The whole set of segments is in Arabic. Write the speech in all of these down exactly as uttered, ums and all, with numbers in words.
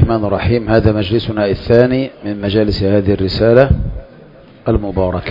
الرحمن الرحيم. هذا مجلسنا الثاني من مجالس هذه الرسالة المباركة،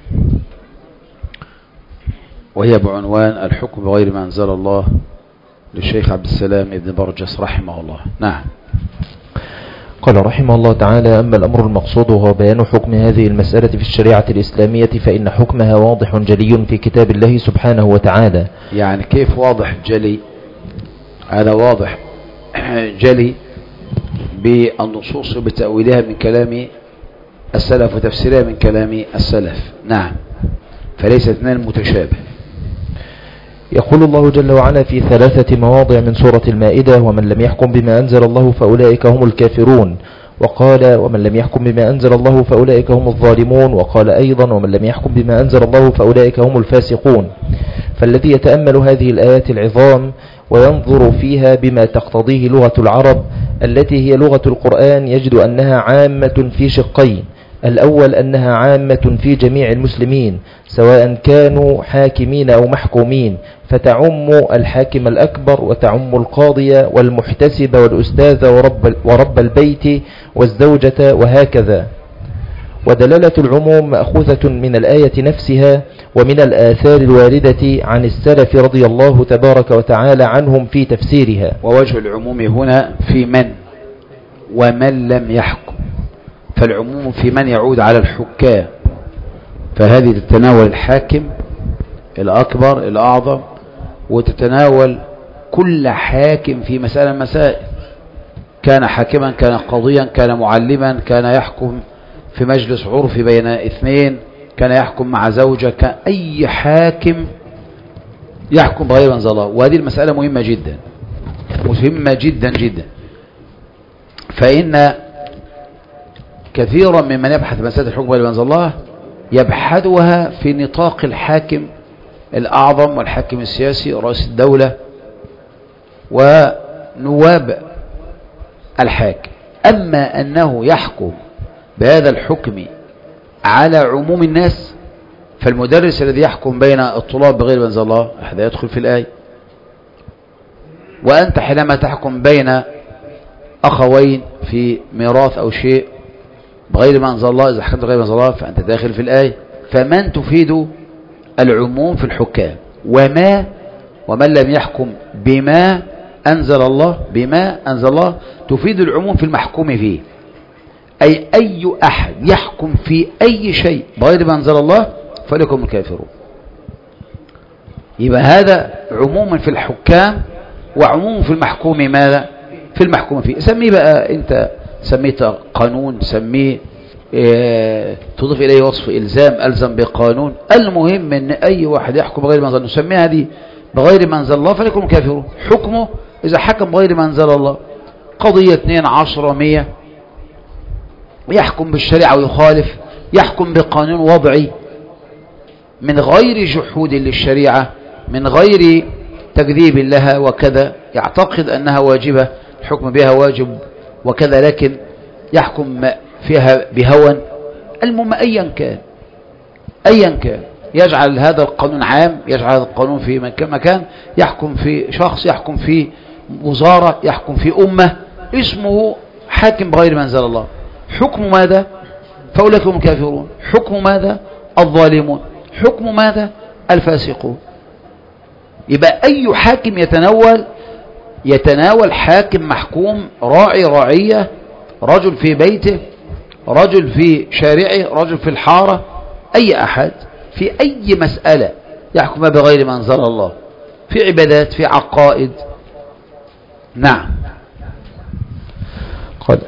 وهي بعنوان الحكم بغير ما أنزل الله للشيخ عبد السلام ابن برجس رحمه الله. نعم. قال رحمه الله تعالى: أما الأمر المقصود وهو بيان حكم هذه المسألة في الشريعة الإسلامية فإن حكمها واضح جلي في كتاب الله سبحانه وتعالى. يعني كيف واضح جلي؟ هذا واضح جلي بالنصوص بتأويلها من كلام السلف وتفسيرها من كلام السلف. نعم، فليس اثنان متشابه. يقول الله جل وعلا في ثلاثة مواضع من سورة المائدة: ومن لم يحكم بما أنزل الله فأولئك هم الكافرون. وقال: ومن لم يحكم بما أنزل الله فأولئك هم الظالمون. وقال أيضا: ومن لم يحكم بما أنزل الله فأولئك هم الفاسقون. فالذي يتأمل هذه الآيات العظام وينظر فيها بما تقتضيه لغة العرب التي هي لغة القرآن يجد أنها عامة في شقين: الأول أنها عامة في جميع المسلمين سواء كانوا حاكمين أو محكومين، فتعم الحاكم الأكبر وتعم القاضي والمحتسب والأستاذ ورب, ورب البيت والزوجة وهكذا. ودلالة العموم مأخوذة من الآية نفسها ومن الآثار الواردة عن السلف رضي الله تبارك وتعالى عنهم في تفسيرها. ووجه العموم هنا في من ومن لم يحكم، فالعموم في من يعود على الحكام، فهذه تتناول الحاكم الأكبر الأعظم، وتتناول كل حاكم في مسألة مسائل، كان حاكما كان قاضيا كان معلما كان يحكم في مجلس عرفي بين اثنين كان يحكم مع زوجة، كان أي حاكم يحكم بغير ما أنزل الله. وهذه المسألة مهمة جدا مهمة جدا جدا، فإن كثيرا ممن يبحث مسألة الحكم بغير ما أنزل الله يبحثها في نطاق الحاكم الأعظم والحاكم السياسي رئيس الدولة ونواب الحاكم. أما أنه يحكم بهذا الحكم على عموم الناس، فالمدرس الذي يحكم بين الطلاب بغير ما أنزل الله هذا يدخل في الآية. وأنت حينما تحكم بين أخوين في ميراث أو شيء بغير ما أنزل الله، إذا حكمت بغير ما أنزل الله فأنت داخل في الآية. فمن تفيد العموم في الحكام، وما ومن لم يحكم بما أنزل الله بما أنزل الله تفيد العموم في المحكوم فيه، أي أي أحد يحكم في أي شيء بغير ما أنزل الله فلكم الكافرون. يبقى هذا عموما في الحكام وعموم في المحكوم. ماذا في المحكوم فيه؟ سميه بقى أنت سميت قانون، سميه اه تضيف إليه وصف إلزام، ألزم بقانون. المهم أن أي واحد يحكم بغير ما أنزل الله نسميها هذه بغير ما أنزل الله فلكم الكافرون. حكمه إذا حكم بغير ما أنزل الله قضية اثنين عشرة مية يحكم بالشريعة ويخالف، يحكم بقانون وضعي من غير جحود للشريعة من غير تكذيب لها وكذا، يعتقد أنها واجبة الحكم بها واجب وكذا، لكن يحكم فيها بهوى. المهم أيا كان أيا كان يجعل هذا القانون عام، يجعل هذا القانون في مكان، يحكم في شخص، يحكم في وزارة، يحكم في أمة، اسمه حاكم بغير ما أنزل الله. حكم ماذا؟ فأولئك هم الكافرون. حكم ماذا؟ الظالمون. حكم ماذا؟ الفاسقون. يبقى أي حاكم يتناول يتناول حاكم محكوم، راعي رعية، رجل في بيته، رجل في شارعه، رجل في الحارة، أي أحد في أي مسألة يحكم بغير ما أنزل الله، في عبادات، في عقائد. نعم. قال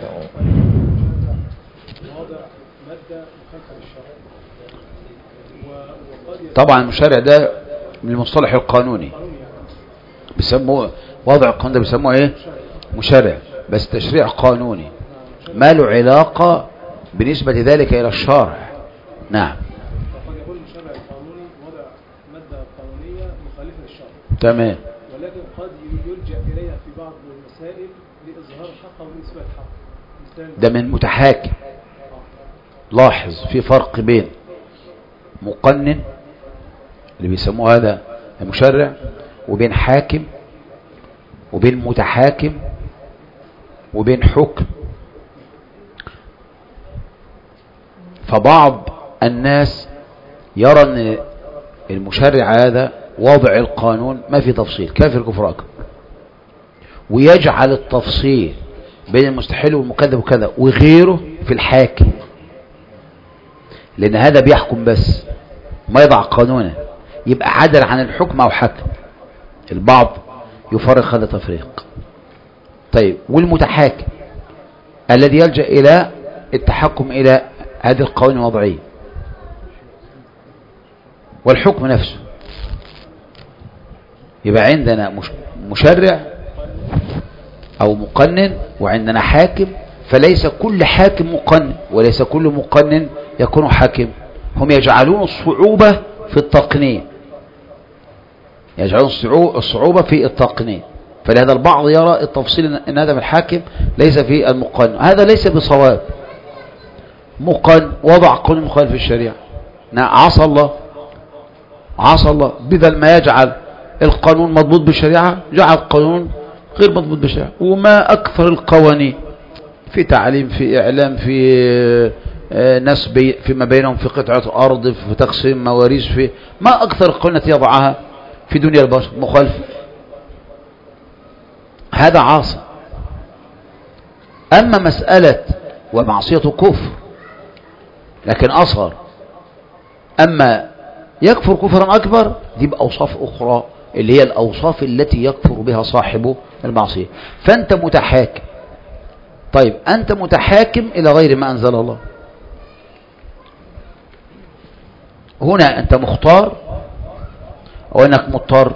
طبعا المشرع ده من المصطلح القانوني، بيسموه وضع القانون ده بيسموه ايه؟ مشرع، بس تشريع قانوني ما له علاقة بنسبة ذلك الى الشارع. نعم. قد يكون المشرع القانوني وضع مادة قانونية مخالفة للشرع، تمام، ولكن قد يلجأ إليها في بعض المسائل لإظهار حق وإثبات حق. ده من متحاكم. لاحظ في فرق بين مقنن اللي بيسموه هذا المشرع، وبين حاكم، وبين متحاكم، وبين حكم. فبعض الناس يرى أن المشرع هذا وضع القانون ما في تفصيل كافر كفر أكبر، ويجعل التفصيل بين المستحيل والمكذب وكذا وغيره في الحاكم، لأن هذا بيحكم بس ما يضع قانونا، يبقى عدل عن الحكم أو حكم. البعض يفرق هذا تفريق. طيب والمتحاكم الذي يلجأ إلى التحكم إلى هذه القوانين الوضعية والحكم نفسه، يبقى عندنا مشرع أو مقنن وعندنا حاكم، فليس كل حاكم مقنن وليس كل مقنن يكون حاكم. هم يجعلون الصعوبة في التقنين، يجعلون الصعوبة في التقنين، فلهذا البعض يرى التفصيل أن هذا في الحاكم ليس في المقنن. هذا ليس بصواب. مقنن وضع قانون مخالف في الشريعة، عصى الله عصى الله، بدل ما يجعل القانون مضبوط بالشريعة جعل القانون غير مضبوط بالشريعة. وما أكثر القوانين في تعليم، في إعلام، في نسب فيما بينهم، في قطعة أرض، في تقسيم مواريث، في ما أكثر القوانين التي يضعها في دنيا البشر مخالف. هذا عاصي. أما مسألة ومعصيته كفر لكن أصغر، أما يكفر كفرا أكبر دي بأوصاف أخرى اللي هي الأوصاف التي يكفر بها صاحب المعصية. فأنت متحاكم. طيب أنت متحاكم إلى غير ما أنزل الله، هنا أنت مختار أو أنك مضطر؟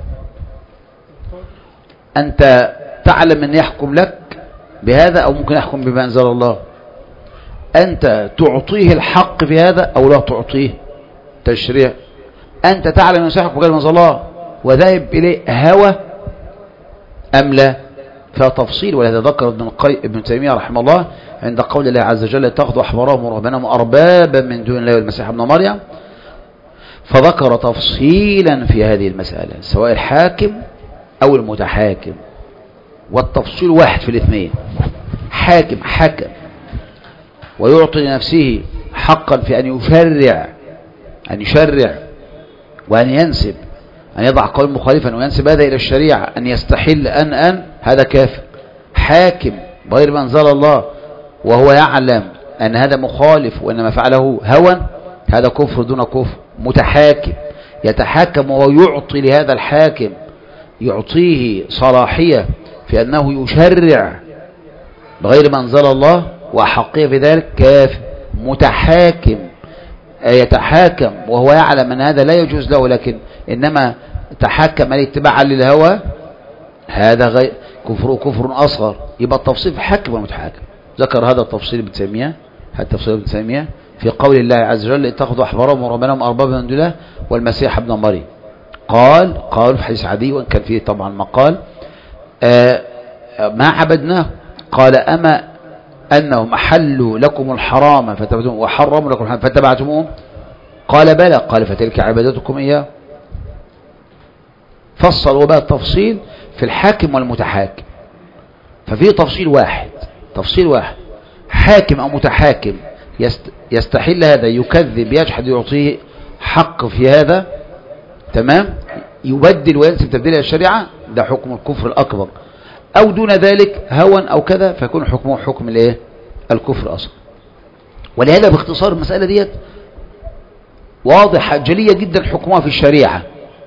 أنت تعلم أن يحكم لك بهذا أو ممكن يحكم بما أنزل الله. أنت تعطيه الحق في هذا أو لا تعطيه تشريع. أنت تعلم أن يحكم بغير ما أنزل الله وذاهب إليه هوى أم لا؟ فتفصيل. ولهذا ذكر ابن القيم ابن تيمية رحمه الله عند قول الله عز وجل اتخذوا أحبارهم ورهبانهم أربابا من دون الله والمسيح ابن مريم، فذكر تفصيلا في هذه المسألة سواء الحاكم أو المتحاكم، والتفصيل واحد في الاثنين. حاكم حكم ويعطي لنفسه حقا في أن يشرع أن يشرع وأن ينسب، أن يضع قول مخالفا وينسب هذا إلى الشريعة، أن يستحل أن أن هذا كافر. حاكم بغير ما أنزل الله وهو يعلم أن هذا مخالف وإنما فعله هوى، هذا كفر دون كفر. متحاكم يتحاكم ويعطي لهذا الحاكم، يعطيه صلاحية في أنه يشرع بغير ما أنزل الله وأحقية في ذلك، كافر. متحاكم يتحاكم وهو يعلم أن هذا لا يجوز له لكن إنما تحاكم الاتباع للهوى، هذا غير كفر كفر أصغر. يبقى التفصيل في حاكم والمتحاكم. ذكر هذا التفصيل ابن تيمية، هذا التفصيل ابن تيمية في قول الله عز وجل اتخذوا أحبارهم ورهبانهم أربابا من دون الله والمسيح ابن مريم. قال قال في حديث عدي وان كان فيه طبعا مقال آه ما عبدناه، قال أما أنهم أحلوا لكم الحرام فتبعتم وحرموا لكم الحرام فتبعتموهم، قال بلى، قال فتلك عبادتكم إياه. فصل وبقى التفصيل في الحاكم والمتحاكم، ففيه تفصيل واحد تفصيل واحد حاكم أو متحاكم يستحل هذا، يكذب، يجحد، يعطيه حق في هذا، تمام، يبدل وينسب تبديل الشريعة، ده حكم الكفر الأكبر. أو دون ذلك هوى أو كذا فيكون حكمه حكم الايه الكفر أصلا. ولهذا باختصار المسألة ديت واضحة جلية جدا حكمها في الشريعة،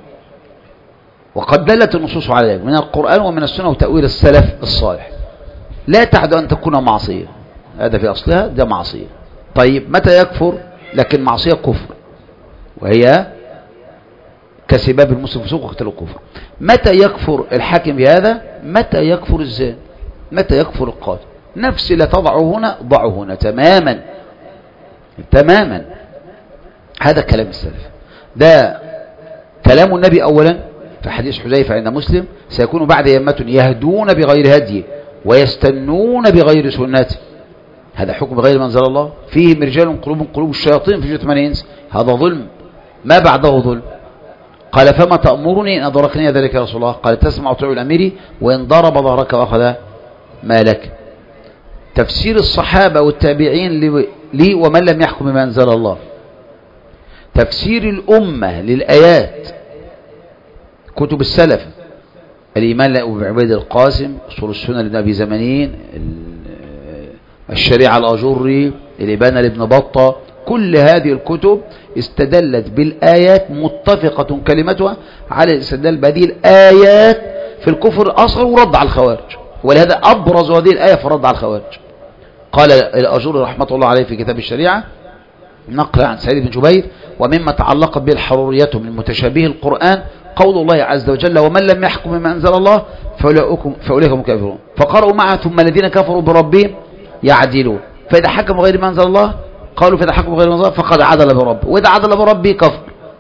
وقد دلت النصوص على ذلك من القرآن ومن السنة وتأويل السلف الصالح. لا تعد أن تكون معصية، هذا في أصلها ده معصية. طيب متى يكفر؟ لكن معصية كفر وهي كسباب المسلم فسوق وقتل الكفر. متى يكفر الحاكم بهذا؟ متى يكفر الزان؟ متى يكفر القاتل؟ نفس لا تضعه هنا ضعه هنا تماما تماما. هذا كلام السلف، ده كلام النبي أولا في حديث حذيفة عند مسلم سيكون بعد أئمة يهدون بغير هديه ويستنون بغير سنته. هذا حكم بغير ما أنزل الله. فيهم رجال قلوب قلوب الشياطين في جثمان الإنس، هذا ظلم ما بعده ظلم. قال فما تأمرني إن أدركني ذلك يا رسول الله؟ قال تسمع وتطيع الأمير وإن ضرب ظهرك وأخذ مالك. تفسير الصحابة والتابعين لي ومن لم يحكم بما أنزل الله، تفسير الأمة للآيات، كتب السلف، الإيمان بعبيد القاسم، أصول السنة لابن أبي زمانين، الشريعة الأجري، الإبانة لابن بطة، كل هذه الكتب استدلت بالآيات متفقة كلمتها على الاستدلال بهذه الآيات في الكفر الأصغر ورد على الخوارج، ولهذا أبرز هذه الآية في الرد على الخوارج. قال الأجري رحمة الله عليه في كتاب الشريعة نقل عن سعيد بن جبير: ومما تعلقت به الحرورية من متشابه القرآن قول الله عز وجل: ومن لم يحكم بما أنزل الله فأولئك هم الكافرون. فقرأوا معه: ثم الذين كفروا بربهم يعدلون. فإذا حكم غير ما أنزل الله قالوا فإذا حكم غير ما أنزل الله فقد عدل بربه، وإذا عدل بربه كفر.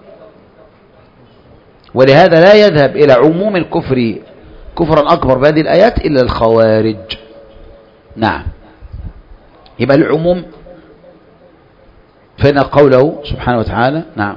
ولهذا لا يذهب إلى عموم الكفر كفرا أكبر بهذه الآيات إلا الخوارج. نعم، يبقى العموم فإن قوله سبحانه وتعالى. نعم،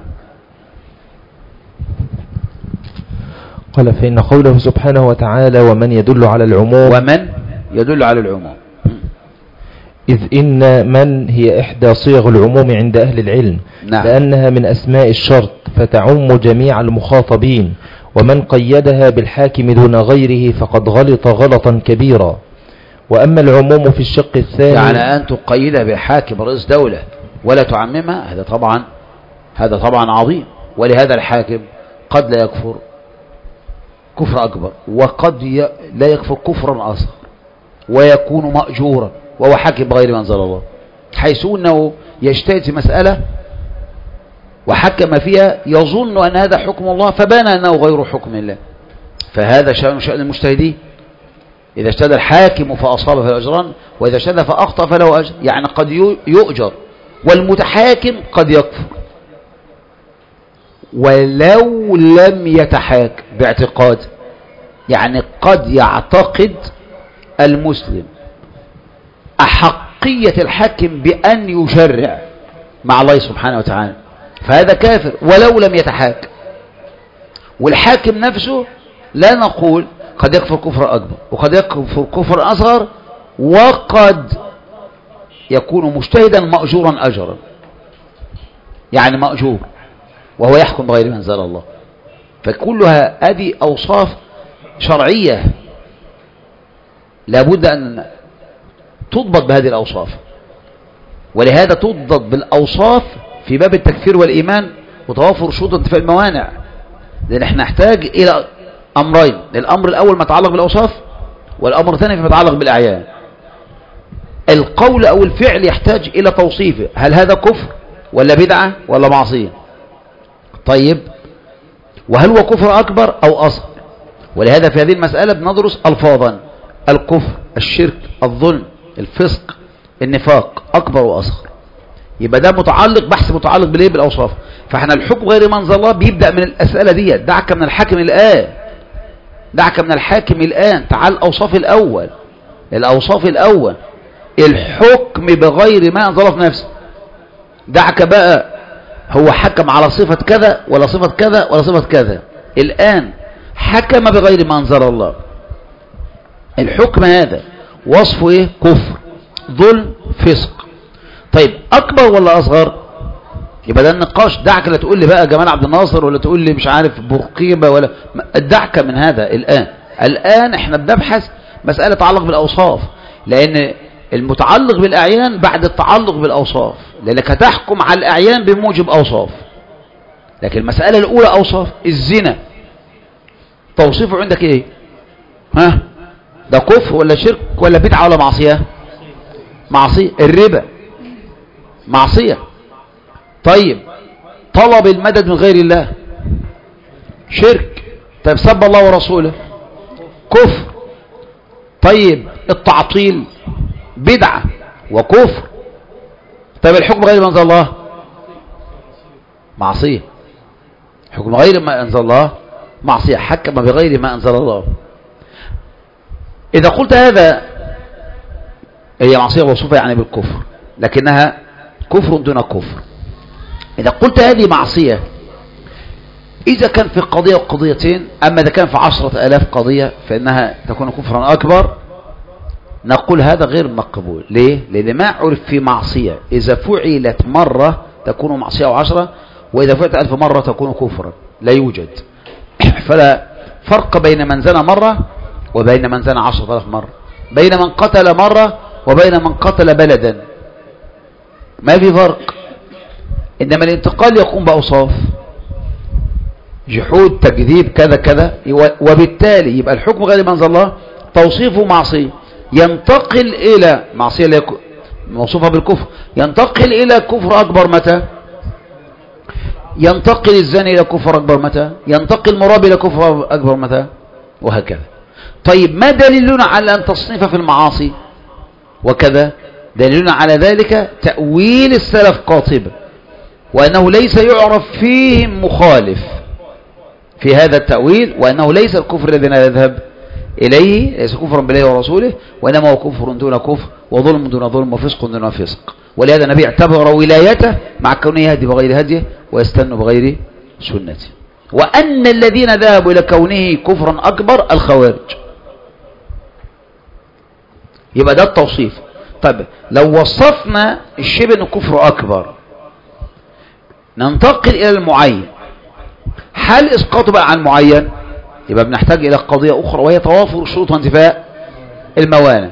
قال: فإن قوله سبحانه وتعالى ومن يدل على العموم ومن يدل على العموم، إذ إن من هي إحدى صيغ العموم عند أهل العلم. نعم. لأنها من أسماء الشرط فتعم جميع المخاطبين، ومن قيدها بالحاكم دون غيره فقد غلط غلطا كبيرا. وأما العموم في الشق الثاني، يعني أن تقيدها بحاكم رئيس دولة ولا تعممها، هذا طبعا هذا طبعا عظيم. ولهذا الحاكم قد لا يكفر كفر أكبر، وقد لا يكفر كفرا أصغر، ويكون مأجورا وهو حاكم بغير ما أنزل الله، حيث أنه يجتهد في مسألة وحكم فيها يظن أن هذا حكم الله فبان أنه غير حكم الله، فهذا شأن شأن المجتهدين. إذا اجتهد الحاكم فأصاب فالأجران، وإذا اجتهد فأخطأ فله أجر، يعني قد يؤجر. والمتحاكم قد يكفر ولو لم يتحاكم باعتقاد، يعني قد يعتقد المسلم أحقية الحاكم بأن يشرع مع الله سبحانه وتعالى، فهذا كافر ولو لم يتحاكم. والحاكم نفسه لا نقول قد يكفر كفر أكبر وقد يكفر كفر أصغر، وقد يكون مجتهدا مأجورا أجرا، يعني مأجور وهو يحكم بغير ما أنزل الله. فكلها هذه أوصاف شرعية لابد أن تضبط بهذه الأوصاف، ولهذا تضبط بالأوصاف في باب التكفير والإيمان وتوافر شروط انتفاء الموانع، لأن احنا نحتاج إلى أمرين: الأمر الأول ما يتعلق بالأوصاف، والأمر الثاني فيما يتعلق بالأعيان. القول أو الفعل يحتاج إلى توصيفه، هل هذا كفر ولا بدعة ولا معصية؟ طيب، وهل هو كفر أكبر أو أصغر؟ ولهذا في هذه المسألة بندرس ألفاظا: الكفر، الشرك، الظلم، الفسق، النفاق، أكبر وأصغر. يبقى ده متعلق، بحث متعلق بالإيه؟ بالأوصاف. فاحنا الحكم غير ما أنزل الله بيبدأ من الأسئلة دي: دعك من الحاكم الآن، دعك من الحاكم الآن، تعال الأوصاف الأول، الأوصاف الأول، الحكم بغير ما أنزل في نفسه. دعك بقى هو حكم على صفة كذا ولا صفة كذا ولا صفة كذا، الآن حكم بغير ما أنزل الله. الحكم هذا وصفه إيه؟ كفر، ظلم، فسق. طيب، أكبر ولا أصغر؟ يبقى ده النقاش. دعك لا تقول لي بقى جمال عبد الناصر ولا تقول لي مش عارف برقيبة ولا دعك من هذا. الآن الآن احنا بنبحث مسألة تتعلق بالأوصاف، لأن المتعلق بالأعيان بعد التعلق بالأوصاف، لأنك هتحكم على الأعيان بموجب أوصاف. لكن المسألة الأولى أوصاف. الزنا توصيفه عندك إيه؟ ها؟ ده كفر ولا شرك ولا بدعة ولا معصية؟ معصية. الربا معصية. طيب، طلب المدد من غير الله شرك. طيب، سب الله ورسوله كفر. طيب، التعطيل بدعة وكفر. طيب، الحكم غير ما أنزل الله معصية. حكم غير ما أنزل الله معصية، حكم بغير ما أنزل الله. إذا قلت هذا هي معصية موصوفة يعني بالكفر، لكنها كفر دون كفر. إذا قلت هذه معصية إذا كان في قضية وقضيتين، أما إذا كان في عشرة آلاف قضية فإنها تكون كفرا أكبر نقول هذا غير مقبول. ليه؟ لأن ما عرف في معصية إذا فعلت مرة تكون معصية وعشرة، وإذا فعلت ألف مرة تكون كفرا، لا يوجد. فلا فرق بين من زنى مرة وبين من زنى عشرة آلاف مرة، بين من قتل مرة وبين من قتل بلدا، ما في فرق. إنما الانتقال يقوم بأوصاف جحود تكذيب كذا كذا، وبالتالي يبقى الحكم غير ما أنزل الله توصيفه معصية، ينتقل إلى معصية موصوفة بالكفر، ينتقل إلى كفر أكبر متى؟ ينتقل الزاني إلى كفر أكبر متى؟ ينتقل المراب إلى كفر أكبر متى؟ وهكذا. طيب ما دليلنا على أن تصنيف في المعاصي وكذا؟ دليلنا على ذلك تأويل السلف قاطبة، وأنه ليس يعرف فيهم مخالف في هذا التأويل، وأنه ليس الكفر الذي يذهب إليه ليس كفرا بالله ورسوله، وإنما هو كفر دون كفر، وظلم دون ظلم، وفسق دون فسق. ولهذا النبي اعتبر ولايته مع كونه يهدي بغير هديه ويستن بغير سنته. وأن الذين ذهبوا إلى كونه كفرا أكبر الخوارج. يبقى ده التوصيف. طيب لو وصفنا الشيء انه كفر أكبر، ننتقل إلى المعين، هل إسقاطه بقى عن معين؟ يبقى بنحتاج إلى قضية أخرى، وهي توافر الشروط وانتفاء الموانع،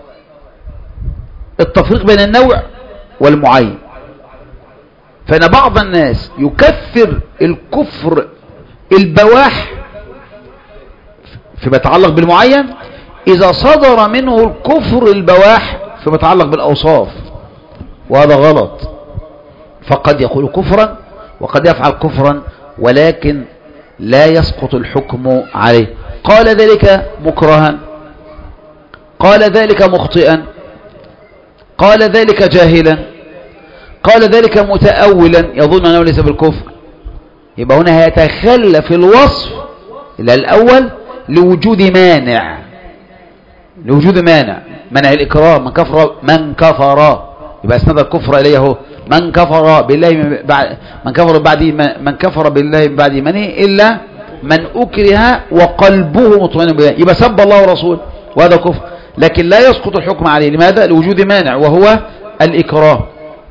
التفريق بين النوع والمعين. فإن بعض الناس يكفر الكفر البواح فيما يتعلق بالمعين إذا صدر منه الكفر البواح فيما يتعلق بالأوصاف، وهذا غلط. فقد يقول كفرا وقد يفعل كفرا، ولكن لا يسقط الحكم عليه. قال ذلك مكرها، قال ذلك مخطئا، قال ذلك جاهلا، قال ذلك متأولا يظن أنه ليس بالكفر. يبقى هنا هيتخلى في الوصف إلى الأول لوجود مانع، لوجود مانع، منع الإكراه. من كفر من كفر يبقى اسند الكفر إليه هو من كفر بالله بعد من كفر بعد من كفر بالله بعد إيمانه إلا من أكره وقلبه مطمئن بالله، يبقى سب الله ورسوله وهذا كفر، لكن لا يسقط الحكم عليه. لماذا؟ لوجود مانع وهو الإكراه،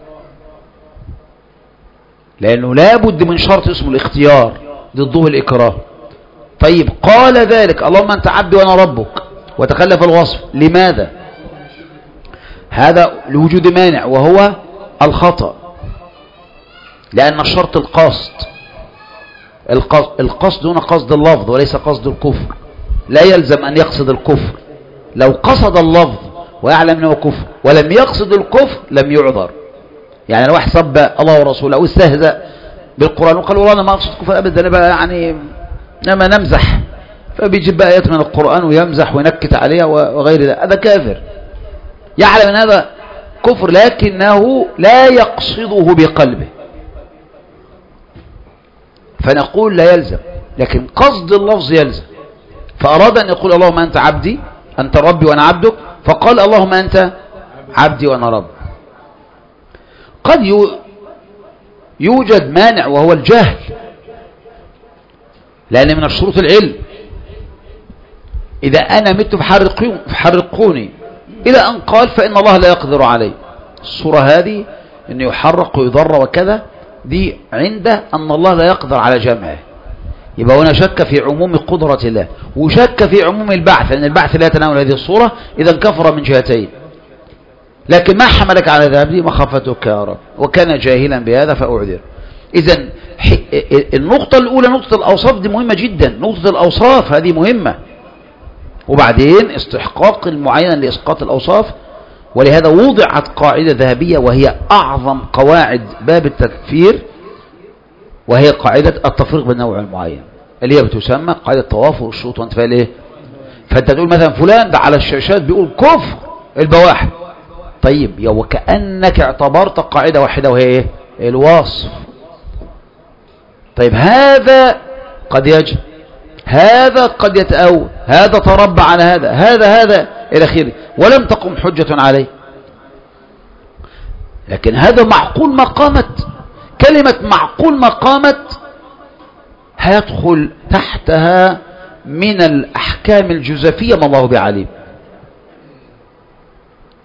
لأنه لا بد من شرط اسمه الاختيار ضده الإكراه. طيب قال ذلك اللهم أنت عبدي وأنا ربك وتخلف الوصف، لماذا؟ هذا لوجود مانع وهو الخطأ، لأن الشرط القصد، القصد هنا قصد اللفظ وليس قصد الكفر، لا يلزم أن يقصد الكفر. لو قصد اللفظ ويعلم أنه كفر ولم يقصد الكفر لم يعذر. يعني لو واحد سب الله ورسوله أو استهزأ بالقرآن وقال والله أنا ما أقصد كفر أبدا، أنا بقى يعني إنما نمزح، فبيجيب بقى آيات من القرآن ويمزح وينكت عليها وغير ذلك، هذا كافر يعلم أن هذا كفر لكنه لا يقصده بقلبه، فنقول لا يلزم، لكن قصد اللفظ يلزم. فأراد أن يقول اللهم أنت عبدي أنت ربي وأنا عبدك، فقال اللهم أنت عبدي وأنا رب. قد يوجد مانع وهو الجهل، لأن من الشروط العلم. إذا أنا مت فحرقوني إلى أن قال فإن الله لا يقدر علي. الصورة هذه أن يحرق ويضر وكذا، دي عنده أن الله لا يقدر على جمعه. يبقى هنا شك في عموم قدرة الله وشك في عموم البعث، لأن البعث لا يتناول هذه الصورة، إذا كفر من جهتين. لكن ما حملك على ذهب لي مخافتك يا رب، وكان جاهلا بهذا فأعذر. إذن النقطة الأولى نقطة الأوصاف دي مهمة جدا، نقطة الأوصاف هذه مهمة، وبعدين استحقاق المعين لإسقاط الأوصاف. ولهذا وضعت قاعدة ذهبية وهي أعظم قواعد باب التكفير، وهي قاعدة التفريق بالنوع المعين، اللي هي بتسمى قاعدة توافر الشروط وانتفاء الايه. فانت تقول مثلا فلان ده على الشاشات بيقول كفر البواح، طيب يا وكأنك اعتبرت قاعدة واحدة وهي ايه؟ الوصف. طيب هذا قد يجب، هذا قد يتأول، هذا تربى على هذا، هذا هذا إلى آخره، ولم تقم حجة عليه. لكن هذا معقول ما قامت، كلمة معقول ما قامت هيدخل تحتها من الأحكام الجزافية ما الله بعليم.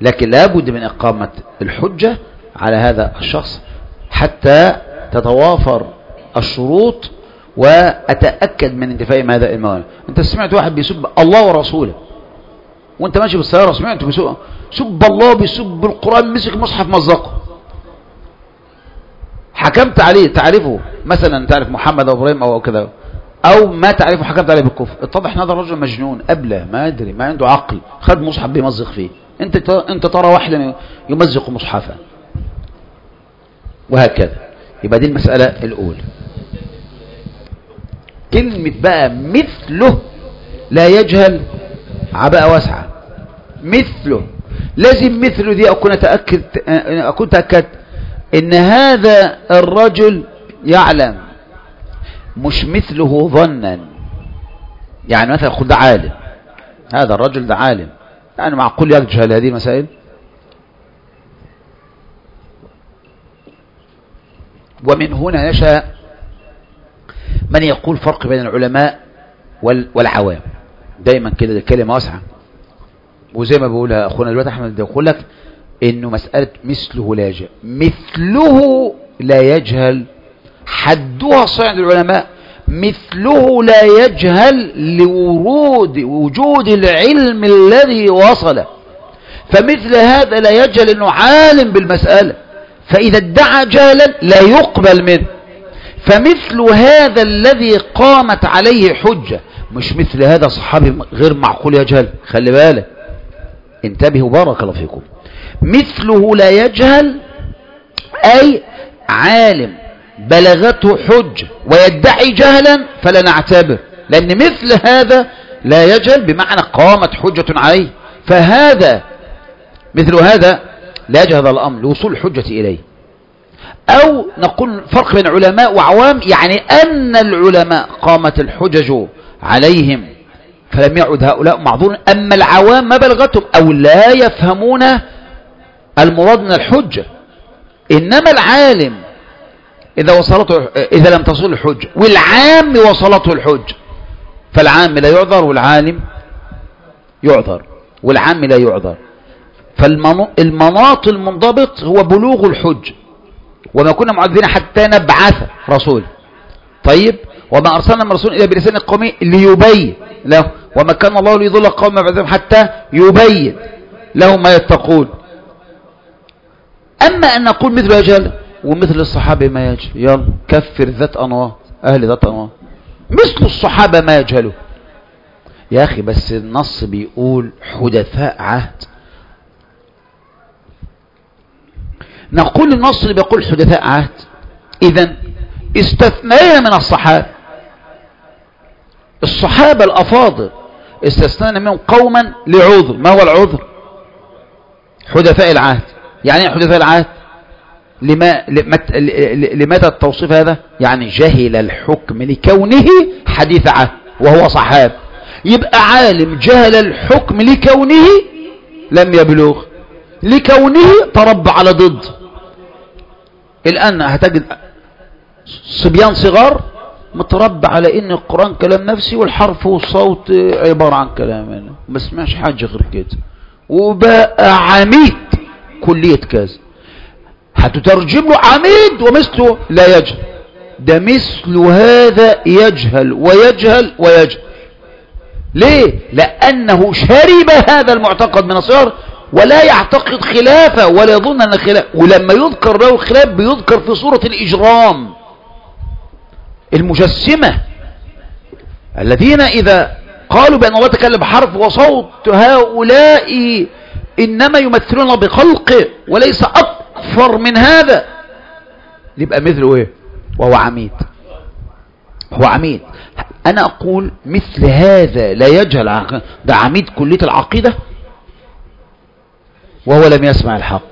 لكن لابد من إقامة الحجة على هذا الشخص حتى تتوافر الشروط وأتأكد من انتفاء هذا الموانع. أنت سمعت واحد بيسب الله ورسوله وأنت ماشي بالسيارة، سمعت بيسب سب الله بيسب القرآن، مسك مصحف مزقه، حكمت عليه، تعرفه مثلا، تعرف محمد أو إبراهيم أو كذا أو ما تعرفه، حكمت عليه بالكفر، اتضح ان هذا الرجل مجنون أبله، ما أدري، ما عنده عقل، خد مصحف بيمزق فيه، أنت أنت ترى واحدا يمزق مصحفا، وهكذا. يبقى دي المسألة الأولى. كلمة بقى مثله لا يجهل عباءة واسعة، مثله لازم مثله دي أكون أتأكد أكون تأكد إن هذا الرجل يعلم، مش مثله ظنا. يعني مثلا خد عالم، هذا الرجل ده عالم، يعني معقول يجهل هذه المسائل؟ ومن هنا نشأ من يقول فرق بين العلماء والعوام. دايما كده الكلمة واسعة، وزي ما بقولها أخونا دلوقتي أحمد يقول لك إنه مسألة مثله لا يجهل، مثله لا يجهل حدها صعد العلماء، مثله لا يجهل لورود وجود العلم الذي وصل، فمثل هذا لا يجهل إنه عالم بالمسألة، فإذا ادعى جهلا لا يقبل منه. فمثل هذا الذي قامت عليه حجة، مش مثل هذا صحابي غير معقول يجهل، خلي بالك، انتبهوا بارك الله فيكم. مثله لا يجهل أي عالم بلغته حجة ويدعي جهلا فلا نعتبر، لأن مثل هذا لا يجهل بمعنى قامت حجة عليه، فهذا مثل هذا لا يجهل الأمر لوصول الحجة إليه. أو نقول فرق بين علماء وعوام، يعني أن العلماء قامت الحجج عليهم فلم يعد هؤلاء معذورين، أما العوام ما بلغتهم أو لا يفهمون المراد من الحجة. إنما العالم إذا وصلته، إذا لم تصل الحجة والعام وصلته الحجة، فالعام لا يعذر والعالم يعذر، والعام لا يعذر. فالمناط المنضبط هو بلوغ الحجة، وما كنا معذبين حتى نبعث رسول. طيب، وما أرسلنا من رسول إلا بلسان القوم ليبين له، وما كان الله ليضل قوم بعدهم حتى يبين لهم ما يتقون. أما أن نقول مثل يجهل ومثل الصحابة ما يجهل، يلا كفر ذات أنوار، أهل ذات أنوار، مثل الصحابة ما يجهلوا. يا أخي بس النص بيقول حدثاء عهد، نقول النص اللي بيقول حدثاء عهد، إذن استثنينا من الصحابة، الصحابة الأفاضل استثنينا منهم قوما لعذر. ما هو العذر؟ حدثاء العهد. يعني حدثاء العهد لما لماذا التوصيف هذا؟ يعني جهل الحكم لكونه حديث عهد وهو صحاب، يبقى عالم جهل الحكم لكونه لم يبلغ، لكونه تربى على ضد. الآن هتجد صبيان صغار متربى على ان القرآن كلام نفسي والحرف والصوت عبارة عن كلام، ما سمعش حاجة غير كده، وبقى عميد كلية كذا، هتترجم له عميد ومثله لا يجهل. ده مثل هذا يجهل ويجهل ويجهل. ليه؟ لأنه شرب هذا المعتقد من الصغر ولا يعتقد خلافه ولا يظن أن خلاف، ولما يذكر له الخلاف بيذكر في صورة الإجرام. المجسمة الذين إذا قالوا بأن الله تكلم بحرف وصوت، هؤلاء إنما يمثلون بخلقه وليس أكثر من هذا، يبقى مثله إيه؟ وهو عميد، هو عميد. أنا أقول مثل هذا لا يجهل، ده عميد كلية العقيدة وهو لم يسمع الحق.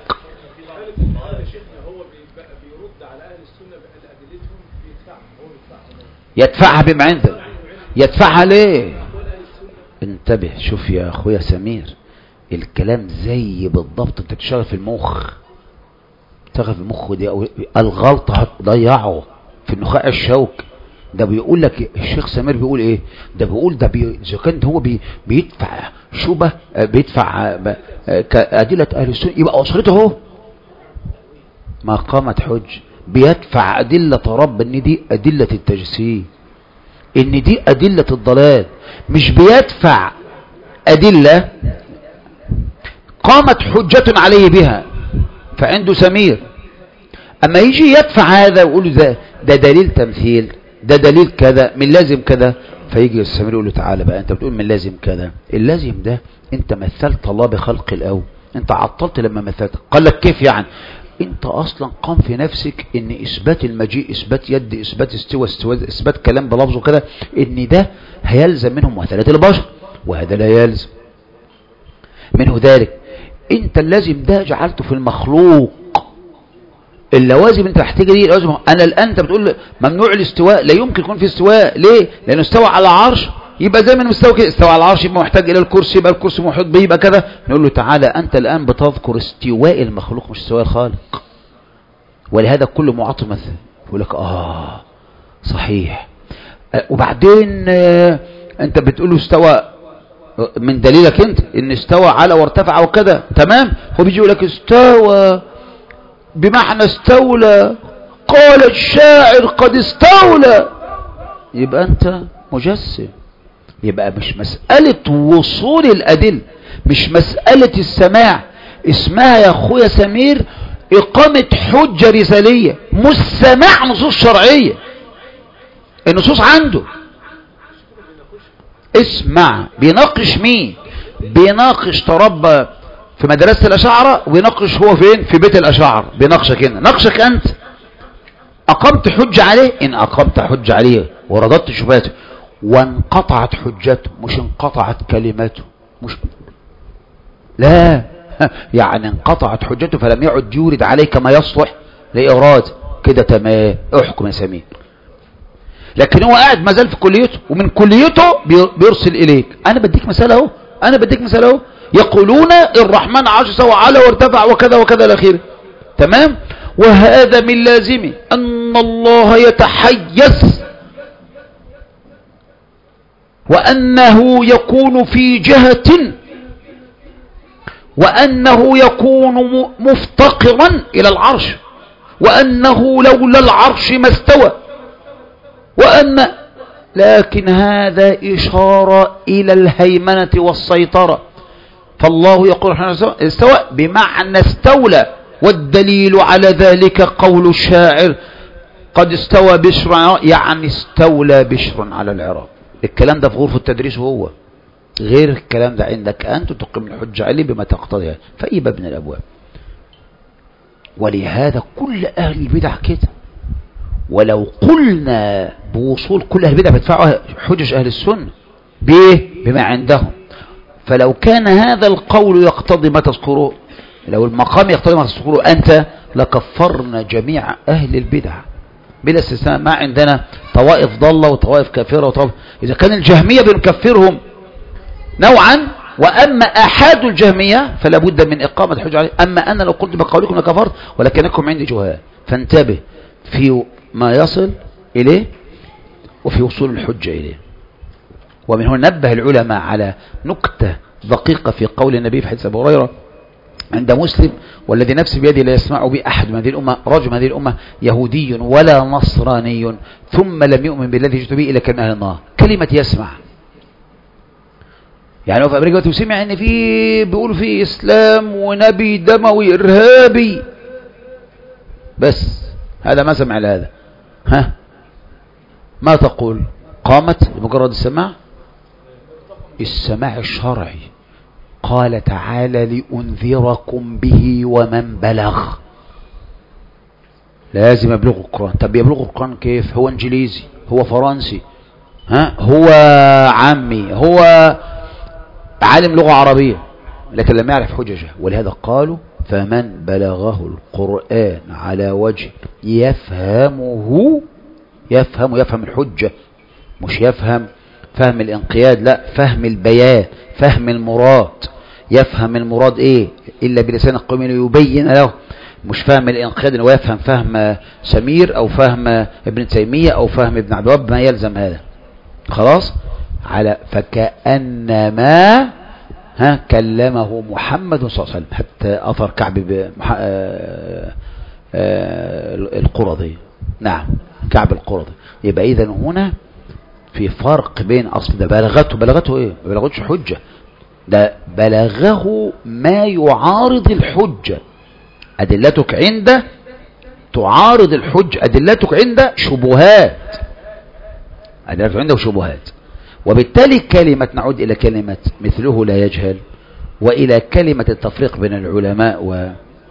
يدفعها بما عنده، يدفعها ليه؟ انتبه، شوف يا أخويا سمير، الكلام زي بالضبط انت بتشتغل في المخ، بتشتغل في المخ دي الغلطة هتضيعه في النخاع الشوك. ده بيقول لك الشيخ سمير بيقول ايه؟ ده بيقول ده بي... اذا كان هو بي... بيدفع شبه بيدفع كأدلة اهل السنة يبقى اسرته هو ما قامت حج، بيدفع أدلة رب ان دي أدلة التجسيم، ان دي أدلة الضلال، مش بيدفع أدلة قامت حجة عليه بها فعنده سمير. اما يجي يدفع هذا ويقول ده ده دليل تمثيل، ده دليل كذا من لازم كذا، فيجي السمير يقول له تعالى بقى انت بتقول من لازم كذا، اللازم ده انت مثلت الله بخلق الاول، انت عطلت لما مثلت. قال لك كيف يعني؟ انت اصلا قام في نفسك ان اثبات المجيء، اثبات يد، اثبات استوى استوى، اثبات كلام بلفظه كده، ان ده هيلزم منهم مثلات البشر وهذا لا يلزم منه ذلك. انت اللازم ده جعلته في المخلوق، اللوازم انت محتاجه دي لازم. انا الان انت بتقول ممنوع الاستواء، لا يمكن يكون في استواء، ليه؟ لانه استوى على عرش، يبقى زي ما مستوى كده، استوى على العرش يبقى محتاج الى الكرسي، يبقى الكرسي محيط به، يبقى كذا. نقول له تعالى انت الان بتذكر استواء المخلوق مش استواء الخالق، ولهذا كل معطل مثل يقول لك اه صحيح. آه وبعدين آه انت بتقول له استوى من دليلك انت ان استوى على وارتفع وكذا، تمام. هو بيجي يقول لك استوى بمعنى استولى، قال الشاعر قد استولى، يبقى انت مجسم. يبقى مش مسألة وصول الأدلة، مش مسألة السماع، اسمها يا اخويا سمير إقامة حجة رسالية، مش سماع نصوص شرعية. النصوص عنده اسمع. بيناقش مين؟ بيناقش تربى في مدرسة الأشاعرة، ويناقش هو فين؟ في بيت الأشاعرة. بيناقشك هنا، ناقشك أنت. أقمت حجة عليه، إن أقمت حجة عليه ورددت شبهاته وانقطعت حجته، مش انقطعت كلمته، مش لا يعني انقطعت حجته فلم يعد يورد عليك ما يصلح لإيراد كده، تمام، احكم يا سمير. لكن هو قاعد ما زال في كليته، ومن كليته بيرسل إليك. أنا بديك مثال أهو، أنا بديك مثال أهو. يقولون الرحمن عرش استوى على وارتفع وكذا وكذا الأخير، تمام. وهذا من لازمه أن الله يتحيز، وأنه يكون في جهة، وأنه يكون مفتقرا إلى العرش، وأنه لولا العرش ما استوى، وأن لكن هذا إشارة إلى الهيمنة والسيطرة. فالله يقول استوى بمعنى استولى، والدليل على ذلك قول الشاعر قد استوى بشر، يعني استولى بشر على العراق. الكلام ده في غرفة التدريس، هو غير الكلام ده عندك أنت تقيم الحجة عليه بما تقتضي في أي باب من الأبواب. ولهذا كل أهل البدع كده. ولو قلنا بوصول كل أهل البدع بيدفعوا حجج أهل السنة بيه بما عندهم، فلو كان هذا القول يقتضي ما تذكره، لو المقام يقتضي ما تذكره أنت، لكفرنا جميع أهل البدع بلا استثناء. ما عندنا طوائف ضالة وطوائف كافرة وطوائف، إذا كان الجهمية بنكفرهم نوعا، وأما أحد الجهمية فلا بد من إقامة حجة عليه. أما أنا لو قلت بقولكم لكفرت ولكنكم عندي جهال. فانتبه في ما يصل إليه وفي وصول الحجة إليه. ومن هنا نبه العلماء على نكتة دقيقة في قول النبي في حديث أبي هريرة عند مسلم: والذي نفسي بيدي لا يسمع بي أحد من هذه الأمة، رجل من هذه الأمة يهودي ولا نصراني ثم لم يؤمن بالذي جئت به إلا كان أهل النار. كلمة يسمع، يعني هو في أمريكا وسمع إن في بيقولوا في إسلام ونبي دموي إرهابي، بس هذا ما سمع لهذا. ها ما تقول؟ قامت لمجرد السماع، السماع الشرعي. قال تعالى: لأنذركم به ومن بلغ. لازم يبلغ القرآن. طب يبلغ القرآن كيف؟ هو انجليزي، هو فرنسي، ها هو عامي، هو عالم لغة عربية، لكن لم يعرف حججه. ولهذا قالوا: فمن بلغه القرآن على وجه يفهمه، يفهم يفهم الحجة، مش يفهم فهم الانقياد، لا، فهم البيان، فهم المراد. يفهم المراد ايه؟ إلا بلسان القوم ليبين له. مش فهم الانقياد انه يفهم فهم سمير او فهم ابن تيمية او فهم ابن عبد الوهاب، ما يلزم هذا خلاص. على فكأنما ها كلمه محمد صلى الله عليه وسلم، حتى اثر كعب بمح... آه آه القرظي، نعم كعب القرظي. يبقى اذا هنا في فرق بين اصل ده بلغته بلغته ايه ما بلغتش حجة، ده بلغه ما يعارض الحجة. أدلتك عنده تعارض الحج، أدلتك عنده شبهات، أدلتك عنده شبهات. وبالتالي كلمة، نعود إلى كلمة مثله لا يجهل، وإلى كلمة التفريق بين العلماء و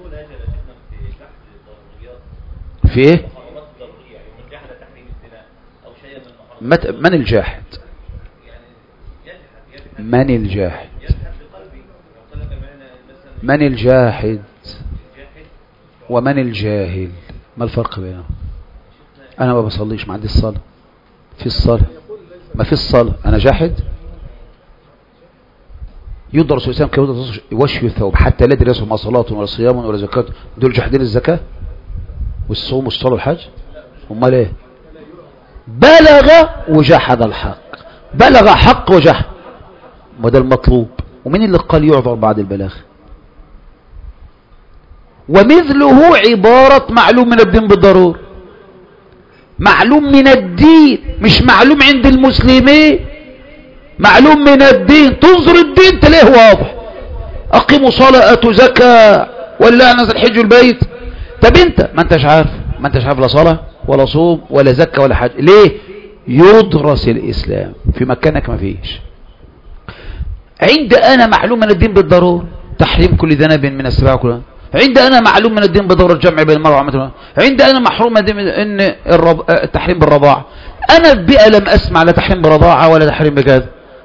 في إيه؟ من الجاحد؟ من الجاحد؟ من الجاحد ومن الجاهل؟ ما الفرق بينهم؟ انا ما بصليش، ما عندي الصلاة. في الصلاة ما في الصلاة انا جاحد؟ يدرس الاسلام كيدرس وشي الثوب حتى لا يدرسوا ما صلاة ولا صيام ولا زكاة، دول جاحدين الزكاة والصوم والصلاة والحج؟ امال ايه؟ بلغ وجحد الحق، بلغ حق وجحد، وده المطلوب. ومن اللي قال يعذر بعد البلاغ؟ ومثله عبارة معلوم من الدين بالضرورة، معلوم من الدين مش معلوم عند المسلمين، معلوم من الدين. تنظر الدين تلاقيه واضح، اقيموا صلاة اتوا زكاة ولا نزل حج البيت. طب انت ما انتش عارف، ما انتش عارف لا صلاة ولا صوم ولا زكاة ولا حج. ليه؟ يدرس الاسلام في مكانك ما فيش. عند انا معلوم من الدين بالضرورة تحريم كل ذنب من السباع كلها، عند انا معلوم من الدين بضرورة الجمع بين المرأة وعمتها، عند انا محروم من ان الرب... التحريم بالرضاعة. انا بقى لم اسمع لا تحريم بالرضاعة ولا تحريم بكذا.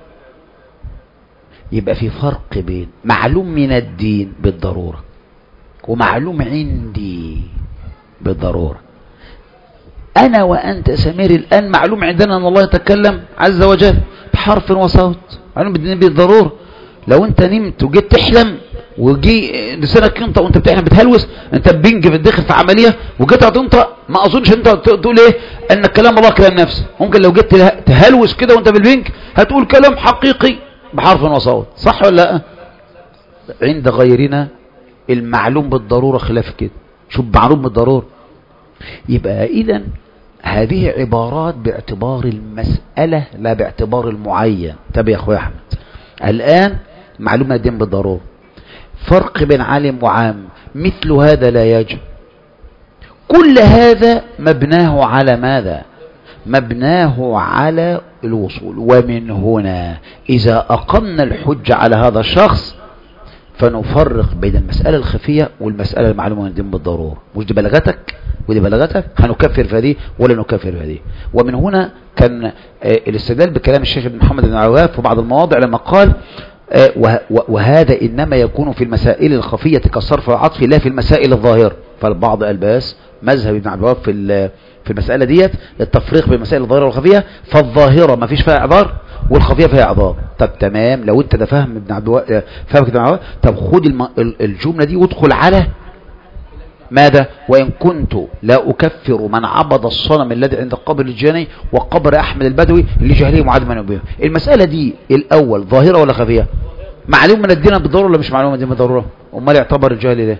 يبقى في فرق بين معلوم من الدين بالضرورة ومعلوم عندي بالضرورة. انا وانت سمير الان معلوم عندنا ان الله يتكلم عز وجل بحرف وصوت، معلوم بالدين بالضرورة. لو انت نمت وجيت تحلم وجي لسانك ينطق وانت بتحلم بتهلوس، انت بنج بتدخل في عمليه وجيت هتنطق، ما اظنش انت تقول ايه ان كلام الله كلام نفسه. ممكن لو جيت تهلوس كده وانت بالبنج هتقول كلام حقيقي بحرف وصوت، صح ولا لا؟ عند غيرنا المعلوم بالضروره خلاف كده. شوف معلوم بالضروره. يبقى اذا هذه عبارات باعتبار المساله لا باعتبار المعين. طب يا اخويا احمد، الان معلومه الدين بالضروره، فرق بين عالم وعام، مثل هذا لا يجب. كل هذا مبناه على ماذا؟ مبناه على الوصول. ومن هنا إذا أقمنا الحجة على هذا الشخص فنفرق بين المسألة الخفية والمسألة المعلومة من الدين بالضرورة. مش دي بلغتك ودي بلغتك، هنكفر في هذه ولا نكفر في هذه. ومن هنا كان الاستدلال بكلام الشيخ ابن محمد بن عواب في بعض المواضع لما قال وهذا إنما يكون في المسائل الخفية كالصرف والعطف لا في المسائل الظاهرة. فالبعض الباس مذهب ابن عبد الوهاب في في المسألة ديت التفريق بين المسائل الظاهرة والخفية، فالظاهرة ما فيش فيها اعذار والخفية فيها اعذار. طب تمام، لو انت ده فاهم ابن عبد الوهاب فاهمك ابن عبد الوهاب، طب خد الجملة دي وادخل على ماذا؟ وإن كنت لا أكفر من عبد الصنم الذي عند قبر الجاني وقبر أحمد البدوي لجهله معادما به. المسألة دي الأول ظاهرة ولا خفية؟ معلوم من الدين بالضرورة ولا مش معلوم من الدين بالضرورة؟ أمال يعتبر الجهل ليه؟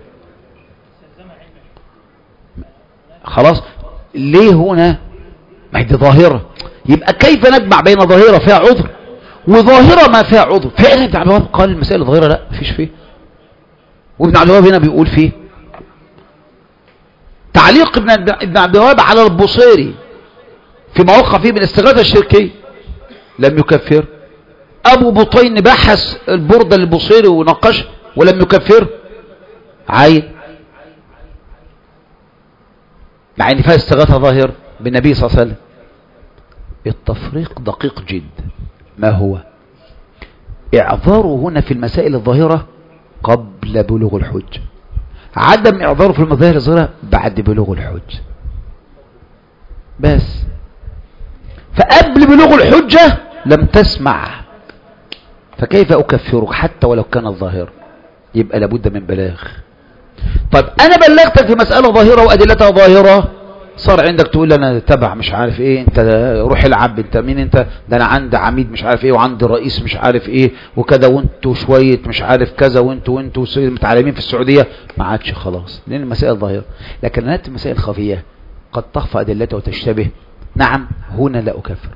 خلاص ليه هنا؟ ما هي دي ظاهرة. يبقى كيف نجمع بين ظاهرة فيها عذر وظاهرة ما فيها عذر؟ فعلا ابن عبد الوهاب قال المسائل ظاهرة لا مفيش فيه، وابن عبد الوهاب هنا بيقول فيه تعليق ابن عبد الوهاب على البصيري في موقع فيه من الاستغاثة الشركية لم يكفر. ابو بطين بحث البردة للبصيري وناقش ولم يكفر عين، مع ان فيها استغاثة ظاهر بالنبي صلى الله عليه وسلم. التفريق دقيق جدا. ما هو اعذاره هنا في المسائل الظاهرة قبل بلوغ الحج، عدم اعذاره في المظاهر الظاهرة بعد بلوغ الحج بس. فقبل بلوغ الحجة لم تسمع، فكيف أكفرك حتى ولو كان الظاهر؟ يبقى لابد من بلاغ. طيب انا بلغتك في مسألة ظاهرة وادلتها ظاهرة، صار عندك تقول انا تبع مش عارف ايه، انت روح العب، انت مين انت؟ ده انا عندي عميد مش عارف ايه، وعندي رئيس مش عارف ايه وكذا، وانتوا شوية مش عارف كذا، وانتوا وانتوا متعلمين في السعودية. ما عادش خلاص، لان المسائل ظاهرة. لكن هناك مسائل خفية قد تخفى ادلتها وتشتبه، نعم هنا لا اكفر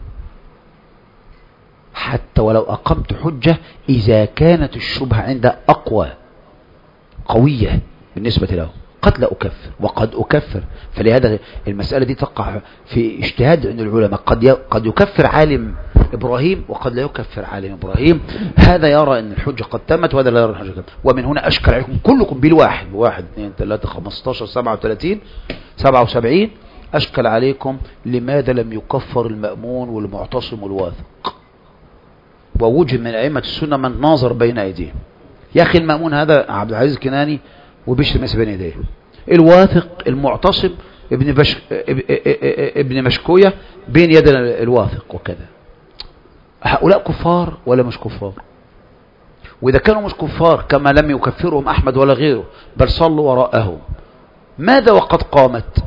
حتى ولو اقمت حجة، اذا كانت الشبهة عندها اقوى قوية بالنسبة له قد لا أكفر وقد أكفر. فلهذا المسألة دي تقع في اجتهاد عند العلماء، قد قد يكفر عالم إبراهيم وقد لا يكفر عالم إبراهيم. هذا يرى أن الحجة قد تمت وهذا لا يرى الحجة قد تمت. ومن هنا أشكل عليكم كلكم بالواحد، واحد اثنين ثلاثة خمستاشر سبعة وثلاثين سبعة وسبعين، أشكل عليكم لماذا لم يكفر المأمون والمعتصم والواثق، ووجد من أئمة السنة من ناظر بين أيديهم. يا أخي المأمون هذا عبد العزيز الكناني وبشر ميسي بين يديه، الواثق المعتصم ابن بش... ابن مشكوية بين يد الواثق وكذا. هؤلاء كفار ولا مش كفار؟ وإذا كانوا مش كفار كما لم يكفرهم أحمد ولا غيره بل صلوا وراءهم، ماذا وقد قامت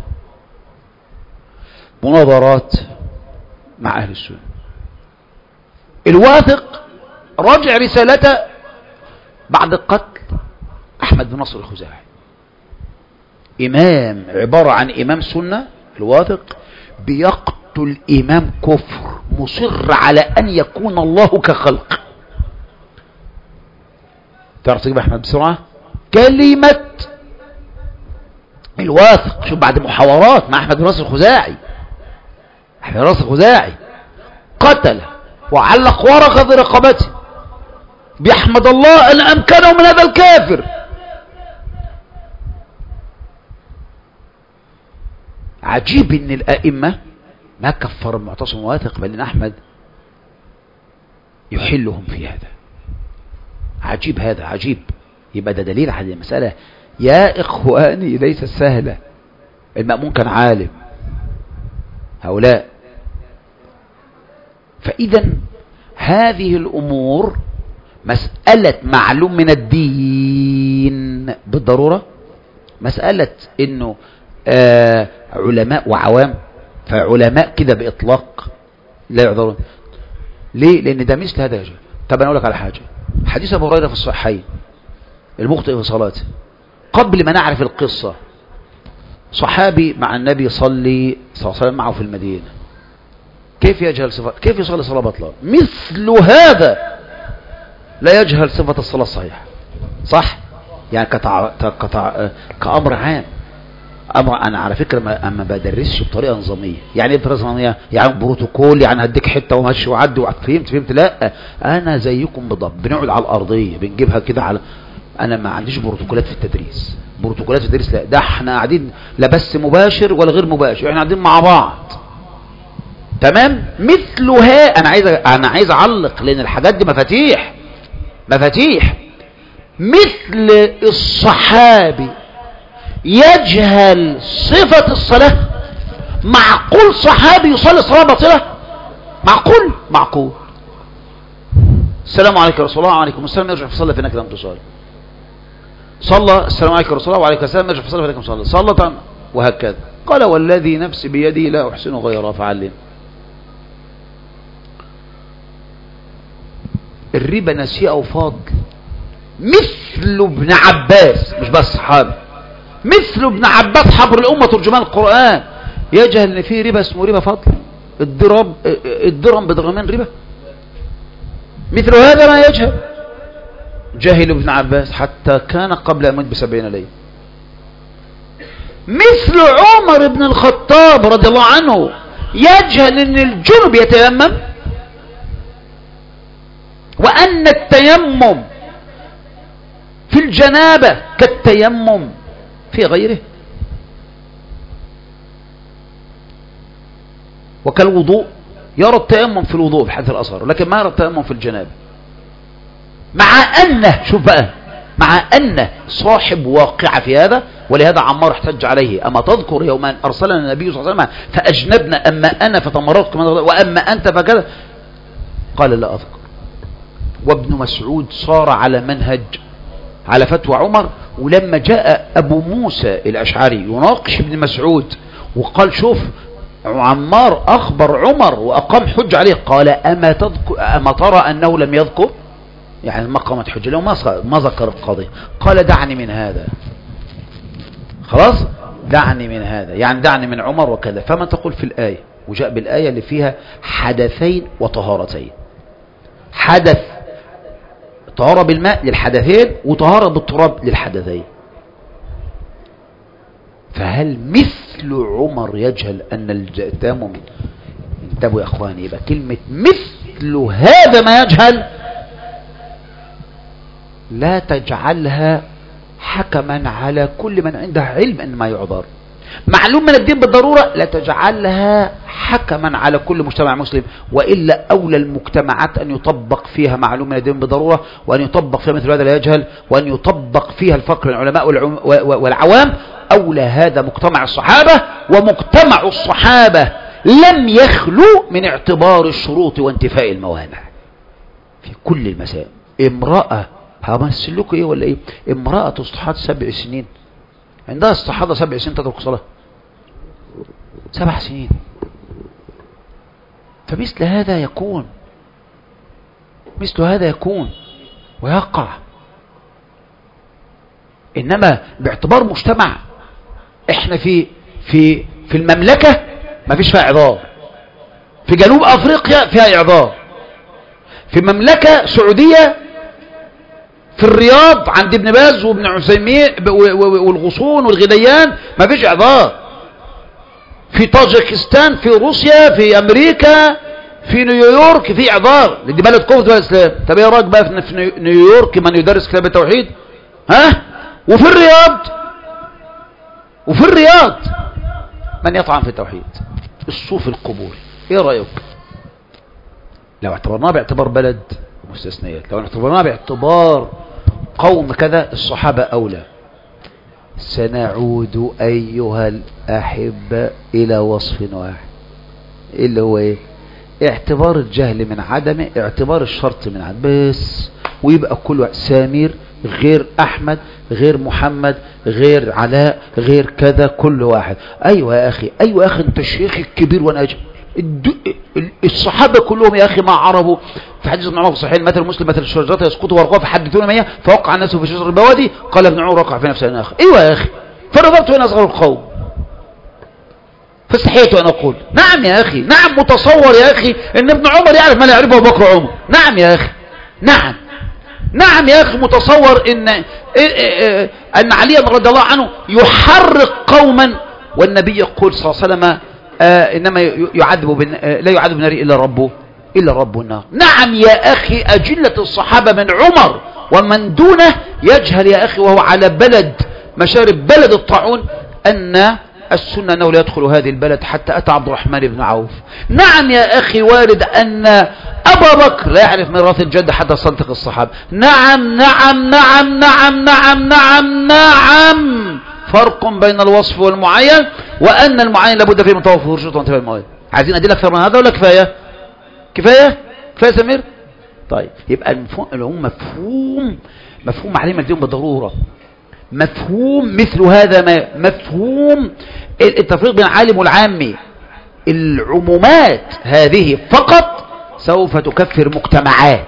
مناظرات مع أهل السنة؟ الواثق رجع رسالته بعد قتل أحمد بن نصر الخزاعي، إمام عبارة عن إمام سنة الواثق بيقتل إمام كفر مصر على أن يكون الله كخلق. تعرف تجيب أحمد بسرعة؟ كلمة الواثق، شوف بعد محاورات مع أحمد بن نصر الخزاعي، أحمد بن نصر الخزاعي قتل وعلق ورقة في رقبته بيحمد الله أن أمكنه من هذا الكافر. عجيب ان الائمه ما كفر المعتصم واثق، بل ان احمد يحلهم في هذا. عجيب، هذا عجيب. يبقى ده دليل على المساله يا اخواني ليست سهله. المأمون كان عالم هؤلاء. فاذا هذه الامور مساله معلوم من الدين بالضروره، مساله انه آه علماء وعوام، فعلماء كده بإطلاق لا يعذرون. ليه؟ لأن ده مثل هذا يجب. طب أنا أقول لك على حاجة، حديث أبو هريرة في الصحيحين، المخطئ في صلاته، قبل ما نعرف القصة، صحابي مع النبي صلي صلى الله عليه وسلم معه في المدينة، كيف يجهل صفة، كيف يصلي صلاة بطلة؟ مثل هذا لا يجهل صفة الصلاة الصحيحة، صح؟ يعني كتع... كتع... كأمر عام. أمر أنا على فكرة ما أما بدرسش بطريقة نظامية. يعني إيه بطريقة نظامية؟ يعني بروتوكول، يعني هديك حتة ومشي وعدي وعد. فهمت فهمت لا، أنا زيكم بالضبط، بنقعد على الأرضية بنجيبها كده على. أنا ما عنديش بروتوكولات في التدريس، بروتوكولات في التدريس لا، ده احنا قاعدين لا بس مباشر ولا غير مباشر، احنا قاعدين مع بعض. تمام؟ مثلها أنا عايز أنا عايز أعلق، لأن الحاجات دي مفاتيح مفاتيح. مثل الصحابي يجهل صفة الصلاة، معقول صحابي يصلي صلاة باطلة؟ معقول؟ معقول. السلام عليكم يا رسول الله، وعليكم السلام، يرجع فصلى فينك لم تصلي. صلى السلام عليكم يا رسول الله، وعليكم السلام، يرجع فصلى فينك لم تصلي. صلى وهكذا. قال والذي نفسي بيدي لا أحسن غيره فعلم. الربا نسيئة وفضل. مثل ابن عباس، مش بس صحابي، مثل ابن عباس حبر الأمة ترجمان القرآن، يجهل ان في ربا اسمه ربا فضل، الدرهم الدرهم بدرهمين ربا. مثل هذا ما يجهل. جاهل ابن عباس حتى كان قبل أن يموت بسبعين ليلة. مثل عمر بن الخطاب رضي الله عنه يجهل ان الجنب يتيمم، وأن التيمم في الجنابة كالتيمم في غيره، وكالوضوء. يرى التيمم في الوضوء في حديث الأصغر، لكن ما يرى التيمم في الجنابة. مع أنه شوف بقى، مع أنه صاحب واقعة في هذا. ولهذا عمار احتج عليه، أما تذكر يوم أن أرسلنا النبي صلى الله عليه وسلم فأجنبنا، أما أنا فتمرضت وأما أنت فكذا، قال لا أذكر. وابن مسعود صار على منهج على فتوى عمر، ولما جاء أبو موسى الأشعري يناقش ابن مسعود وقال شوف عمار أخبر عمر وأقام حج عليه، قال أما, تذكر أما ترى أنه لم يذكر، يعني ما قامت حجة له ما ذكر القضية، قال دعني من هذا، خلاص دعني من هذا، يعني دعني من عمر وكذا. فما تقول في الآية؟ وجاء بالآية اللي فيها حدثين وطهارتين، حدث طهارة بالماء للحدثين وطهارة بالتراب للحدثين، فهل مثل عمر يجهل أن التيمم؟ انتبهوا يا أخواني، يبقى كلمة مثل هذا ما يجهل لا تجعلها حكما على كل من عنده علم أن ما يعذر، معلوم من الدين بالضرورة لا تجعلها حكما على كل مجتمع مسلم، وإلا أولى المجتمعات أن يطبق فيها معلوم من الدين بالضرورة، وأن يطبق فيها مثل هذا لا يجهل، وأن يطبق فيها الفقر العلماء والعوام. أولى هذا مجتمع الصحابة، ومجتمع الصحابة لم يخلو من اعتبار الشروط وانتفاء الموانع في كل المسائل. امرأة همثل لكم ايه ولا ايه؟ امرأة تصطحات سبع سنين، عندها استحاضة سبع سنين تترك صلاة، سبع سنين. فمثل هذا يكون مثل هذا يكون ويقع. إنما باعتبار مجتمع، احنا في في في المملكة ما فيش فيها إعذار، في جنوب أفريقيا فيها إعذار، في مملكة سعودية في الرياض عند ابن باز وابن عثيمين والغصون والغديان ما فيش إعذار، في طاجكستان في روسيا في أمريكا في نيويورك في إعذار، دي بلد كفر بلد إسلام. طب ايه رايك بقى في نيويورك من يدرس كتاب التوحيد؟ ها؟ وفي الرياض وفي الرياض من يطعن في التوحيد، الصوفي القبور. ايه رأيك لو اعتبرناه باعتبار بلد مستثنيات، لو اعتبرناه باعتبار قوم كذا، الصحابة أولى. سنعود أيها الأحبة إلى وصف واحد، اللي هو ايه؟ اعتبار الجهل من عدمه، اعتبار الشرط من عدمه بس، ويبقى كل واحد سامير غير أحمد غير محمد غير علاء غير كذا، كل واحد. أيوة يا أخي، أيوة يا أخي، أنت الشيخ الكبير وأنا أجل. الصحابة كلهم يا أخي ما عرفوا في حديث ابن عمر صحيح مثل المسلم مثل الشجرة يسقط ورقها فحدثونا مية فوقع الناس في شجر البوادي، قال ابن عمر وقع في نفسه أنا آخر. أيوة يا أخي، فرضبت وأنا أصغر القوم فاستحيت وأنا أقول نعم يا أخي، نعم. متصور يا أخي أن ابن عمر يعرف ما لا يعرفه أبو بكر وعمر؟ نعم يا أخي، نعم نعم يا أخي. متصور إن أن علي رضي الله عنه يحرق قوما والنبي يقول صلى الله عليه وسلم آه إنما يعذب لا يعذب بالنار إلا ربه إلا رب النار. نعم يا أخي، أجلة الصحابة من عمر ومن دونه يجهل يا أخي وهو على بلد مشارب بلد الطاعون أن السنة أنه لا يدخل هذه البلد حتى أتى عبد الرحمن بن عوف. نعم يا أخي، وارد أن أبا بكر لا يعرف ميراث الجد حتى صنطق الصحابة. نعم نعم نعم نعم نعم نعم نعم فرق بين الوصف والمعين، وأن المعين لابد فيه من توافر شروط وانتفاء المواد. عايزين أدلة أكثر من هذا ولا كفاية؟ كفاية؟ كفاية سمير؟ طيب يبقى المفهوم اللي هم مفهوم مفهوم علم الدين بالضرورة، مفهوم مثل هذا ما مفهوم التفريق بين العالم والعامي. العمومات هذه فقط سوف تكفر مجتمعات،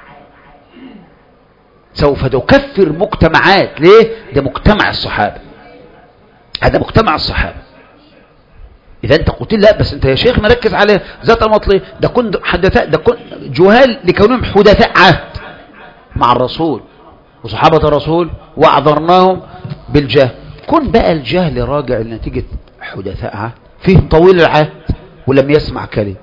سوف تكفر مجتمعات. ليه؟ ده مجتمع الصحابة، هذا مجتمع الصحابة. إذا أنت قلت لا بس أنت يا شيخ مركز على ذات المطلي، ده كن حدثاء، ده كن جهال لكونهم حدثاء عهد مع الرسول وصحابة الرسول وأعذرناهم بالجهل. كن بقى الجهل راجع لنتيجة حدثاء عهد فيه طويل العهد ولم يسمع كلمة،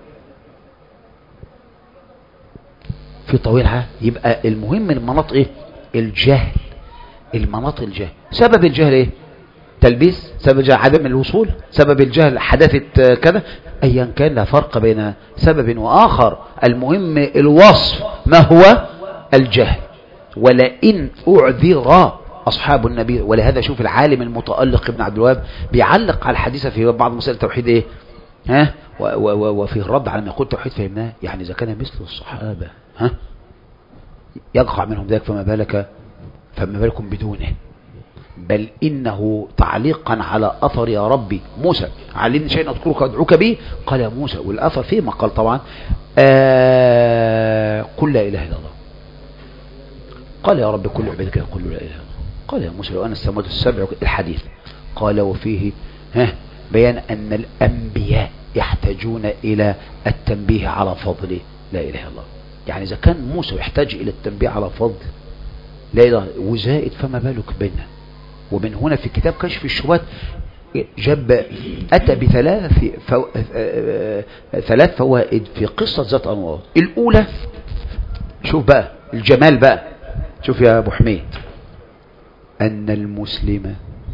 في طويل عهد. يبقى المهم من المناطق ايه؟ الجهل، المناطق الجهل. سبب الجهل ايه؟ تلبيس، سبب الجهل عدم الوصول، سبب الجهل حدثة كذا، ايا كان لا فرق بين سبب واخر. المهم الوصف ما هو؟ الجهل. ولئن اعذر اصحاب النبي، ولهذا شوف العالم المتألق ابن عبد الوهاب بيعلق على الحديث في بعض مسائل التوحيد ايه؟ ها؟ وفي الرد على ما يقول التوحيد فهمناه، يعني اذا كان مثل الصحابة ها يقع منهم ذلك فما بالك فما بالكم بدونه. بل إنه تعليقا على أثر يا ربي موسى علمني شيئا أذكرك وأدعوك به، قال يا موسى، والأثر فيه ما قال طبعا آه قل لا إله إلا الله. قال يا رب كل عبادك يقول لا إله إلا الله. قال يا موسى لو أنا السماوات السبع الحديث. قال وفيه ها بيان أن الأنبياء يحتاجون إلى التنبيه على فضل لا إله إلا الله. يعني إذا كان موسى يحتاج إلى التنبيه على فضل لا إله وزائد فما بالك بنا. ومن هنا في كتاب كشف الشبهات جاب أتى بثلاث فو... ثلاث فوائد في قصة ذات أنواط. الأولى شوف بقى الجمال بقى، شوف يا أبو حميد، أن المسلم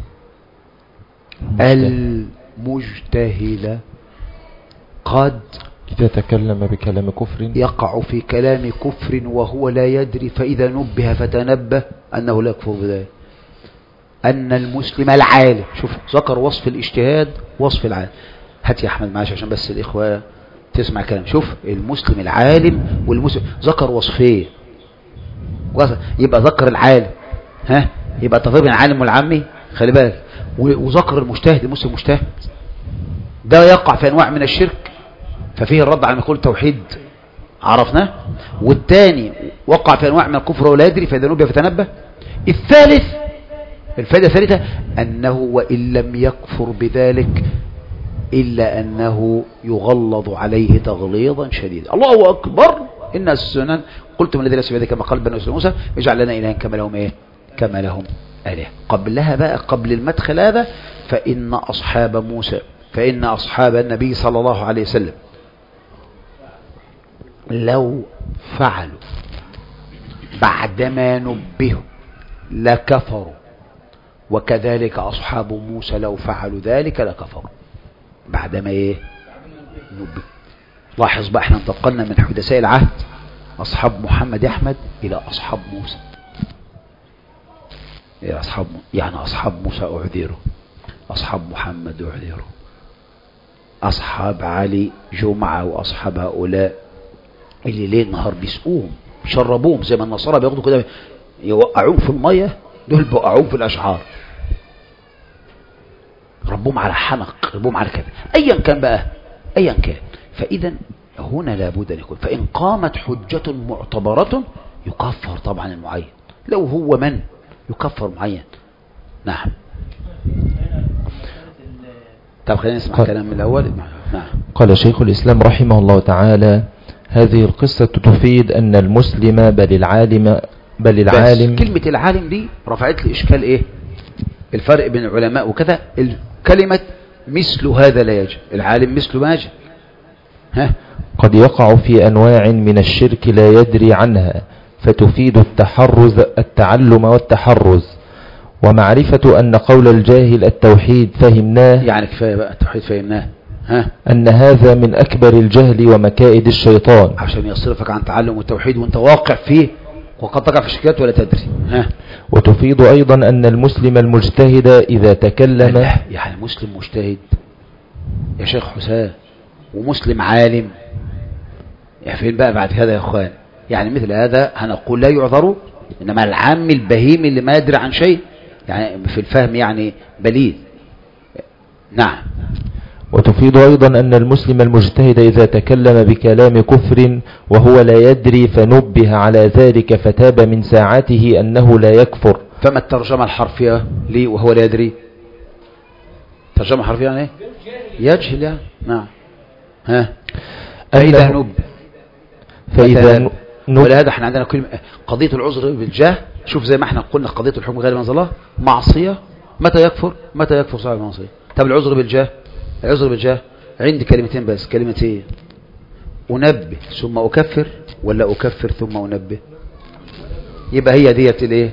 المجتهد قد إذا تكلم بكلام كفر يقع في كلام كفر وهو لا يدري، فإذا نبه فتنبه أنه لا يكفر بذلك. أن المسلم العالم، شوف ذكر وصف الاجتهاد وصف العالم. هات يا أحمد معاش عشان بس الإخوة تسمع كلام. شوف المسلم العالم والمسلم ذكر وصفين، يبقى ذكر العالم ها يبقى تفريق بين العالم والعامي، خلي بالك. وذكر المجتهد المسلم المجتهد ده يقع في أنواع من الشرك، ففيه الرد على ما يقول التوحيد عرفناه. والثاني وقع في أنواع من الكفر ولا يدري، فإذا نبه فتنبه. الثالث الفائدة الثالثة أنه وإن لم يكفر بذلك إلا أنه يغلظ عليه تغليظا شديدا. الله أكبر، إن السنن قلت من الذي ليس بذلك كما قال بنو إسرائيل موسى اجعل لنا إلها كما لهم إيه كما لهم آلهة. قبلها بقى قبل المدخل هذا فإن أصحاب موسى فإن أصحاب النبي صلى الله عليه وسلم لو فعلوا بعدما نبهوا لكفروا، وكذلك أصحاب موسى لو فعلوا ذلك لكفروا بعدما ايه نبه. لاحظ بقى احنا انتقلنا من حدثاء العهد أصحاب محمد أحمد إلى أصحاب موسى. إيه أصحاب يعني أصحاب موسى أعذروا، أصحاب محمد أعذروا، أصحاب علي جمعة، وأصحاب هؤلاء اللي ليل نهار بيسقوهم شربوهم زي ما النصارى بياخدوا كده يوقعوهم في المية، دول بيوقعوهم في الأشعار، ربهم على حنق، ربهم على كذا، أيا كان بقى أيا كان. فإذا هنا لابد أن يكون، فإن قامت حجة معتبرة يكفر طبعا المعين، لو هو من يكفر معين. نعم. طب خلينا نسمع كلام من الأول. نعم. قال شيخ الإسلام رحمه الله تعالى: هذه القصة تفيد أن المسلم بل العالم بل العالم. كلمة العالم دي رفعت لي إشكال إيه؟ الفرق بين العلماء وكذا. الكلمة مثل هذا لا يجب، العالم مثل ما يجب. ها؟ قد يقع في أنواع من الشرك لا يدري عنها، فتفيد التحرز التعلم والتحرز، ومعرفة أن قول الجاهل التوحيد فهمناه. يعني كفاية بقى التوحيد فهمناه. ها؟ أن هذا من أكبر الجهل ومكائد الشيطان، عشان يصرفك عن تعلم التوحيد وانت واقع فيه وقد تقع في الشركات ولا تدري. ها؟ وتفيد أيضا أن المسلم المجتهد إذا تكلم. يعني مسلم مجتهد يا شيخ حسام ومسلم عالم، يعني فين بقى بعد هذا يا اخوان؟ يعني مثل هذا هنقول لا يعذروا، انما العام البهيم اللي ما يدري عن شيء يعني في الفهم يعني بليد. نعم. وتفيد أيضا أن المسلم المجتهد إذا تكلم بكلام كفر وهو لا يدري فنبه على ذلك فتاب من ساعته أنه لا يكفر. فما الترجمة الحرفية لي وهو لا يدري؟ ترجمة حرفية يعني ايه؟ يجهل يعني. نعم. ها؟ فإذا نب فإذا نب ولهذا احنا عندنا كلمة قضية العذر بالجاه. شوف زي ما احنا قلنا قضية الحكم غير منزل الله معصية، متى يكفر؟ متى يكفر صاحب المعصية؟ طب العذر بالجاه، العذر بالجاه عندي كلمتين بس، كلمتين: أنبه ثم أكفر ولا أكفر ثم أنبه؟ يبقى هي ديت الايه؟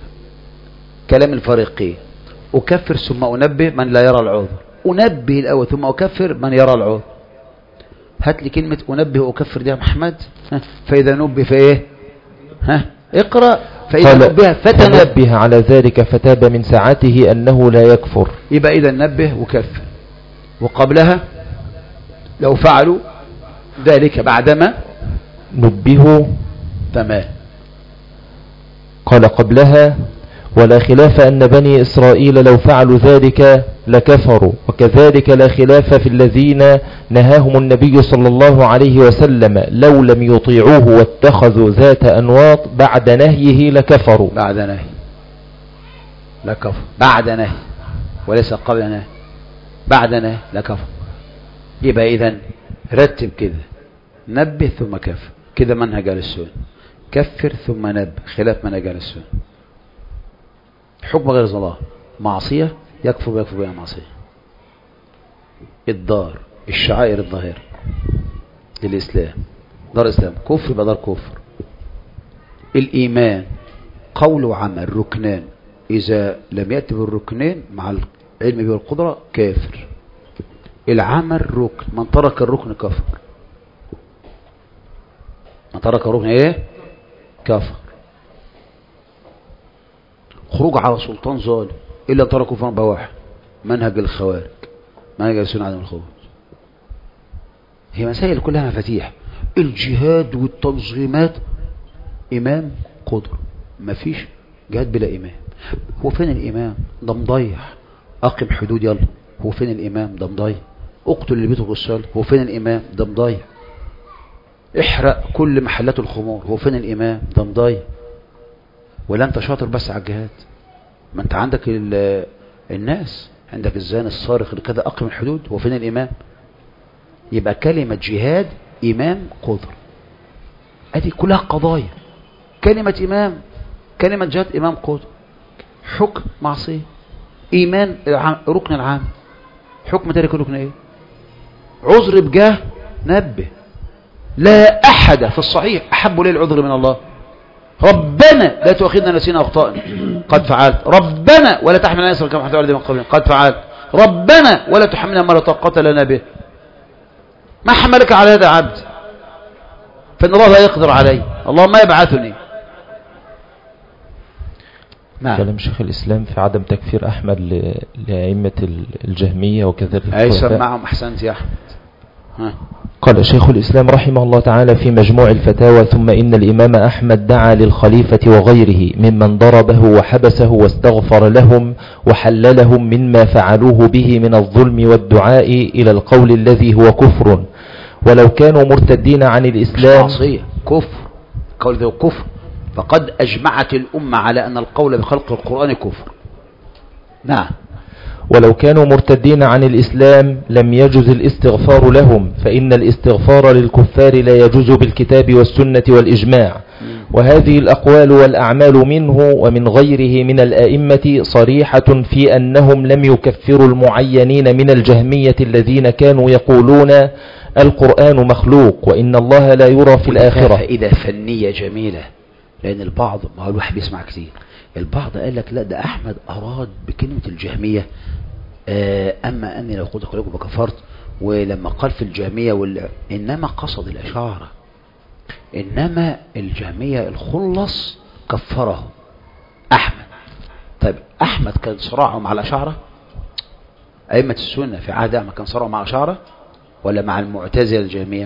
كلام الفريقين. أكفر ثم أنبه من لا يرى العذر، أنبه الأول ثم أكفر من يرى العذر. هات لي كلمة أنبه وأكفر دي يا محمد. ها؟ فإذا نبه فإيه؟ ها؟ اقرأ. فإذا نبه فتنبه على ذلك فتاب من ساعته أنه لا يكفر. يبقى إذا نبه وكفر، وقبلها لو فعلوا ذلك بعدما نبهوا. تمام. قال قبلها: ولا خلاف أن بني إسرائيل لو فعلوا ذلك لكفروا، وكذلك لا خلاف في الذين نهاهم النبي صلى الله عليه وسلم لو لم يطيعوه واتخذوا ذات أنواط بعد نهيه لكفروا. بعد نهي لكفر، بعد نهي وليس قبل نهي، بعد نهي لكفر. يبقى إذن رتب كده، نبه ثم كفر، كده منهج أهل السنة. كفر ثم نبه، خلاف منهج أهل السنة. حكم غير الله معصية يكفر ويكفر بها معصية. الدار الشعائر الظاهرة للإسلام دار إسلام، كفر يبقى دار كفر. الإيمان قول وعمل ركنان، إذا لم يأتي بالركنين مع العلم به والقدرة كافر. العمل ركن، من ترك الركن كفر، من ترك الركن ايه كفر. خروج على سلطان ظالم إلا تركوا كفرا بواحد، منهج الخوارج، منهج السنة عدم الخروج. هي مسائل كلها مفاتيح. الجهاد والتنظيمات إمام قدر، مفيش جهاد بلا إمام. هو فين الإمام؟ ده مضيع. أقم حدود يلا، هو فين الإمام؟ ده مضيع. اقتل اللي بيترك الصلاة، هو فين الإمام؟ ده مضيع. احرق كل محلات الخمور، هو فين الإمام؟ ده مضيع. ولا أنت شاطر بس على الجهاد؟ ما أنت عندك الناس، عندك الزان الصارخ كده، أقم الحدود، هو فين الإمام؟ يبقى كلمة جهاد إمام قدر، أدي كلها قضايا. كلمة إمام، كلمة جهاد إمام قدر. حكم معصية، إيمان ركن العام، حكم تارك الركن إيه؟ عذر بجاه نبه. لا أحد في الصحيح أحب لي العذر من الله. ربنا لا تؤاخذنا نسينا أخطأنا قد فعلت، ربنا ولا تحمل علينا إصرا كما حملت على الذين من قبلنا قد فعلت، ربنا ولا تحملنا ما لا طاقة لنا به. ما حملك على هذا عبد؟ فإن الله لا يقدر علي، الله ما يبعثني. نعم. كلام شيخ الإسلام في عدم تكفير أحمد لأئمة الجهمية وكذلك أي سمعهم أحسنت يا أحمد. ها. قال شيخ الإسلام رحمه الله تعالى في مجموع الفتاوى: ثم إن الإمام أحمد دعا للخليفة وغيره ممن ضربه وحبسه واستغفر لهم وحللهم مما فعلوه به من الظلم والدعاء إلى القول الذي هو كفر، ولو كانوا مرتدين عن الإسلام. معصية كفر، قول ذو كفر. فقد أجمعت الأمة على أن القول بخلق القرآن كفر. نعم. ولو كانوا مرتدين عن الإسلام لم يجوز الاستغفار لهم، فإن الاستغفار للكفار لا يجوز بالكتاب والسنة والإجماع. وهذه الأقوال والأعمال منه ومن غيره من الآئمة صريحة في أنهم لم يكفروا المعينين من الجهمية الذين كانوا يقولون القرآن مخلوق وإن الله لا يرى في الآخرة. فائدة فنية جميلة، لأن البعض، ما هو الواحد بيسمع كتير، البعض قال لك لا ده أحمد أراد بكلمة الجهمية آه أما أني لو قلت لكم بكفرت، ولما قال في الجهمية وال... إنما قصد الأشاعرة، إنما الجهمية الخلص كفره أحمد. طيب أحمد كان صراعه مع الأشاعرة؟ أئمة السنة في عهد أحمد كان صراعه مع الأشاعرة ولا مع المعتزلة الجهمية؟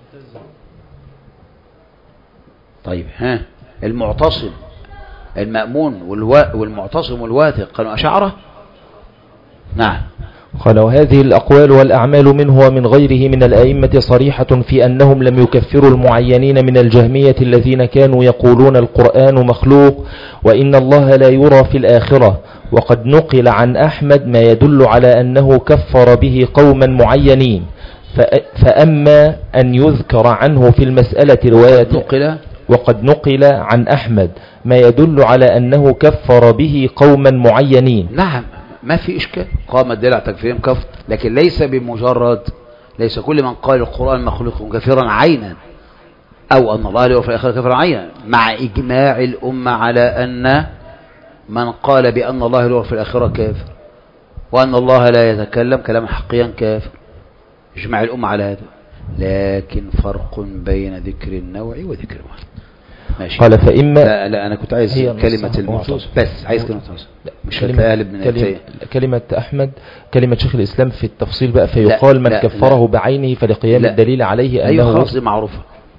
طيب ها، المعتصم المأمون والوا... والمعتصم والواثق كانوا أشاعرة؟ نعم. قال: وهذه الأقوال والأعمال منه ومن غيره من الأئمة صريحة في أنهم لم يكفروا المعينين من الجهمية الذين كانوا يقولون القرآن مخلوق وإن الله لا يرى في الآخرة. وقد نقل عن أحمد ما يدل على أنه كفر به قوما معينين، فأما أن يذكر عنه في المسألة رواية نقل وقد نقل عن أحمد ما يدل على أنه كفر به قوما معينين. نعم، ما في إشكال، قام الدلع تكفيرهم كفر، لكن ليس بمجرد، ليس كل من قال القرآن مخلوق كافرا عينا، أو أن الله له في الآخرة كافرا عينا، مع إجماع الأمة على أن من قال بأن الله له في الآخرة كافر وأن الله لا يتكلم كلاما حقيا كافر، إجماع الأمة على هذا. لكن فرق بين ذكر النوع وذكر المعنى. ماشي. قال فإما لا, لا أنا كنت عايز كلمة المعتصم بس، عايز كلمة المعتصم، لا مش كلمة, كلمة, كلمة أحمد، كلمة شيخ الإسلام في التفصيل بقى، فيقال من لا كفره لا بعينه فلقيام لا الدليل عليه أنه أيوة خلاص دي معروفة.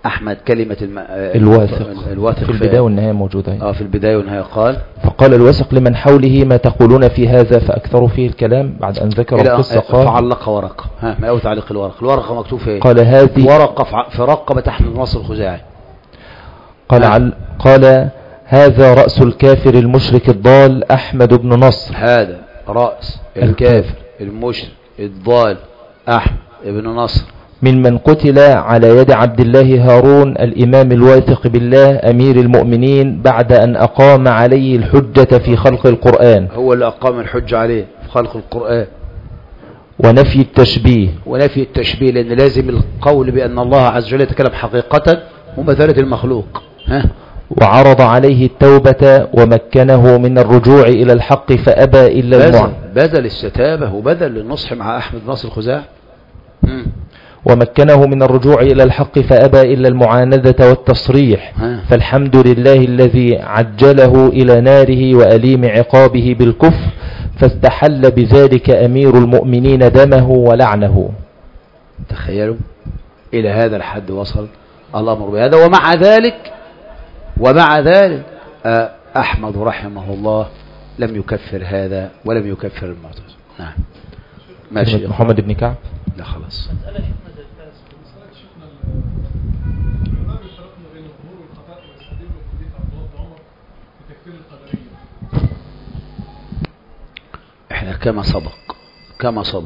أحمد كلمة الم... الواثق الواثق في البداية والنهاية موجودة. آه في البداية والنهاية قال فقال الواثق لمن حوله ما تقولون في هذا فأكثروا فيه الكلام بعد أن ذكر القصة. قال فعلق ورقة. ها ما أو تعليق الورقة. الورقة مكتوب في قال هذه ورقة في رقبة أحمد بن نصر الخزاعي. قال عل... قال هذا رأس الكافر المشرك الضال أحمد بن نصر. هذا رأس الكافر المشرك الضال أحمد بن نصر ممن قتل على يد عبد الله هارون الإمام الواثق بالله أمير المؤمنين بعد أن أقام عليه الحجة في خلق القرآن. هو اللي أقام الحجة عليه في خلق القرآن. ونفي التشبيه ونفي التشبيه لأن لازم القول بأن الله عز وجل يتكلم حقيقة ومثالة المخلوق. ها وعرض عليه التوبة ومكنه من الرجوع إلى الحق فأبى إلا المعنى. بذل الاستتابة وبذل النصح مع أحمد بن نصر الخزاعي. ومكنه من الرجوع إلى الحق فأبى إلا المعاندة والتصريح. فالحمد لله الذي عجله إلى ناره وأليم عقابه بالكفر فاستحل بذلك أمير المؤمنين دمه ولعنه. تخيلوا إلى هذا الحد وصل الأمر بهذا. ومع ذلك ومع ذلك أحمد رحمه الله لم يكفر هذا ولم يكفر المعتزلة. نعم ماشي. محمد بن كعب. لا خلاص. احنا كما سبق كما سبق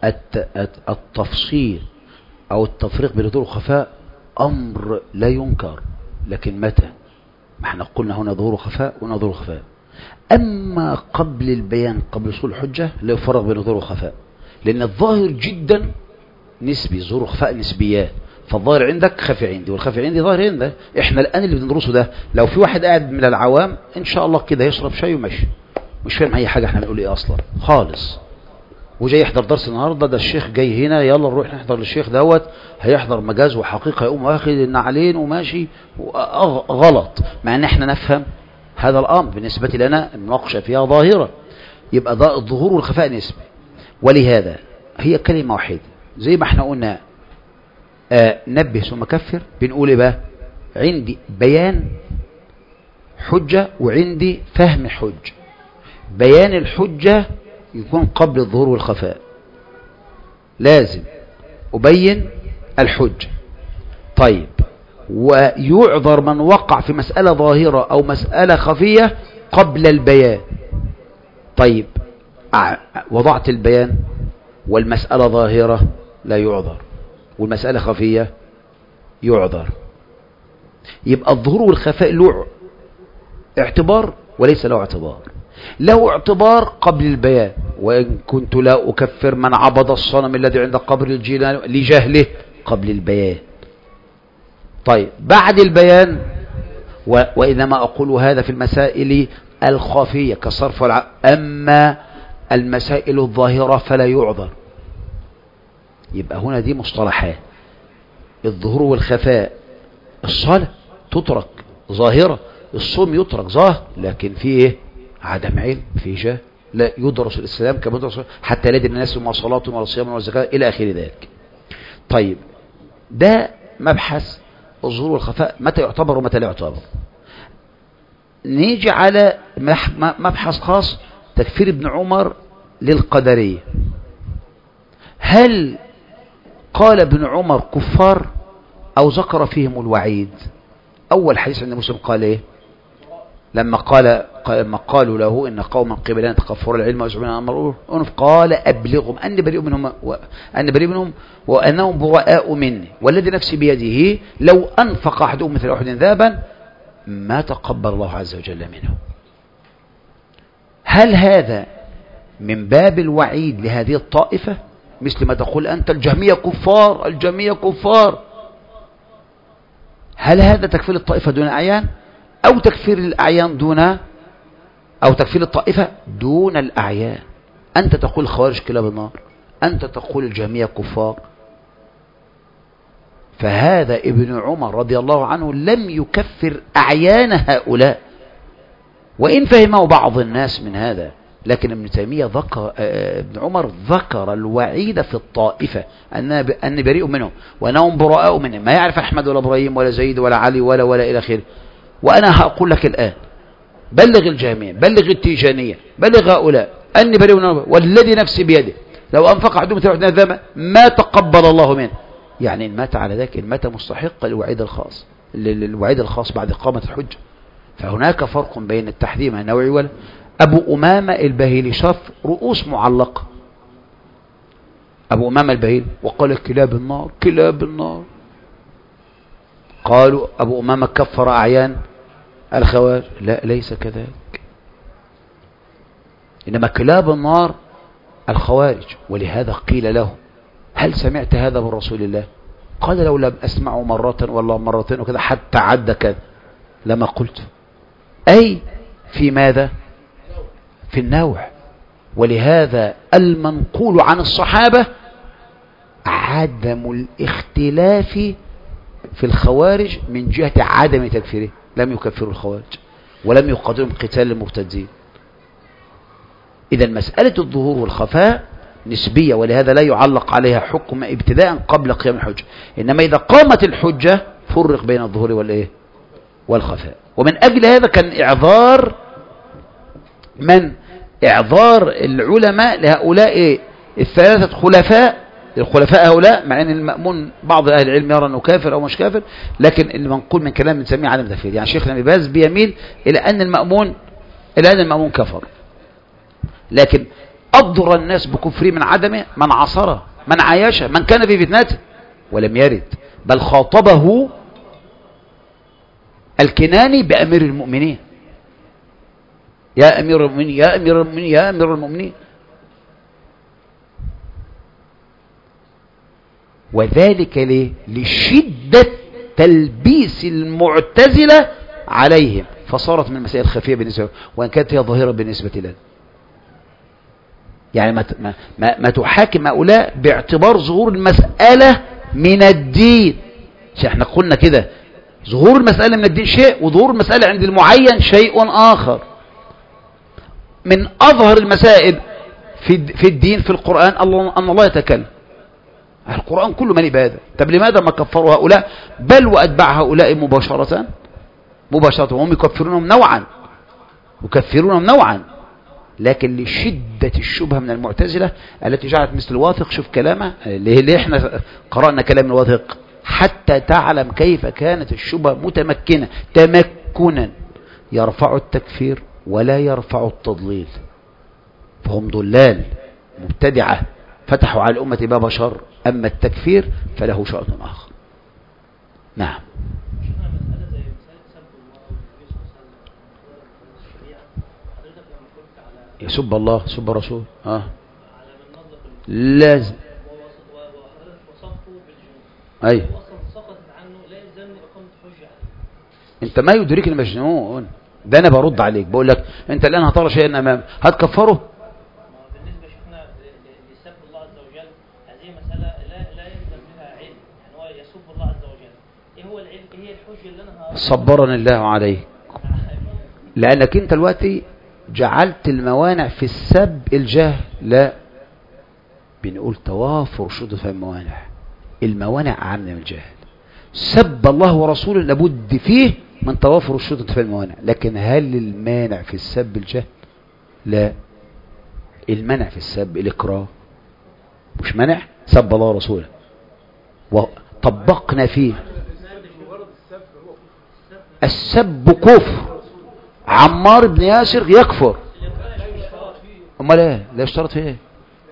التفصيل او التفريق بين ظهور وخفاء امر لا ينكر، لكن متى؟ ما احنا قلنا هنا ظهور وخفاء وهنا ظهور وخفاء. اما قبل البيان قبل وصول الحجه لا يفرق بين ظهور وخفاء، لان الظاهر جدا نسبي، ظهور وخفاء نسبيات. فالظاهر عندك خفي عندي والخفي عندي ظاهر عندك. احنا الان اللي بندرسه ده لو في واحد قاعد من العوام ان شاء الله كده يشرب شاي ومشي مش فاهم اي حاجه احنا بنقول ايه اصلا خالص، وجاي يحضر درس النهارده ده الشيخ جاي هنا يلا نروح نحضر للشيخ دوت هيحضر مجاز وحقيقه يقوم واخد النعلين وماشي غلط، مع ان احنا نفهم هذا الامر بالنسبه لنا المناقشه فيها ظاهره. يبقى ده الظهور والخفاء نسبي. ولهذا هي كلمه واحده زي ما احنا قلنا آه نبه ثم كفر. بنقول ايه بقى؟ عندي بيان حجه وعندي فهم حجه. بيان الحجة يكون قبل الظهور والخفاء، لازم أبين الحجة. طيب ويعذر من وقع في مسألة ظاهرة أو مسألة خفية قبل البيان. طيب وضعت البيان والمسألة ظاهرة لا يعذر والمسألة خفية يعذر. يبقى الظهور والخفاء له اعتبار وليس له اعتبار. له اعتبار قبل البيان، وإن كنت لا أكفر من عبد الصنم الذي عند قبر الجيلان لجهله قبل البيان. طيب بعد البيان و... وإنما أقول هذا في المسائل الخافية كالصرف والع... أما المسائل الظاهرة فلا يعذر. يبقى هنا دي مصطلحات الظهور والخفاء. الصلاة تترك ظاهرة، الصوم يترك ظاهر، لكن في ايه؟ عدم علم، في جهل، لا يدرس الإسلام كما يدرس حتى لا يدري الناس ما صلاة ولا صيام ولا زكاة إلى آخر ذلك. طيب ده مبحث الظهور والخفاء متى يعتبر ومتى لا يعتبر. نيجي على مبحث خاص تكفير ابن عمر للقدرية. هل قال ابن عمر كفار أو ذكر فيهم الوعيد؟ أول حديث عند مسلم قال إيه؟ لما قال لما قالوا له إن قوما قبلنا تكفروا العلم ويزعمون أمره قال أبلغهم أني بريء منهم وأني بريء منهم وأنهم براء مني والذي نفسي بيده لو أنفق أحدهم مثل أحد ذهبا ما تقبل الله عز وجل منه. هل هذا من باب الوعيد لهذه الطائفة مثل ما تقول أنت الجميع كفار الجميع كفار؟ هل هذا تكفير الطائفة دون أعيان أو تكفير الأعيان دون أو تكفير الطائفة دون الأعيان؟ أنت تقول خوارج كلاب النار، أنت تقول الجميع كفار. فهذا ابن عمر رضي الله عنه لم يكفر أعيان هؤلاء، وإن فهمه بعض الناس من هذا لكن ابن تيمية ذكر ابن عمر ذكر الوعيد في الطائفة أن أن بريء منهم وأنهم براء منهم، ما يعرف أحمد ولا إبراهيم ولا زيد ولا علي ولا ولا إلى آخره. وأنا هقول لك الآن بلغ الجامعة، بلغ التيجانية، بلغ هؤلاء أني بريء منهم والذي نفسي بيده لو أنفق أحدهم مثل أحد ذنب ما تقبل الله منه. يعني إن مات على ذلك، إن مات مستحق للوعيد الخاص، للوعيد الخاص بعد إقامة الحجة. فهناك فرق بين التحريم النوعي ولا. أبو أمامة البهيلي شاف رؤوس معلقة، أبو أمامة البهيلي وقال كلاب النار كلاب النار. قالوا أبو أمامة كفر أعيان الخوارج، لا ليس كذلك، إنما كلاب النار الخوارج. ولهذا قيل له هل سمعت هذا من رسول الله؟ قال لو لم أسمعه مرة ولا مرتين وكذا حتى عد كذا لما قلت. أي في ماذا؟ في النوع. ولهذا المنقول عن الصحابة عدم الاختلاف في الخوارج من جهة عدم تكفيره، لم يكفروا الخوارج ولم يقاتلوا قتال المرتدين. إذا مسألة الظهور والخفاء نسبية، ولهذا لا يعلق عليها حكم ابتداء قبل قيام الحجة، إنما إذا قامت الحجة فرق بين الظهور والإيه والخفاء. ومن أجل هذا كان إعذار من إعذار العلماء لهؤلاء الثلاثة خلفاء، الخلفاء هؤلاء، مع أن المأمون بعض أهل العلم يرى أنه كافر أو مش كافر، لكن المنقول من كلام بنسميه عدم تكفير. يعني شيخنا ابن باز بيميل إلى أن المأمون إلى أن المأمون كفر، لكن أضر الناس بكفره من عدمه من عصره، من عايشه، من كان في فتنته ولم يرد، بل خاطبه الكناني بأمير المؤمنين، يا أمير المؤمنين يا أمير المؤمنين يا أمير المؤمنين. وذلك ليه؟ لشدة تلبيس المعتزلة عليهم، فصارت من المسائل الخفية بالنسبة لهم، وإن كانت هي ظاهرة بالنسبة لنا. يعني ما ما ما تحاكم هؤلاء باعتبار ظهور المسألة من الدين. احنا قلنا كده، ظهور المسألة من الدين شيء، وظهور المسألة عند المعين شيء آخر. من أظهر المسائل في في الدين في القرآن الله أن الله يتكلم. القرآن كله مليء بهذا. طب لماذا ما كفروا هؤلاء بل وأتبع هؤلاء مباشرة مباشرة وهم يكفرونهم نوعا يكفرونهم نوعا لكن لشدة الشبهة من المعتزلة التي جعلت مثل الواثق، شوف كلامه اللي احنا قرأنا كلام الواثق حتى تعلم كيف كانت الشبهة متمكنة تمكنا يرفع التكفير ولا يرفع التضليل، فهم ضلال مبتدعة فتحوا على الأمة باب شر، أما التكفير فله شأن آخر. نعم. يسب الله سب رسول اه لازم اي انت ما يدرك المجنون ده. انا برد عليك بقول لك انت الان هترى شيئا امام هتكفره. بالنسبه شيخنا لسب الله عز وجل هذه مساله لا لا يلزم بها علم، يعني هو يسب الله عز وجل. ايه هو العلم؟ ايه هي الحجه اللي انا صبرني الله عليك، لانك انت دلوقتي جعلت الموانع في السب الجهل. لا، بنقول توافر شروط في الموانع، الموانع أعم من الجهل. سب الله ورسوله لابد فيه من توافر الشروط في الموانع، لكن هل المانع في السب الجهل؟ لا، المانع في السب الإكراه، مش منع سب الله ورسوله وطبقنا فيه السب كفر. عمار بن ياسر يكفر، امال ايه؟ لا يشترط فيه ايه؟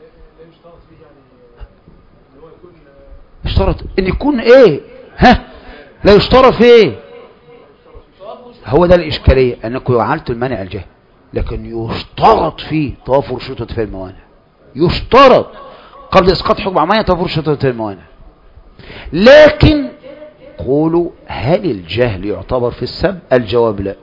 يشترط ان يكون ايه؟ ها لا يشترط فيه ايه؟ هو ده الاشكاليه، انكم جعلتوا المانع الجهل، لكن يشترط فيه توافر شروط في الموانع. يشترط قبل اسقاط حكم معين توافر شروط في الموانع. لكن قولوا هل الجهل يعتبر في السب؟ الجواب لا.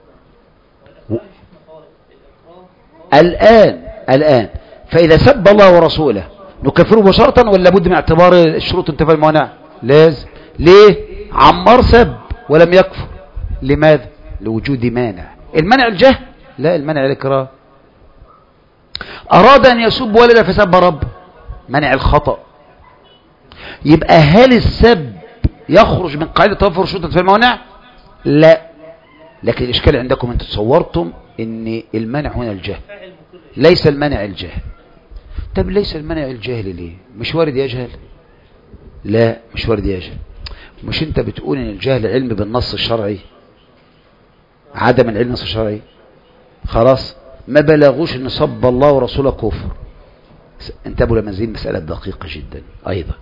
الآن الآن فإذا سب الله ورسوله نكفره مباشرة ولا بد من اعتبار الشروط انتفاء الموانع؟ لازم. ليه؟ عمار سب ولم يكفر، لماذا؟ لوجود مانع. المنع الجهل؟ لا، المنع الإكراه. أراد أن يسب ولدا فسب رب، منع الخطأ. يبقى هل السب يخرج من قاعدة توفر شروط في الموانع؟ لا، لكن الإشكال عندكم أنتم تصورتم أن المنع هنا الجهل، ليس المنع الجهل. طب ليس المنع الجهل ليه؟ مش وارد يجهل؟ لا مش وارد يجهل. مش انت بتقول ان الجهل علم بالنص الشرعي، عدم العلم بالنص الشرعي، خلاص ما بلغوش ان صب الله ورسوله كفر. انتبهوا لما زي المسألة دقيقة جدا أيضا.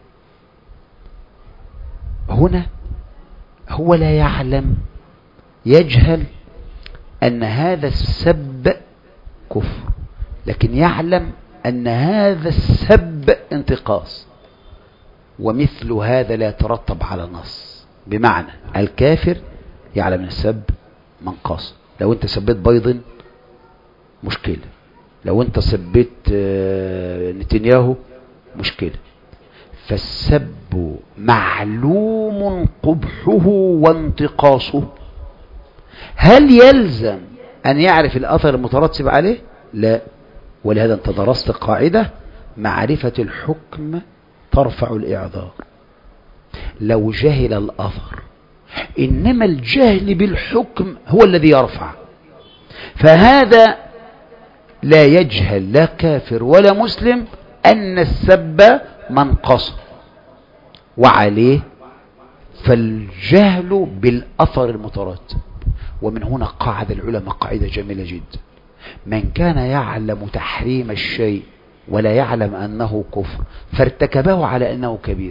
هنا هو لا يعلم، يجهل أن هذا السب كفر، لكن يعلم أن هذا السب انتقاص، ومثل هذا لا يترتب على نص. بمعنى الكافر يعلم أن السب منقاص. لو أنت سبيت بيض مشكلة، لو أنت سبيت نتنياهو مشكلة. فالسب معلوم قبحه وانتقاصه. هل يلزم أن يعرف الأثر المترتب عليه؟ لا. ولهذا أنت درست قاعدة: معرفة الحكم ترفع الإعذار. لو جهل الأثر، إنما الجهل بالحكم هو الذي يرفع. فهذا لا يجهل لا كافر ولا مسلم أن السب منقص، وعليه فالجهل بالأثر المترتب. ومن هنا قاعدة العلماء قاعدة جميلة جدا: من كان يعلم تحريم الشيء ولا يعلم أنه كفر فارتكبه على أنه كبير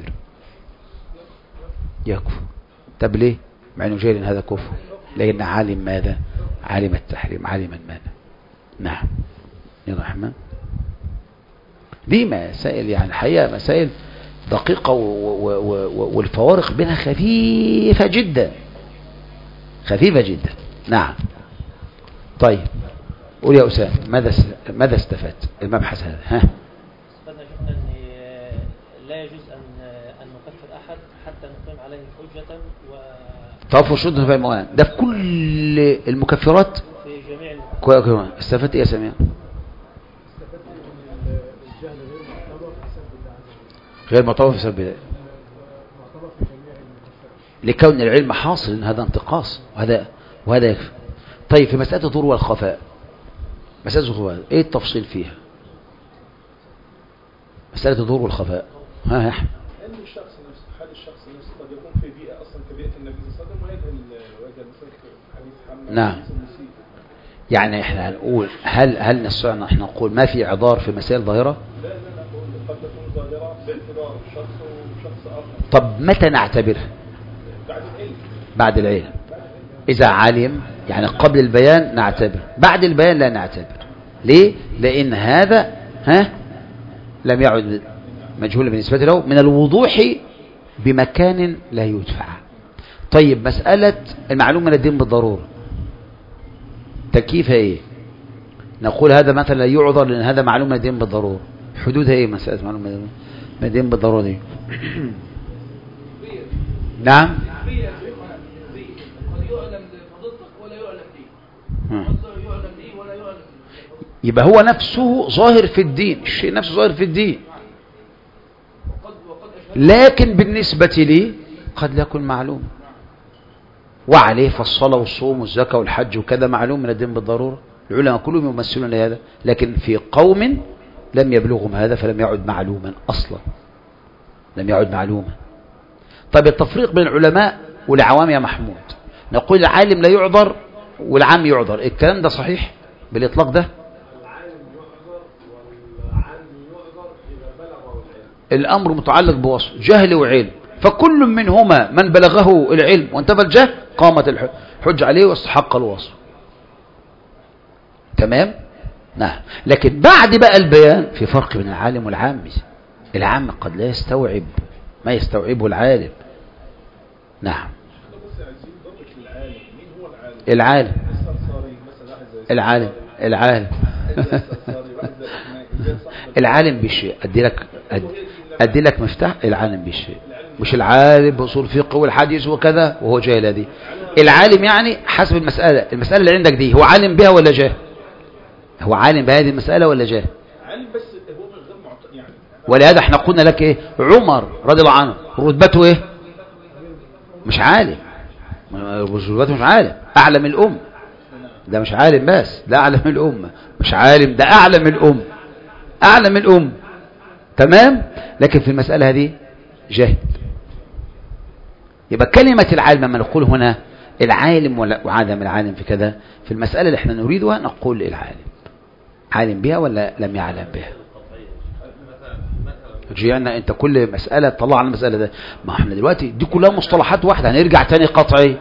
يكفر. طب ليه؟ مع أنه جاهل هذا كفر، لأن عالم ماذا؟ عالم التحريم، عالم المانع. نعم يا رحمن. دي مسائل يعني الحقيقة مسائل دقيقة، والفوارق بينها خفيفة جدا، خفيفة جدا. نعم. طيب قول يا أسامة، ماذا ماذا استفدت المبحث هذا؟ ها؟ استفدنا شفنا أن لا يجوز أن أن نكفر أحد حتى نقيم عليه حجة و توفر شروط في الموانع. ده في كل المكفرات في جميع المكفرات. استفدت إيه يا سمير؟ استفدت ان الجهل غير غير معتبر في سب الله، معتبر في سب الله، معتبر في جميع المكفرات، لكون العلم حاصل ان هذا انتقاص، وهذا وهذا يكفي. طيب في مسألة الظهور والخفاء، مسألة الظهور ايه التفصيل فيها؟ مسألة الظهور والخفاء. ها يا احمد. علم الشخص نفسه، حال الشخص نفسه قد يكون في بيئة اصلا كبيئة النبي صلى الله عليه وسلم ويجهل ويجهل مثل حديث حمد. نعم. يعني احنا هنقول هل هل نستطيع احنا نقول ما في اعذار في مسائل ظاهرة؟ لا لا لا أقول قد تكون ظاهرة باعتبار شخص وشخص آخر. طب متى نعتبرها؟ بعد العلم. بعد العلم. إذا علم يعني قبل البيان نعتبر، بعد البيان لا نعتبر. ليه؟ لأن هذا ها لم يعد مجهول بالنسبة له من الوضوح بمكان لا يدفع. طيب مسألة المعلوم من الدين بالضرورة تكييفها ايه؟ نقول هذا مثلا لا يعذر لأن هذا معلوم من الدين بالضرورة. حدودها ايه مسألة معلوم من الدين بالضرورة دي؟ نعم. يبقى هو نفسه ظاهر في الدين، الشيء نفسه ظاهر في الدين، لكن بالنسبة لي قد لا يكون معلوم. وعليه فالصلاة والصوم والزكاة والحج وكذا معلوم من الدين بالضرورة. العلماء كلهم يمثلون لهذا، لكن في قوم لم يبلغهم هذا فلم يعد معلوما أصلا، لم يعد معلوما. طيب التفريق بين العلماء والعوام يا محمود، نقول العالم لا يعذر والعام يعذر، الكلام ده صحيح بالإطلاق ده؟ الأمر متعلق بوصف جهل وعلم، فكل منهما من بلغه العلم وانتفى الجهل قامت الحج عليه واستحق الوصف. تمام؟ نعم. لكن بعد بقى البيان في فرق بين العالم والعام. العام قد لا يستوعب ما يستوعبه العالم. نعم. العالم العالم العالم العالم بالشيء. ادي لك ادي لك مفتاح العالم بالشيء، مش العالم باصول فقه والحديث وكذا وهو جاهل. هذه العالم يعني حسب المسألة، المسألة اللي عندك دي هو عالم بها ولا جاهل؟ هو عالم بهذه المسألة ولا جاهل؟ عالم بس هو غير معتقد يعني. ولهذا احنا قلنا لك ايه؟ عمر رضي الله عنه رتبته ايه؟ مش عالم، رتبته مش عالم، اعلم الام، ده مش عالم بس، ده اعلم الامه، مش عالم، ده اعلم الام، اعلم الام، تمام. لكن في المسألة هذه جاهل. يبقى كلمة العالم لما نقول هنا العالم وعدم العالم في كذا، في المسألة اللي احنا نريدها نقول العالم عالم بها ولا لم يعلم بها. جينا انت كل مسألة طلع على المسألة ده، ما احنا دلوقتي دي كلها مصطلحات واحدة، هنرجع تاني قطعي.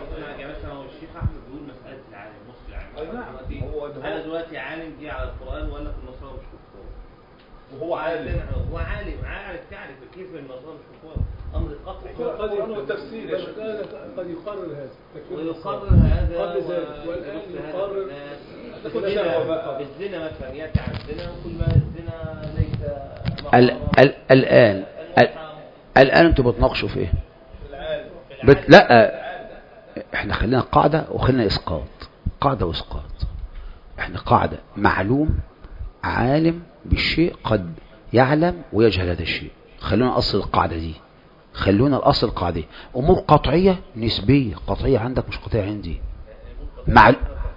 انا دلوقتي عالم دي على القرآن ولا في النصارى مش كفار؟ وهو عالم، هو عالم عارف تعرف كيف النصارى مش كفار، امر قطعي. قد القرآن والتفسير يا شيخ. قد يقرر هذا ويقرر هذا قبل ذلك، والآن يقرر الزنا مثلا، يأتي على الزنا وكل ما الزنا ليس ال ال الآن ال الآن انتوا بتناقشوا في ايه؟ بت لا احنا خلينا قاعدة وخلينا اسقاط، قاعدة واسقاط. احنا قاعدة معلوم عالم بالشيء قد يعلم ويجهل هذا الشيء، خلونا اصل القاعدة دي، خلونا الاصل القاعدة دي. امور قطعية نسبية، قطعية عندك مش قطعية عندي. مع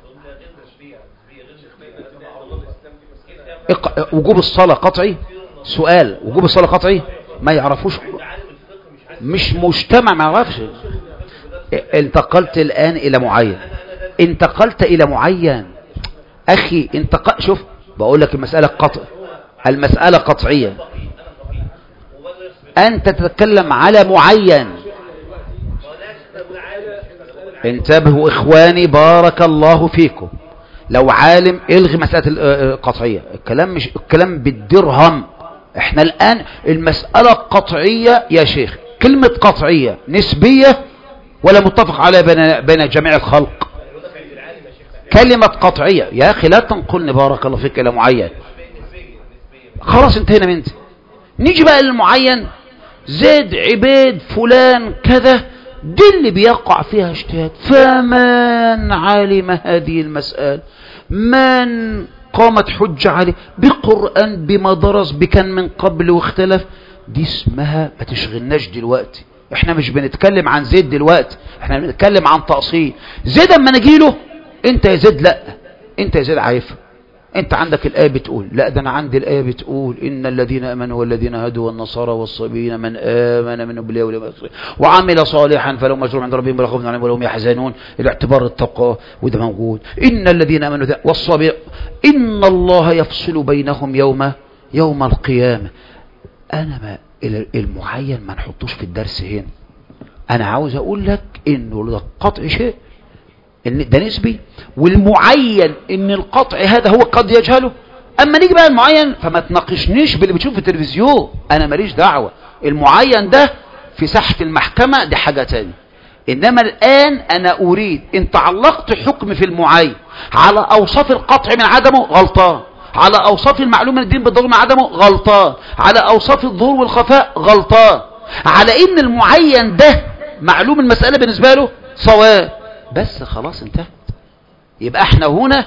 وجوب الصلاة قطعي، سؤال وجوب الصلاة قطعي، ما يعرفوش، مش مجتمع ما يعرفش. انتقلت الآن إلى معين، انتقلت إلى معين أخي، انتقل. شوف بقول لك المسألة قطع، المسألة قطعية، أنت تتكلم على معين. انتبهوا إخواني بارك الله فيكم، لو عالم الغي مسألة القطعية، الكلام مش الكلام بالدرهم. احنا الآن المسألة قطعية يا شيخ، كلمة قطعية نسبية ولا متفق عليها بين بين جميع الخلق؟ كلمة قطعية يا أخي، لا تنقلني بارك الله فيك إلى معين. خلاص انتهينا من دي، نيجي بقى للمعين، زيد عبيد فلان كذا، دي اللي بيقع فيها اجتهاد. فمن علم هذه المسألة، من قامت حجة عليه بقرآن بما درس بكان من قبل واختلف، دي اسمها ما تشغلناش دلوقتي. احنا مش بنتكلم عن زيد دلوقتي، احنا بنتكلم عن تأصيل. زيد اما نجيله، انت يا زيد لا، انت يا زيد عارفها، انت عندك الآية بتقول، لا ده انا عندي الآية بتقول ان الذين امنوا والذين هدوا والنصارى والصابين من آمن منهم بالله واليوم الآخر وعمل صالحا فلهم اجر عند ربهم ولا خوف عليهم ولا هم يحزنون، الاعتبار التقوى وده موجود. ان الذين امنوا والصابين ان الله يفصل بينهم يوم يوم القيامة. انا ما المعين ما نحطوش في الدرس هنا، انا عاوز اقول لك انه ده قطع شيء ان ده نسبي، والمعين ان القطع هذا هو قد يجهله. اما نيجي بقى المعين فما تناقشنيش باللي بتشوف في التلفزيون، انا ماليش دعوة. المعين ده في ساحة المحكمة دي حاجة تانية، انما الان انا اريد ان تعلقت حكم في المعين على اوصاف القطع من عدمه غلطان، على اوصاف المعلوم من الدين بالضرورة من عدمه غلطان، على اوصاف الظهور والخفاء غلطان، على ان المعين ده معلوم المسألة بالنسبة له صواب، بس خلاص انتهت. يبقى احنا هنا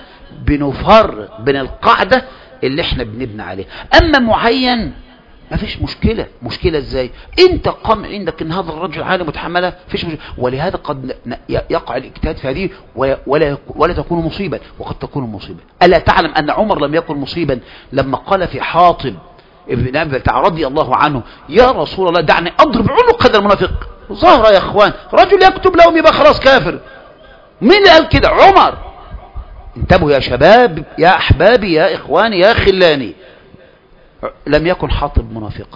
بنفرق بين القاعدة اللي احنا بنبني عليها. اما معين ما فيش مشكلة. مشكلة ازاي؟ انت قام عندك ان هذا الرجل عالم متحملة، فيش مشكلة. ولهذا قد يقع الاجتهاد في هذه ولا, ولا تكون مصيبا، وقد تكون مصيبا. ألا تعلم ان عمر لم يكن مصيبا لما قال في حاطب ابن أبي رضي الله عنه يا رسول الله دعني اضرب عنق هذا المنافق؟ ظاهرة يا اخوان، رجل يكتب لهم يبقى خلاص كافر. مين اللي قال كده؟ عمر. انتبهوا يا شباب يا احبابي يا اخواني يا خلاني، لم يكن حاطب منافقا.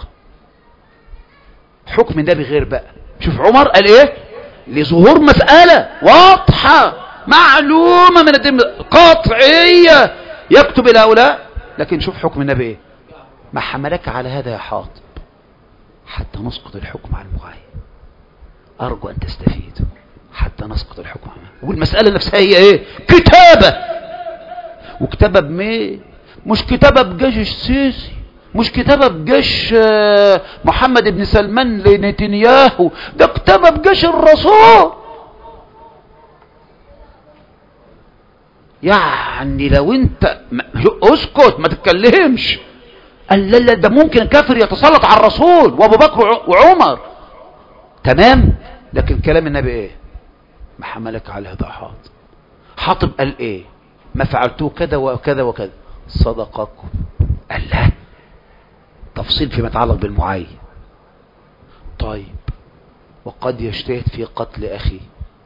حكم النبي غير بقى. شوف عمر قال ايه؟ لظهور مسألة واضحة معلومة من الدين قطعية يكتب الى هؤلاء، لكن شوف حكم النبي ايه؟ ما حملك على هذا يا حاطب حتى نسقط الحكم على المعين؟ ارجو ان تستفيدوا حتى نسقط الحكم عنه. والمسألة نفسها هي ايه؟ كتابة. وكتابة بمين؟ مش كتابة بجيش السيسي، مش كتابة بجيش محمد بن سلمان لنتنياهو، ده كتابة بجيش الرسول. يعني لو انت م... اسكت ما تتكلمش. قال لا لا ده ممكن كافر يتسلط على الرسول وابو بكر وعمر. تمام. لكن كلام النبي ايه؟ ما حملك على هذا حاطب. حاطب قال ايه؟ ما فعلتوه كذا وكذا وكذا. صدقكم. قال لا تفصيل فيما يتعلق بالمعين. طيب وقد يجتهد في قتل اخيه.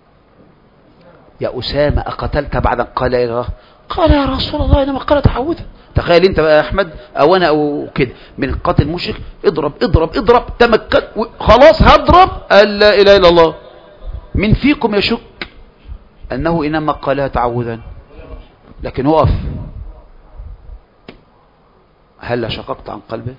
يا اسامه اقتلت بعد قال ايه؟ قال يا رسول الله انما قال تعوذا. تخيل انت بقى يا احمد او انا او كده من قتل مشرك، اضرب اضرب اضرب تمكن خلاص هضرب. قال لا اله الا الله. من فيكم يشك انه انما قالها تعوذا؟ لكن وقف. هل شققت عن قلبه؟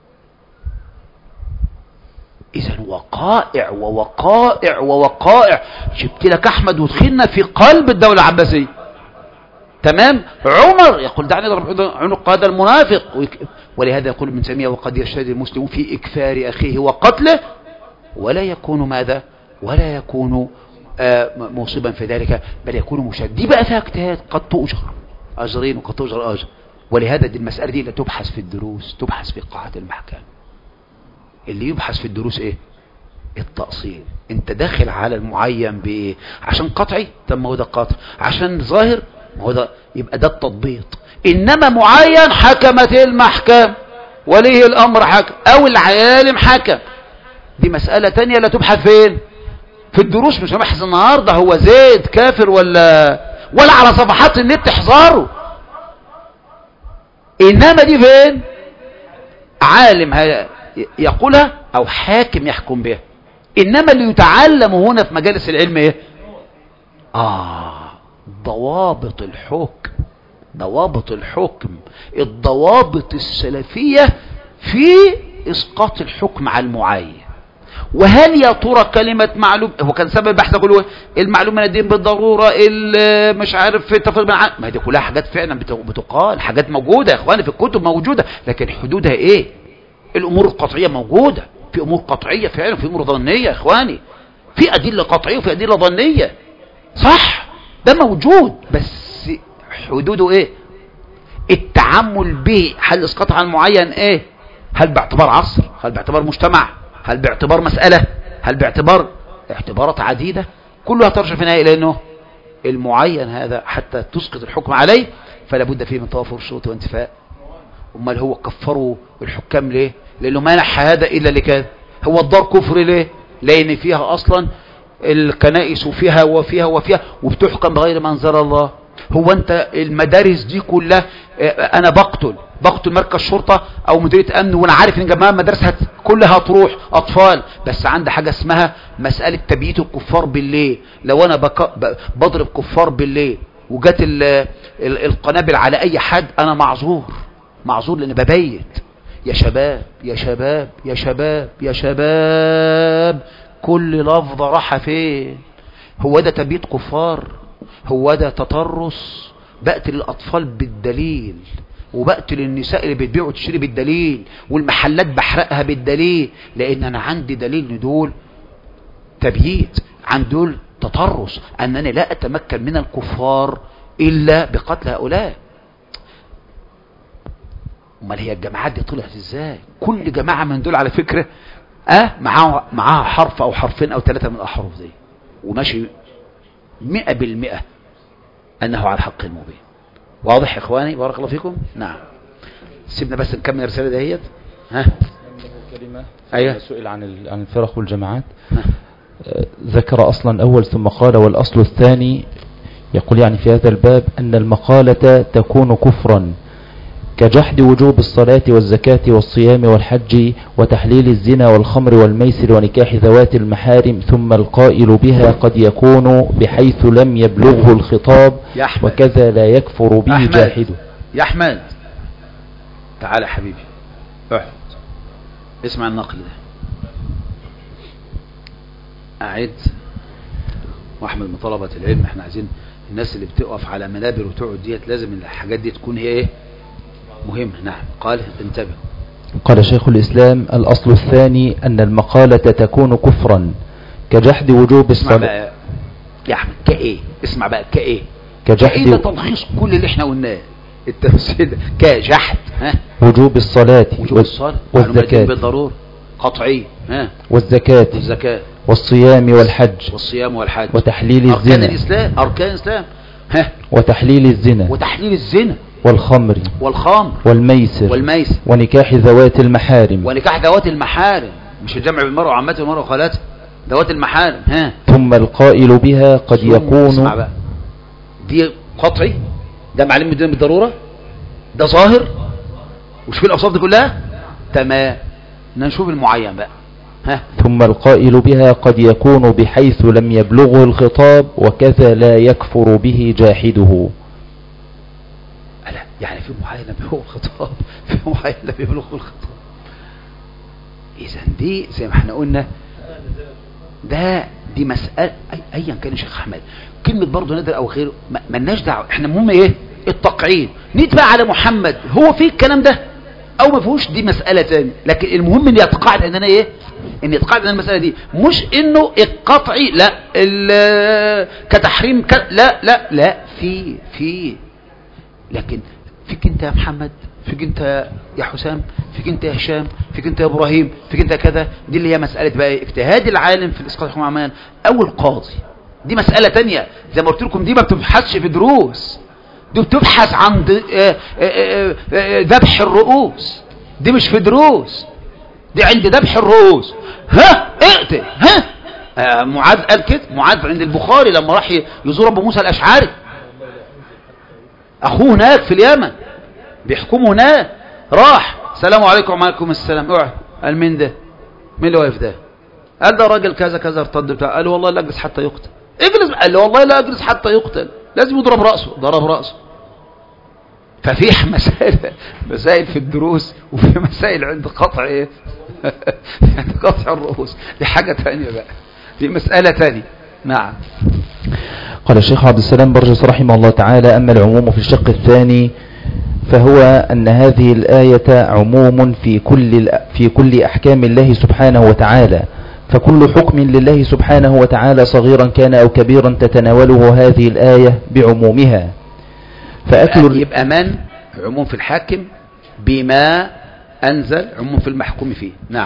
اذا وقائع ووقائع ووقائع. جبت لك احمد ودخلنا في قلب الدولة العباسية. تمام. عمر يقول دعني اضرب عنق هذا المنافق. ولهذا يقول ابن تيمية وقد يجتهد المسلم في اكفار اخيه وقتله ولا يكون ماذا؟ ولا يكون آه مصيبا في ذلك، بل يكون مشدد. بقى فيها اجتهاد قد تؤجر اجرين وقد تؤجر اجر. ولهذا دي المسألة دي لا تبحث في الدروس، تبحث في قاعة المحكمة. اللي يبحث في الدروس ايه؟ التأصيل. انت داخل على المعين بايه؟ عشان قطعي؟ طب ما هو ده قطع. عشان ظاهر؟ ما هو ده. يبقى ده التضبيط. انما معين حكمت المحكمة، وليه الامر حكم او العالم حكم، دي مسألة تانية لا تبحث فين؟ في الدروس. مش هبحث النهاردة هو زيد كافر ولا ولا على صفحات النت احذروا. انما دي فين؟ عالم يقولها او حاكم يحكم بها. انما اللي يتعلم هنا في مجالس العلم ايه؟ اه ضوابط الحكم، ضوابط الحكم، الضوابط السلفية في اسقاط الحكم على المعين. وهل يا ترى كلمة معلوم هو كان سبب بحث كله المعلوم من الدين بالضرورة مش عارف في التفريق بين ما دي كلها حاجات فعلا بتقال، حاجات موجودة يا اخواني في الكتب موجودة، لكن حدودها ايه؟ الامور القطعية موجودة، في امور قطعية فعلا وفي امور ظنية يا اخواني، في ادلة قطعية وفي ادلة ظنية صح، ده موجود، بس حدوده ايه؟ التعامل به. هل اسقاط عن معين ايه؟ هل باعتبار عصر؟ هل باعتبار مجتمع؟ هل باعتبار مسألة؟ هل باعتبار اعتبارات عديدة؟ كلها ترجع في النهاية الى انه المعين هذا حتى تسقط الحكم عليه فلا بد فيه من توافر الشروط وانتفاء. امال هو كفروا الحكام ليه؟ لانه ما نحى هذا الا لكذا. هو الدار كفر ليه؟ لان فيها اصلا الكنائس وفيها وفيها وفيها وبتحكم بغير ما انزل الله. هو انت المدارس دي كلها انا بقتل بقتل مركز شرطة او مديرية امن وانا عارف ان جماعة المدارس هت كلها هتروح اطفال، بس عندي حاجة اسمها مسألة تبييت الكفار بالليل. لو انا بك... بضرب كفار بالليل وجات ال... ال... القنابل على اي حد انا معذور، معذور لان ببيت. يا شباب يا شباب يا شباب يا شباب كل لفظة راحة فين؟ هو ده تبييت كفار؟ هو ده تطرس؟ بقتل الاطفال بالدليل، وبقتل النساء اللي بتبيع وتشتري بالدليل، والمحلات بحرقها بالدليل، لان انا عندي دليل ان دول تبييت، عن دول تطرس، انني لا اتمكن من الكفار الا بقتل هؤلاء. امال هي الجماعات دي طلعت ازاي؟ كل جماعة من دول على فكرة اه معاها معاها حرف او حرفين او ثلاثة من الاحرف دي وماشي مئة بالمئة انه على الحق المبين. واضح يا اخواني؟ بارك الله فيكم. نعم سيبنا بس نكمل الرسالة دهيت. ها كلمة. ايوه سئل عن عن الفرق والجماعات. ذكر اصلا اول ثم قال والاصل الثاني، يقول يعني في هذا الباب ان المقالة تكون كفرا كجحد وجوب الصلاة والزكاة والصيام والحج وتحليل الزنا والخمر والميسر ونكاح ذوات المحارم، ثم القائل بها قد يكون بحيث لم يبلغه الخطاب وكذا لا يكفر به جاحده. يا أحمد تعال حبيبي احمد اسمع النقل ده أعد. وأحمد من طلبة العلم احنا عايزين الناس اللي بتقف على منابر وتقعد ديت لازم الحاجات دي تكون هي ايه مهم. نعم قال انتبه. قال شيخ الإسلام الأصل الثاني أن المقالة تكون كفرا كجحد وجوب الصلاة. اسمع بقى يا أحمد كإيه؟ اسمع بقى كإيه؟ كجحد إيه تلخيص كل اللي احنا قلناه التفسير كجحد ها وجوب الصلاة وجوب الصلاة والزكاة بالضرورة قطعي ها والزكاة والزكاة والصيام والحج والصيام والحج وتحليل أركان الزنا الإسلام أركان الإسلام ها وتحليل الزنا وتحليل الزنا والخمر والخمر والميسر والميسر ونكاح ذوات المحارم ونكاح ذوات المحارم مش الجمع بالمرء وعمته والمرء وخالاته ذوات المحارم ها ثم القائل بها قد يكون اسمع بقى دي قطعي ده معلم من الدين بالضرورة ده ظاهر وش في الأوصاف دي كلها تمام نشوف المعين بقى ها ثم القائل بها قد يكون بحيث لم يبلغه الخطاب وكذا لا يكفر به جاحده. لا يعني في معين بيبلغ الخطاب في معين لا بيبلغ الخطاب. إذا دي زي ما احنا قلنا ده دي مسألة أيا كان يا شيخ أحمد كلمة برضه نادر أو غيره مالناش دعوة احنا المهم إيه التقعيد نتبع على محمد هو فيه الكلام ده أو ما فيهوش دي مسألة تاني لكن المهم إن يتقاعد إن أنا إيه إن يتقاعد إن المسألة دي مش إنه القطعي لا كتحريم ك... لا لا لا في في لكن فيك أنت يا محمد فيك أنت يا حسام فيك أنت يا هشام فيك أنت يا إبراهيم فيك أنت كذا دي اللي هي مسألة بقى اجتهاد العالم في الإسقاط الحكم عمان أو القاضي دي مسألة تانية زي ما قلت لكم دي ما بتبحثش في دروس دي بتبحث عن ذبح الرؤوس دي مش في دروس دي عند ذبح الرؤوس ها اقتل ها آه معاذ قال كده معاذ عند البخاري لما راح يزور ابو موسى الاشعري اخوه هناك في اليمن بيحكموا هناك راح السلام عليكم وعليكم السلام اقعد قال مين ده مين اللي واقف ده قال ده راجل كذا كذا ارتد بتاع قال والله لا اجلس حتى يقتل اجلس قال له والله لا اجلس حتى يقتل لازم يضرب رأسه ضرب رأسه ففي مسائل مسائل في الدروس وفي مسائل عند قطع ايه عند قطع الرؤوس دي حاجة تانية بقى دي مسألة تانية نعم. قال الشيخ عبد السلام برجس رحمه الله تعالى أما العموم في الشق الثاني فهو أن هذه الآية عموم في كل في كل أحكام الله سبحانه وتعالى فكل حكم لله سبحانه وتعالى صغيرا كان أو كبيرا تتناوله هذه الآية بعمومها. فأكل يبقى من عموم في الحاكم بما أنزل عموم في المحكوم فيه. نعم.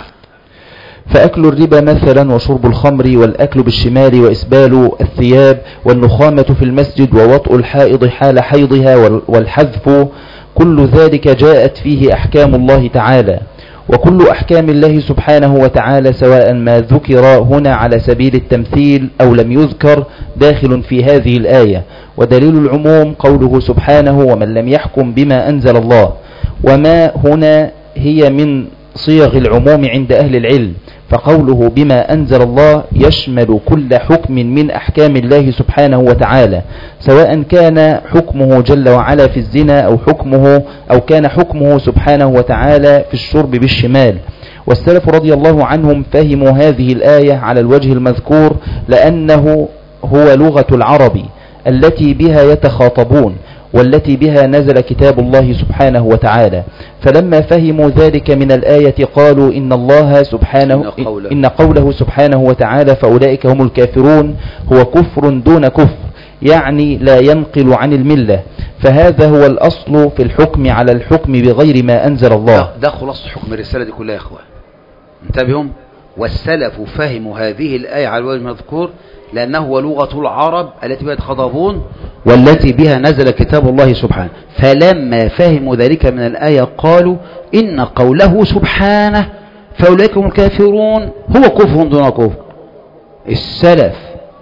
فأكل الربا مثلا وشرب الخمر والأكل بالشمال وإسبال الثياب والنخامة في المسجد ووطء الحائض حال حيضها والحذف كل ذلك جاءت فيه أحكام الله تعالى وكل أحكام الله سبحانه وتعالى سواء ما ذكر هنا على سبيل التمثيل أو لم يذكر داخل في هذه الآية ودليل العموم قوله سبحانه ومن لم يحكم بما أنزل الله وما هنا هي من صيغ العموم عند أهل العلم فقوله بما أنزل الله يشمل كل حكم من أحكام الله سبحانه وتعالى سواء كان حكمه جل وعلا في الزنا أو حكمه أو كان حكمه سبحانه وتعالى في الشرب بالشمال والسلف رضي الله عنهم فهموا هذه الآية على الوجه المذكور لأنه هو لغة العرب التي بها يتخاطبون والتي بها نزل كتاب الله سبحانه وتعالى فلما فهموا ذلك من الآية قالوا إن الله سبحانه إن قوله, إن قوله سبحانه وتعالى فأولئك هم الكافرون هو كفر دون كفر يعني لا ينقل عن الملة فهذا هو الأصل في الحكم على الحكم بغير ما أنزل الله. ده خلاص حكم الرسالة دي كلها يا إخوان انتبهوا والسلف فهموا هذه الآية على الوجه المذكور لأنه هو لغة العرب التي بها يتخاطبون والتي بها نزل كتاب الله سبحانه فلما فهموا ذلك من الآية قالوا إن قوله سبحانه فأولئك هم الكافرون هو كفر دون كفر. السلف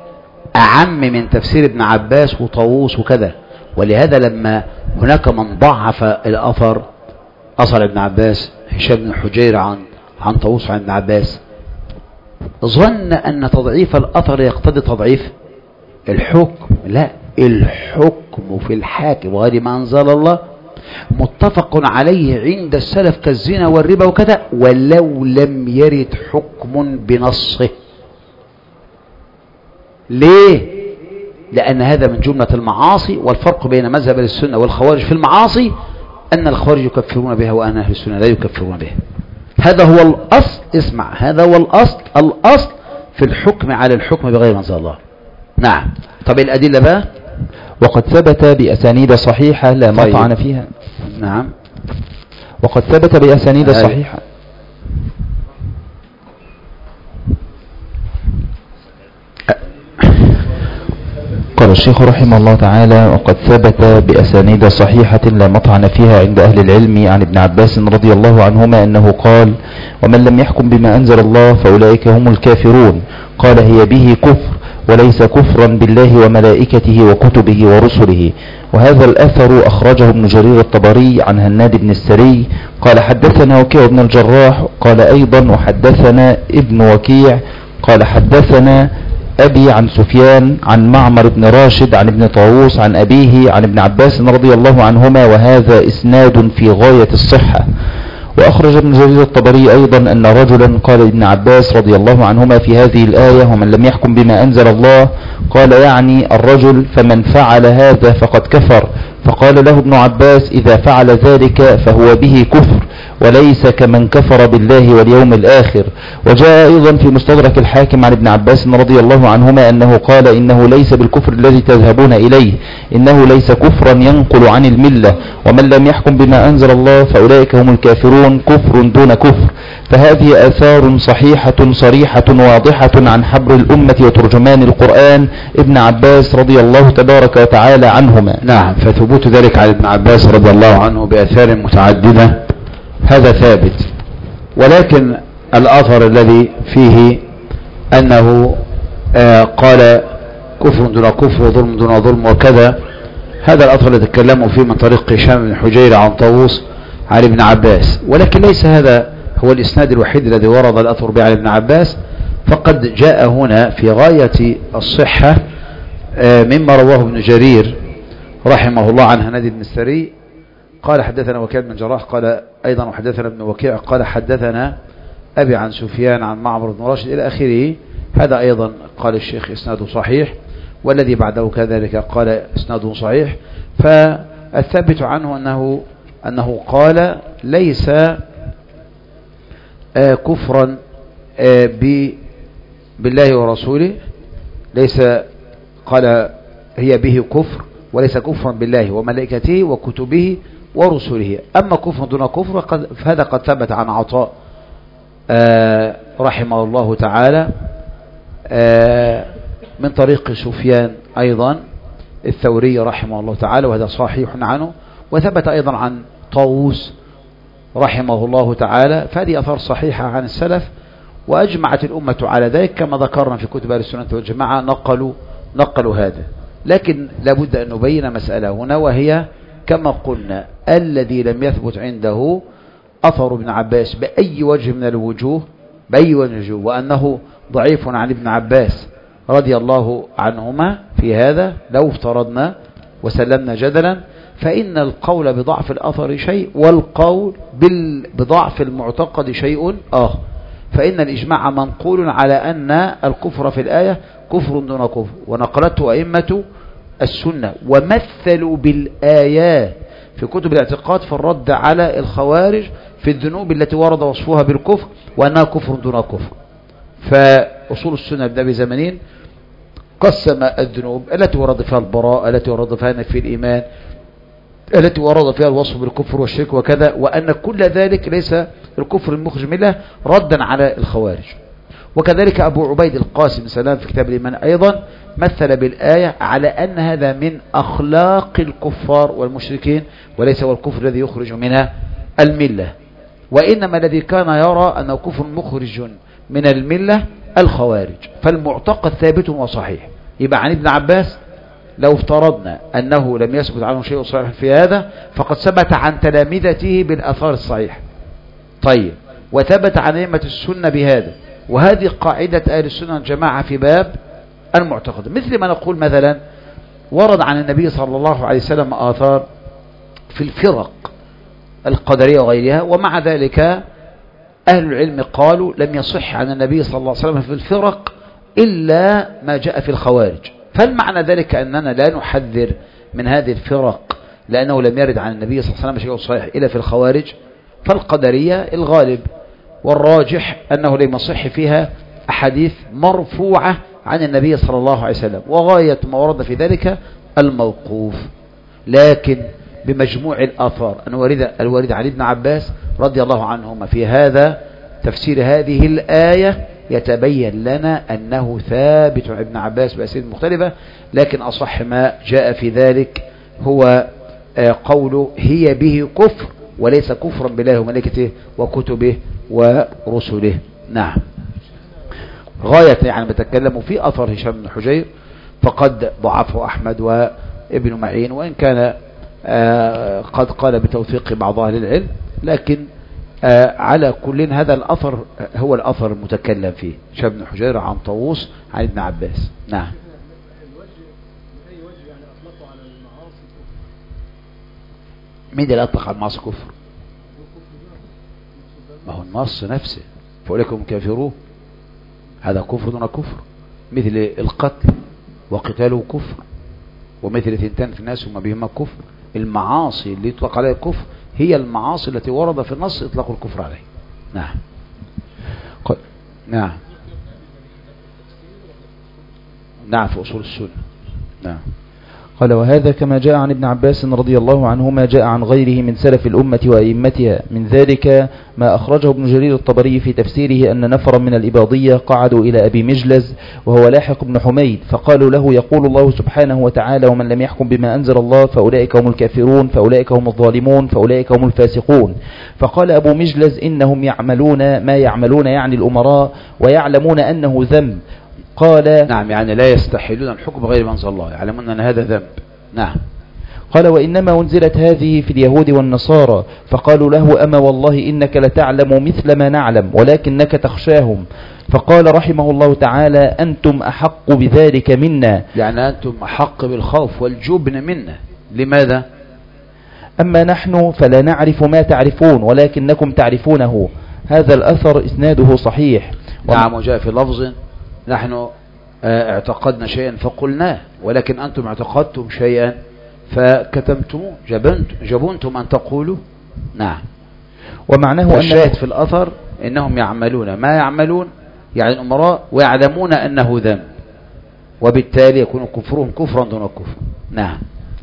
أعم من تفسير ابن عباس وطاووس وكذا ولهذا لما هناك من ضعف الأثر أثر ابن عباس هشام بن حجير عن عن طاووس عن ابن عباس ظن أن تضعيف الأثر يقتضي تضعيف الحكم لا الحكم في الحاكم غير ما أنزل الله متفق عليه عند السلف كالزنا والربا وكذا ولو لم يرد حكم بنصه. ليه؟ لأن هذا من جملة المعاصي والفرق بين مذهب السنة والخوارج في المعاصي أن الخوارج يكفرون بها وأن أهل السنة لا يكفرون بها. هذا هو الأصل اسمع هذا هو الأصل الأصل في الحكم على الحكم بغير ما أنزل الله. نعم. طب الأدلة بقى وقد ثبت بأسانيد صحيحة لا طيب. مطعن فيها. نعم. وقد ثبت بأسانيد هذه. صحيحة. قال الشيخ رحمه الله تعالى: وقد ثبت بأسانيد صحيحة لا مطعن فيها عند أهل العلم عن ابن عباس رضي الله عنهما أنه قال: ومن لم يحكم بما أنزل الله فأولئك هم الكافرون. قال: هي به كفر وليس كفرا بالله وملائكته وكتبه ورسله. وهذا الأثر أخرجه ابن جرير الطبري عن هناد بن السري قال: حدثنا وكيع بن الجراح قال أيضا: وحدثنا ابن وكيع قال: حدثنا أبي عن سفيان عن معمر بن راشد عن ابن طاووس عن أبيه عن ابن عباس رضي الله عنهما، وهذا إسناد في غاية الصحة. وأخرج ابن جرير الطبري أيضا أن رجلا قال لابن عباس رضي الله عنهما في هذه الآية: ومن لم يحكم بما أنزل الله، قال يعني الرجل: فمن فعل هذا فقد كفر. فقال له ابن عباس: إذا فعل ذلك فهو به كفر وليس كمن كفر بالله واليوم الآخر. وجاء أيضا في مستدرك الحاكم عن ابن عباس رضي الله عنهما أنه قال: إنه ليس بالكفر الذي تذهبون إليه، إنه ليس كفرا ينقل عن الملة، ومن لم يحكم بما أنزل الله فأولئك هم الكافرون، كفر دون كفر. فهذه آثار صحيحة صريحة واضحة عن حبر الأمة وترجمان القرآن ابن عباس رضي الله تبارك وتعالى عنهما. نعم. فثبوت ذلك على ابن عباس رضي الله عنه بآثار متعددة هذا ثابت، ولكن الأثر الذي فيه أنه آه قال كفر دون كفر وظلم دون ظلم وكذا، هذا الأثر الذي تكلموا فيه من طريق هشام بن حجير عن طاووس عن ابن عباس، ولكن ليس هذا هو الإسناد الوحيد الذي ورد الأثر به عن ابن عباس، فقد جاء هنا في غاية الصحة آه مما رواه ابن جرير رحمه الله عن هناد بن السري قال: حدثنا وكيع بن جراح قال أيضا: وحدثنا ابن وكيع قال: حدثنا أبي عن سفيان عن معمر بن راشد إلى آخره. هذا أيضا قال الشيخ إسناده صحيح، والذي بعده كذلك قال إسناده صحيح. فالثابت عنه أنه أنه قال: ليس آه كفرا آه بالله ورسوله، ليس قال هي به كفر وليس كفرا بالله وملائكته وكتبه ورسله. أما كفر دون كفر فهذا قد ثبت عن عطاء آه رحمه الله تعالى آه من طريق سفيان أيضا الثوري رحمه الله تعالى، وهذا صحيح عنه. وثبت أيضا عن طاووس رحمه الله تعالى، فهذه أثار صحيحة عن السلف، وأجمعت الأمة على ذلك كما ذكرنا في كتب أهل السنة والجماعة، نقلوا نقلوا هذا. لكن لابد أن نبين مسألة هنا، وهي كما قلنا: الذي لم يثبت عنده أثر ابن عباس بأي وجه من الوجوه بأي وجه وأنه ضعيف عن ابن عباس رضي الله عنهما، في هذا لو افترضنا وسلمنا جدلا فإن القول بضعف الأثر شيء، والقول بضعف المعتقد شيء آخر. فإن الإجماع منقول على أن الكفر في الآية كفر دون كفر، ونقلته أئمة السنة، ومثلوا بالآيات في كتب الاعتقاد في الرد على الخوارج في الذنوب التي ورد وصفها بالكفر وأنها كفر دون كفر. فأصول السنة ابن أبي زمانين قسم الذنوب التي ورد فيها البراءة، التي ورد فيها نفي الإيمان، التي ورد فيها الوصف بالكفر والشرك وكذا، وأن كل ذلك ليس الكفر المخرج منه، ردا على الخوارج. وكذلك أبو عبيد القاسم سلام في كتاب الإيمان أيضا مثل بالآية على أن هذا من أخلاق الكفار والمشركين، وليس هو الكفر الذي يخرج منها الملة، وإنما الذي كان يرى أنه كفر مخرج من الملة الخوارج. فالمعتقد ثابت وصحيح. يبقى عن ابن عباس لو افترضنا أنه لم يثبت عنه شيء صحيح في هذا، فقد ثبت عن تلامذته بالأثار الصحيح. طيب، وثبت عن أئمة السنة بهذا، وهذه قاعدة أهل السنة والجماعة في باب المعتقد. مثل ما نقول مثلا ورد عن النبي صلى الله عليه وسلم آثار في الفرق القدرية وغيرها، ومع ذلك أهل العلم قالوا لم يصح عن النبي صلى الله عليه وسلم في الفرق إلا ما جاء في الخوارج. فالمعنى ذلك أننا لا نحذر من هذه الفرق لأنه لم يرد عن النبي صلى الله عليه وسلم شيء صحيح إلا في الخوارج. فالقدرية الغالب والراجح أنه لم يصح فيها أحاديث مرفوعة عن النبي صلى الله عليه وسلم، وغاية ما ورد في ذلك الموقوف. لكن بمجموع الآثار الواردة عن ابن عباس رضي الله عنهما في هذا تفسير هذه الآية يتبين لنا أنه ثابت عن ابن عباس بأسئلة مختلفة، لكن أصح ما جاء في ذلك هو قوله هي به كفر وليس كفرا بالله وملائكته وكتبه ورسله. نعم. غاية يعني بتكلم في أثر هشام بن حجير فقد ضعفه أحمد وابن معين، وإن كان قد قال بتوثيق بعض أهل العلم، لكن على كل هذا الأثر هو الأثر المتكلم فيه هشام بن حجير عن طاووس عن ابن عباس. نعم. مين اللي أطلق على المعاصي كفر؟ ما هو النص نفسه فأولئكم كافرون، هذا كفر دون كفر، مثل القتل وقتاله كفر، ومثل ثنتان في الناس وما بهما كفر. المعاصي اللي يطلق عليها الكفر هي المعاصي التي ورد في النص إطلاق الكفر عليه. نعم. قل. نعم. نعم في أصول السنة. نعم. قال وهذا كما جاء عن ابن عباس رضي الله عنهما جاء عن غيره من سلف الأمة وأئمتها، من ذلك ما أخرجه ابن جرير الطبري في تفسيره أن نفرا من الإباضية قعدوا إلى أبي مجلز وهو لاحق بن حميد فقالوا له يقول الله سبحانه وتعالى ومن لم يحكم بما أنزل الله فأولئك هم الكافرون فأولئك هم الظالمون فأولئك هم الفاسقون. فقال أبو مجلز إنهم يعملون ما يعملون يعني الأمراء ويعلمون أنه ذنب. قال نعم يعني لا يستحلون الحكم غير ما أنزل الله، يعلمون أن هذا ذنب. نعم. قال وإنما أنزلت هذه في اليهود والنصارى فقالوا له أما والله إنك لتعلم مثل ما نعلم ولكنك تخشاهم. فقال رحمه الله تعالى أنتم أحق بذلك منا، يعني أنتم أحق بالخوف والجبن منا. لماذا؟ أما نحن فلا نعرف ما تعرفون ولكنكم تعرفونه. هذا الأثر إسناده صحيح. نعم. وجاء في لفظ نحن اعتقدنا شيئا فقلناه ولكن أنتم اعتقدتم شيئا فكتمتموه، جبنتم, جبنتم أن تقولوا. نعم. ومعناه الشاهد في الأثر إنهم يعملون ما يعملون يعني الأمراء ويعلمون أنه ذنب، وبالتالي يكون كفرهم كفرا دون كفر. نعم.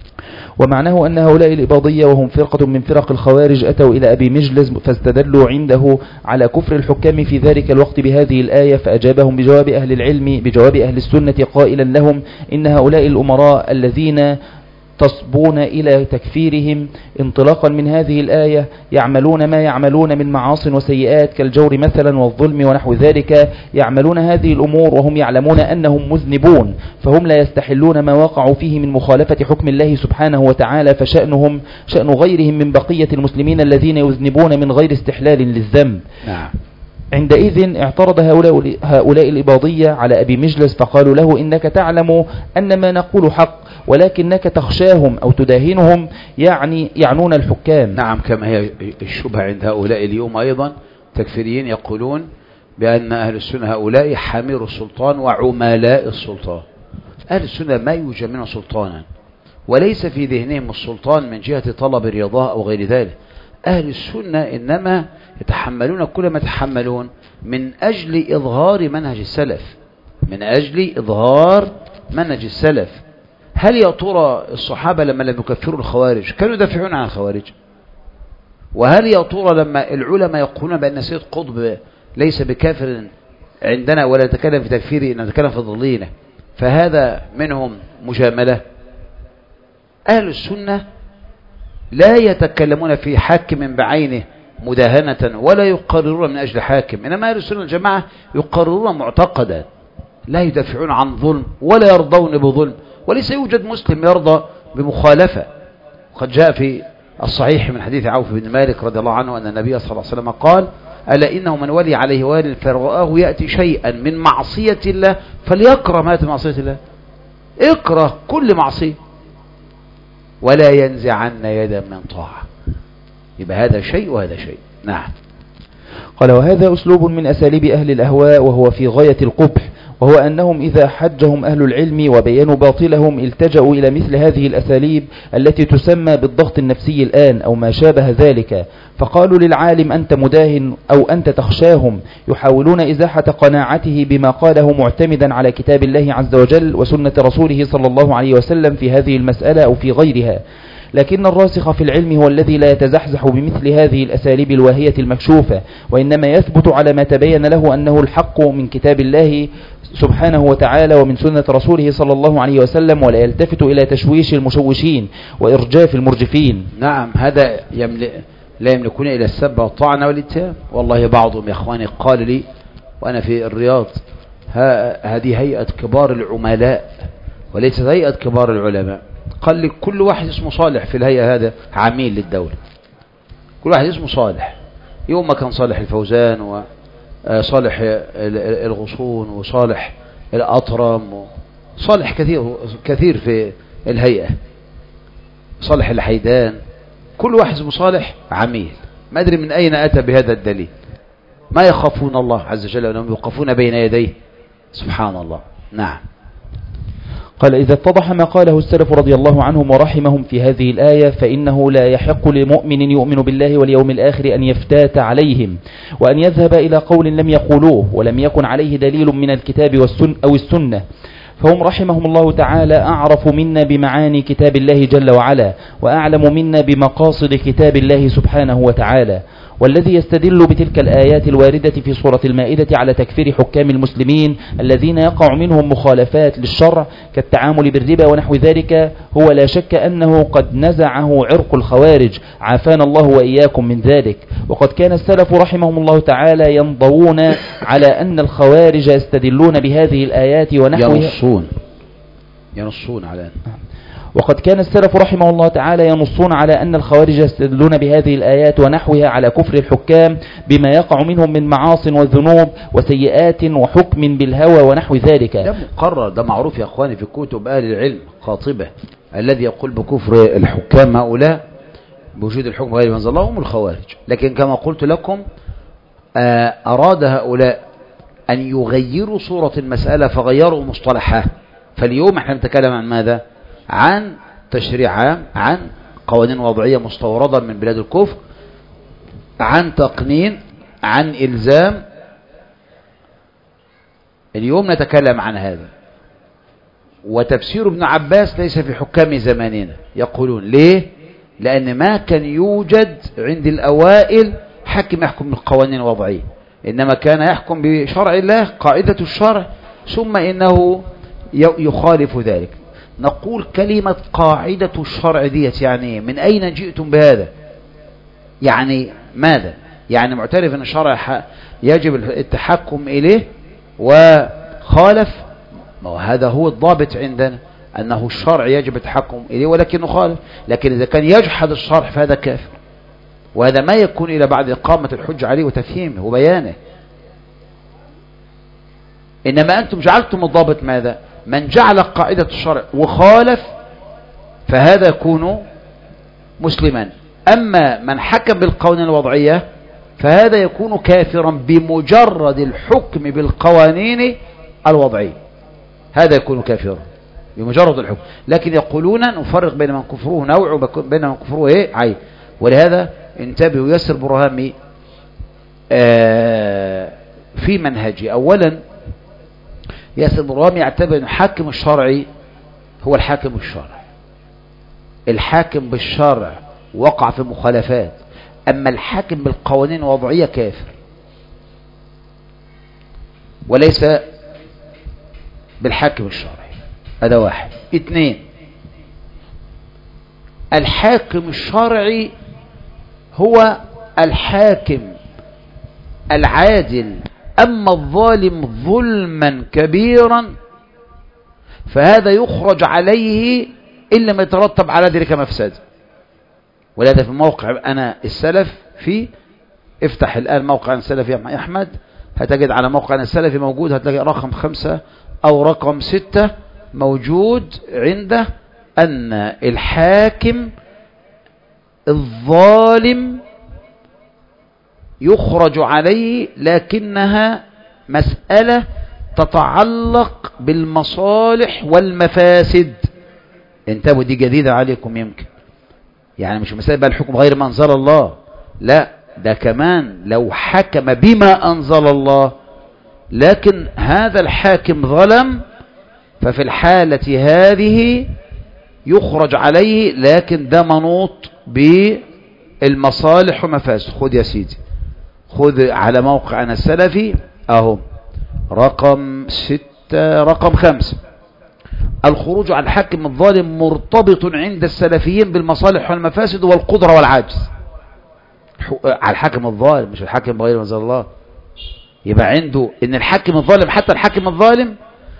ومعناه أن هؤلاء الإباضية وهم فرقة من فرق الخوارج أتوا إلى أبي مجلس فاستدلوا عنده على كفر الحكام في ذلك الوقت بهذه الآية، فأجابهم بجواب أهل العلم بجواب أهل السنة قائلا لهم إن هؤلاء الأمراء الذين تصبون إلى تكفيرهم انطلاقا من هذه الآية يعملون ما يعملون من معاصٍ وسيئات كالجور مثلا والظلم ونحو ذلك، يعملون هذه الأمور وهم يعلمون أنهم مذنبون، فهم لا يستحلون ما وقعوا فيه من مخالفة حكم الله سبحانه وتعالى، فشأنهم شأن غيرهم من بقية المسلمين الذين يذنبون من غير استحلال للذنب. نعم. عندئذ اعترض هؤلاء, هؤلاء الإباضية على أبي مجلس فقالوا له إنك تعلم أن ما نقول حق ولكنك تخشاهم أو تداهنهم، يعني يعنون الحكام. نعم. كما هي الشبهة عند هؤلاء اليوم أيضا تكفيريين يقولون بأن أهل السنة هؤلاء حامر السلطان وعملاء السلطان. أهل السنة ما يوجد منهم سلطانا وليس في ذهنهم السلطان من جهة طلب الرضا أو غير ذلك. أهل السنة إنما يتحملون كل ما يتحملون من أجل إظهار منهج السلف، من أجل إظهار منهج السلف. هل يا ترى الصحابة لما لم يكفروا الخوارج كانوا يدافعون عن الخوارج؟ وهل يا ترى لما العلماء يقولون بأن سيد قطب ليس بكافر عندنا ولا نتكلم في تكفيره نتكلم في ضلينه فهذا منهم مجاملة؟ أهل السنة لا يتكلمون في حاكم بعينه مداهنة ولا يقررون من أجل حاكم، إنما أهل السنة الجماعة يقررون معتقدا، لا يدافعون عن ظلم ولا يرضون بظلم، وليس يوجد مسلم يرضى بمخالفة. قد جاء في الصحيح من حديث عوف بن مالك رضي الله عنه أن النبي صلى الله عليه وسلم قال ألا إنه من ولي عليه وال فرآه يأتي شيئا من معصية الله فليكره ما من معصية الله، اكره كل معصية ولا ينزعن يدا من طاعة. يبقى هذا شيء وهذا شيء. نعم. قال وهذا أسلوب من أساليب أهل الأهواء وهو في غاية القبح، وهو أنهم إذا حجهم أهل العلم وبينوا باطلهم التجأوا إلى مثل هذه الأساليب التي تسمى بالضغط النفسي الآن أو ما شابه ذلك، فقالوا للعالم أنت مداهن أو أنت تخشاهم، يحاولون إزاحة قناعته بما قاله معتمدا على كتاب الله عز وجل وسنة رسوله صلى الله عليه وسلم في هذه المسألة أو في غيرها. لكن الراسخ في العلم هو الذي لا يتزحزح بمثل هذه الأساليب الواهية المكشوفة، وإنما يثبت على ما تبين له أنه الحق من كتاب الله سبحانه وتعالى ومن سنة رسوله صلى الله عليه وسلم، ولا يلتفت إلى تشويش المشوشين وإرجاف المرجفين. نعم، هذا يملئ لا يملكون إلى السب والطعنة والاتهام. والله بعضهم يا إخواني قال لي وأنا في الرياض هذه هيئة كبار العملاء وليست هيئة كبار العلماء. قال لي كل واحد اسمه صالح في الهيئة هذا عميل للدولة، كل واحد اسمه صالح. يوم ما كان صالح الفوزان وصالح الغصون وصالح الأطرم وصالح كثير كثير في الهيئة، صالح الحيدان، كل واحد اسمه صالح عميل. ما أدري من أين أتى بهذا الدليل. ما يخافون الله عز وجل وأنهم يوقفون بين يديه، سبحان الله. نعم. قال إذا اتضح ما قاله السلف رضي الله عنهم ورحمهم في هذه الآية فإنه لا يحق لمؤمن يؤمن بالله واليوم الآخر أن يفتات عليهم وأن يذهب إلى قول لم يقولوه ولم يكن عليه دليل من الكتاب والسنة أو السنة، فهم رحمهم الله تعالى أعرف منا بمعاني كتاب الله جل وعلا وأعلم منا بمقاصد كتاب الله سبحانه وتعالى. والذي يستدل بتلك الآيات الواردة في سورة المائدة على تكفير حكام المسلمين الذين يقع منهم مخالفات للشرع كالتعامل بالربا ونحو ذلك هو لا شك أنه قد نزعه عرق الخوارج، عافانا الله وإياكم من ذلك. وقد كان السلف رحمهم الله تعالى ينضوون على أن الخوارج يستدلون بهذه الآيات ونحوها ينصون ينصون على وقد كان السلف رحمه الله تعالى ينصون على أن الخوارج يستدلون بهذه الآيات ونحوها على كفر الحكام بما يقع منهم من معاص وذنوب وسيئات وحكم بالهوى ونحو ذلك. ده مقرر، ده معروف يا أخواني في كتب أهل العلم قاطبة. الذي يقول بكفر الحكام هؤلاء بوجود الحكم غير منزل الله هم الخوارج. لكن كما قلت لكم أراد هؤلاء أن يغيروا صورة المسألة فغيروا مصطلحها. فاليوم احنا نتكلم عن ماذا؟ عن تشريع عام، عن قوانين وضعية مستوردة من بلاد الكفر، عن تقنين، عن إلزام. اليوم نتكلم عن هذا. وتفسير ابن عباس ليس في حكام زماننا. يقولون ليه؟ لأن ما كان يوجد عند الأوائل حاكم يحكم بالقوانين الوضعية، إنما كان يحكم بشرع الله قاعدة الشرع، ثم إنه يخالف ذلك. نقول كلمة قاعدة الشرع ديت يعني من أين جئتم بهذا؟ يعني ماذا؟ يعني معترف أن الشرع يجب التحكم إليه وخالف؟ هذا هو الضابط عندنا، أنه الشرع يجب التحكم إليه ولكنه خالف. لكن إذا كان يجحد الشرع فهذا كافر، وهذا ما يكون إلى بعد إقامة الحج عليه وتفهيمه وبيانه. إنما أنتم جعلتم الضابط ماذا؟ من جعل قاعدة الشرع وخالف فهذا يكون مسلما، أما من حكم بالقوانين الوضعية فهذا يكون كافرا بمجرد الحكم بالقوانين الوضعية. هذا يكون كافرا بمجرد الحكم. لكن يقولون نفرق بين من كفره نوع وبين من كفره ايه عين. ولهذا انتبهوا ياسر برهامي آه في منهجي. أولا ياسر برهامي يعتبر أن الحاكم الشرعي هو الحاكم الشرعي. الحاكم بالشرع وقع في مخالفات، أما الحاكم بالقوانين الوضعية كافر وليس بالحاكم الشرعي. هذا واحد. اثنين، الحاكم الشرعي هو الحاكم العادل، أما الظالم ظلما كبيرا فهذا يخرج عليه إلا ما يترتب على ذلك مفسد. ولهذا في موقع أنا السلف فيه، افتح الآن موقع السلفي يا أحمد، هتجد على موقع السلفي موجود، هتلاقي رقم خمسة أو رقم ستة موجود عنده أن الحاكم الظالم يخرج عليه، لكنها مسألة تتعلق بالمصالح والمفاسد. انتبهوا، دي جديدة عليكم يمكن، يعني مش مسألة بقى الحكم غير ما أنزل الله، لا، ده كمان لو حكم بما أنزل الله لكن هذا الحاكم ظلم، ففي الحالة هذه يخرج عليه، لكن ده منوط بالمصالح ومفاسد. خذ يا سيدي، خذ على موقع أنا السلفي أهو رقم ستة رقم خمسة. الخروج على الحاكم الظالم مرتبط عند السلفيين بالمصالح والمفاسد والقدرة والعجز. على الحاكم الظالم مش الحاكم بغير ما أنزل الله. يبقى عنده ان الحاكم الظالم، حتى الحاكم الظالم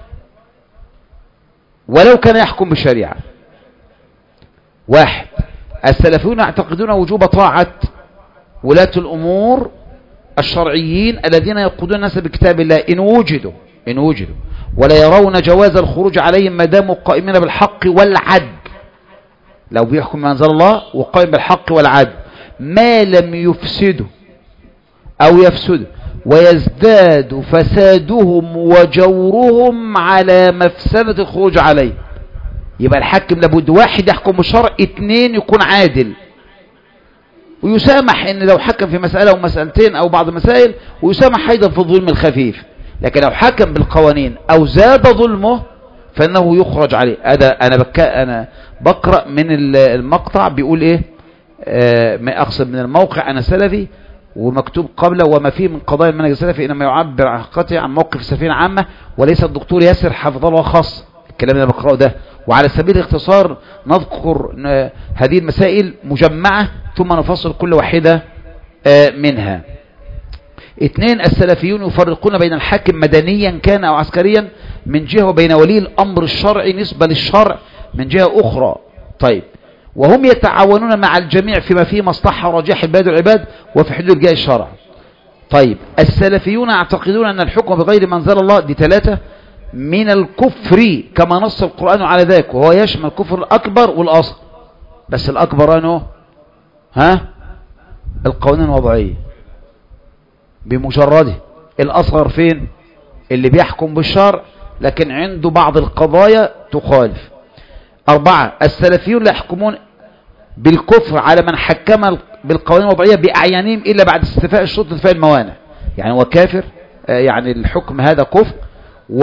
ولو كان يحكم بالشريعة. واحد، السلفيون يعتقدون وجوب طاعة ولاة الأمور الشرعيين الذين يقودون الناس بكتاب الله إن وجدوا إن وجدوا ولا يرون جواز الخروج عليهم ما داموا قائمين بالحق والعدل. لو بيحكم ما أنزل الله وقائم بالحق والعدل ما لم يفسدوا أو يفسدوا ويزداد فسادهم وجورهم على مفسدة الخروج عليه. يبقى الحاكم لابد واحد يحكم بالشرع، اثنين يكون عادل، ويسامح ان لو حكم في مسألة او مسألتين او بعض المسائل، ويسامح ايضا في الظلم الخفيف. لكن لو حكم بالقوانين او زاد ظلمه فانه يخرج عليه. هذا انا بكا انا بقرأ من المقطع بيقول ايه، آه ما اقصد من الموقع انا سلفي، ومكتوب قبله وما فيه من قضايا المنهج السلفي انما يعبر عن حقيقته عن موقف السفينة عامة وليس الدكتور ياسر حفظ الله خاص. الكلام اللي انا بقرأه ده، وعلى سبيل الاختصار نذكر هذه المسائل مجمعة ثم نفصل كل واحدة منها. اثنين، السلفيون يفرقون بين الحاكم مدنيا كان او عسكريا من جهة، وبين ولي الامر الشرعي نسبة للشرع من جهة اخرى. طيب، وهم يتعاونون مع الجميع فيما فيه مصلحة وراجح البلاد والعباد وفي حدود جهة الشرع. طيب، السلفيون يعتقدون ان الحكم بغير ما انزل الله، دي ثلاثة، من الكفر كما نص القرآن على ذلك، وهو يشمل الكفر الأكبر والأصغر. بس الأكبر أنه ها القوانين الوضعية بمجرده. الأصغر فين؟ اللي بيحكم بالشرع لكن عنده بعض القضايا تخالف. أربعة، السلفيون لا يحكمون بالكفر على من حكم بالقوانين الوضعية بأعيانهم إلا بعد استيفاء الشروط وانتفاء الموانع. يعني هو كافر، يعني الحكم هذا كفر، و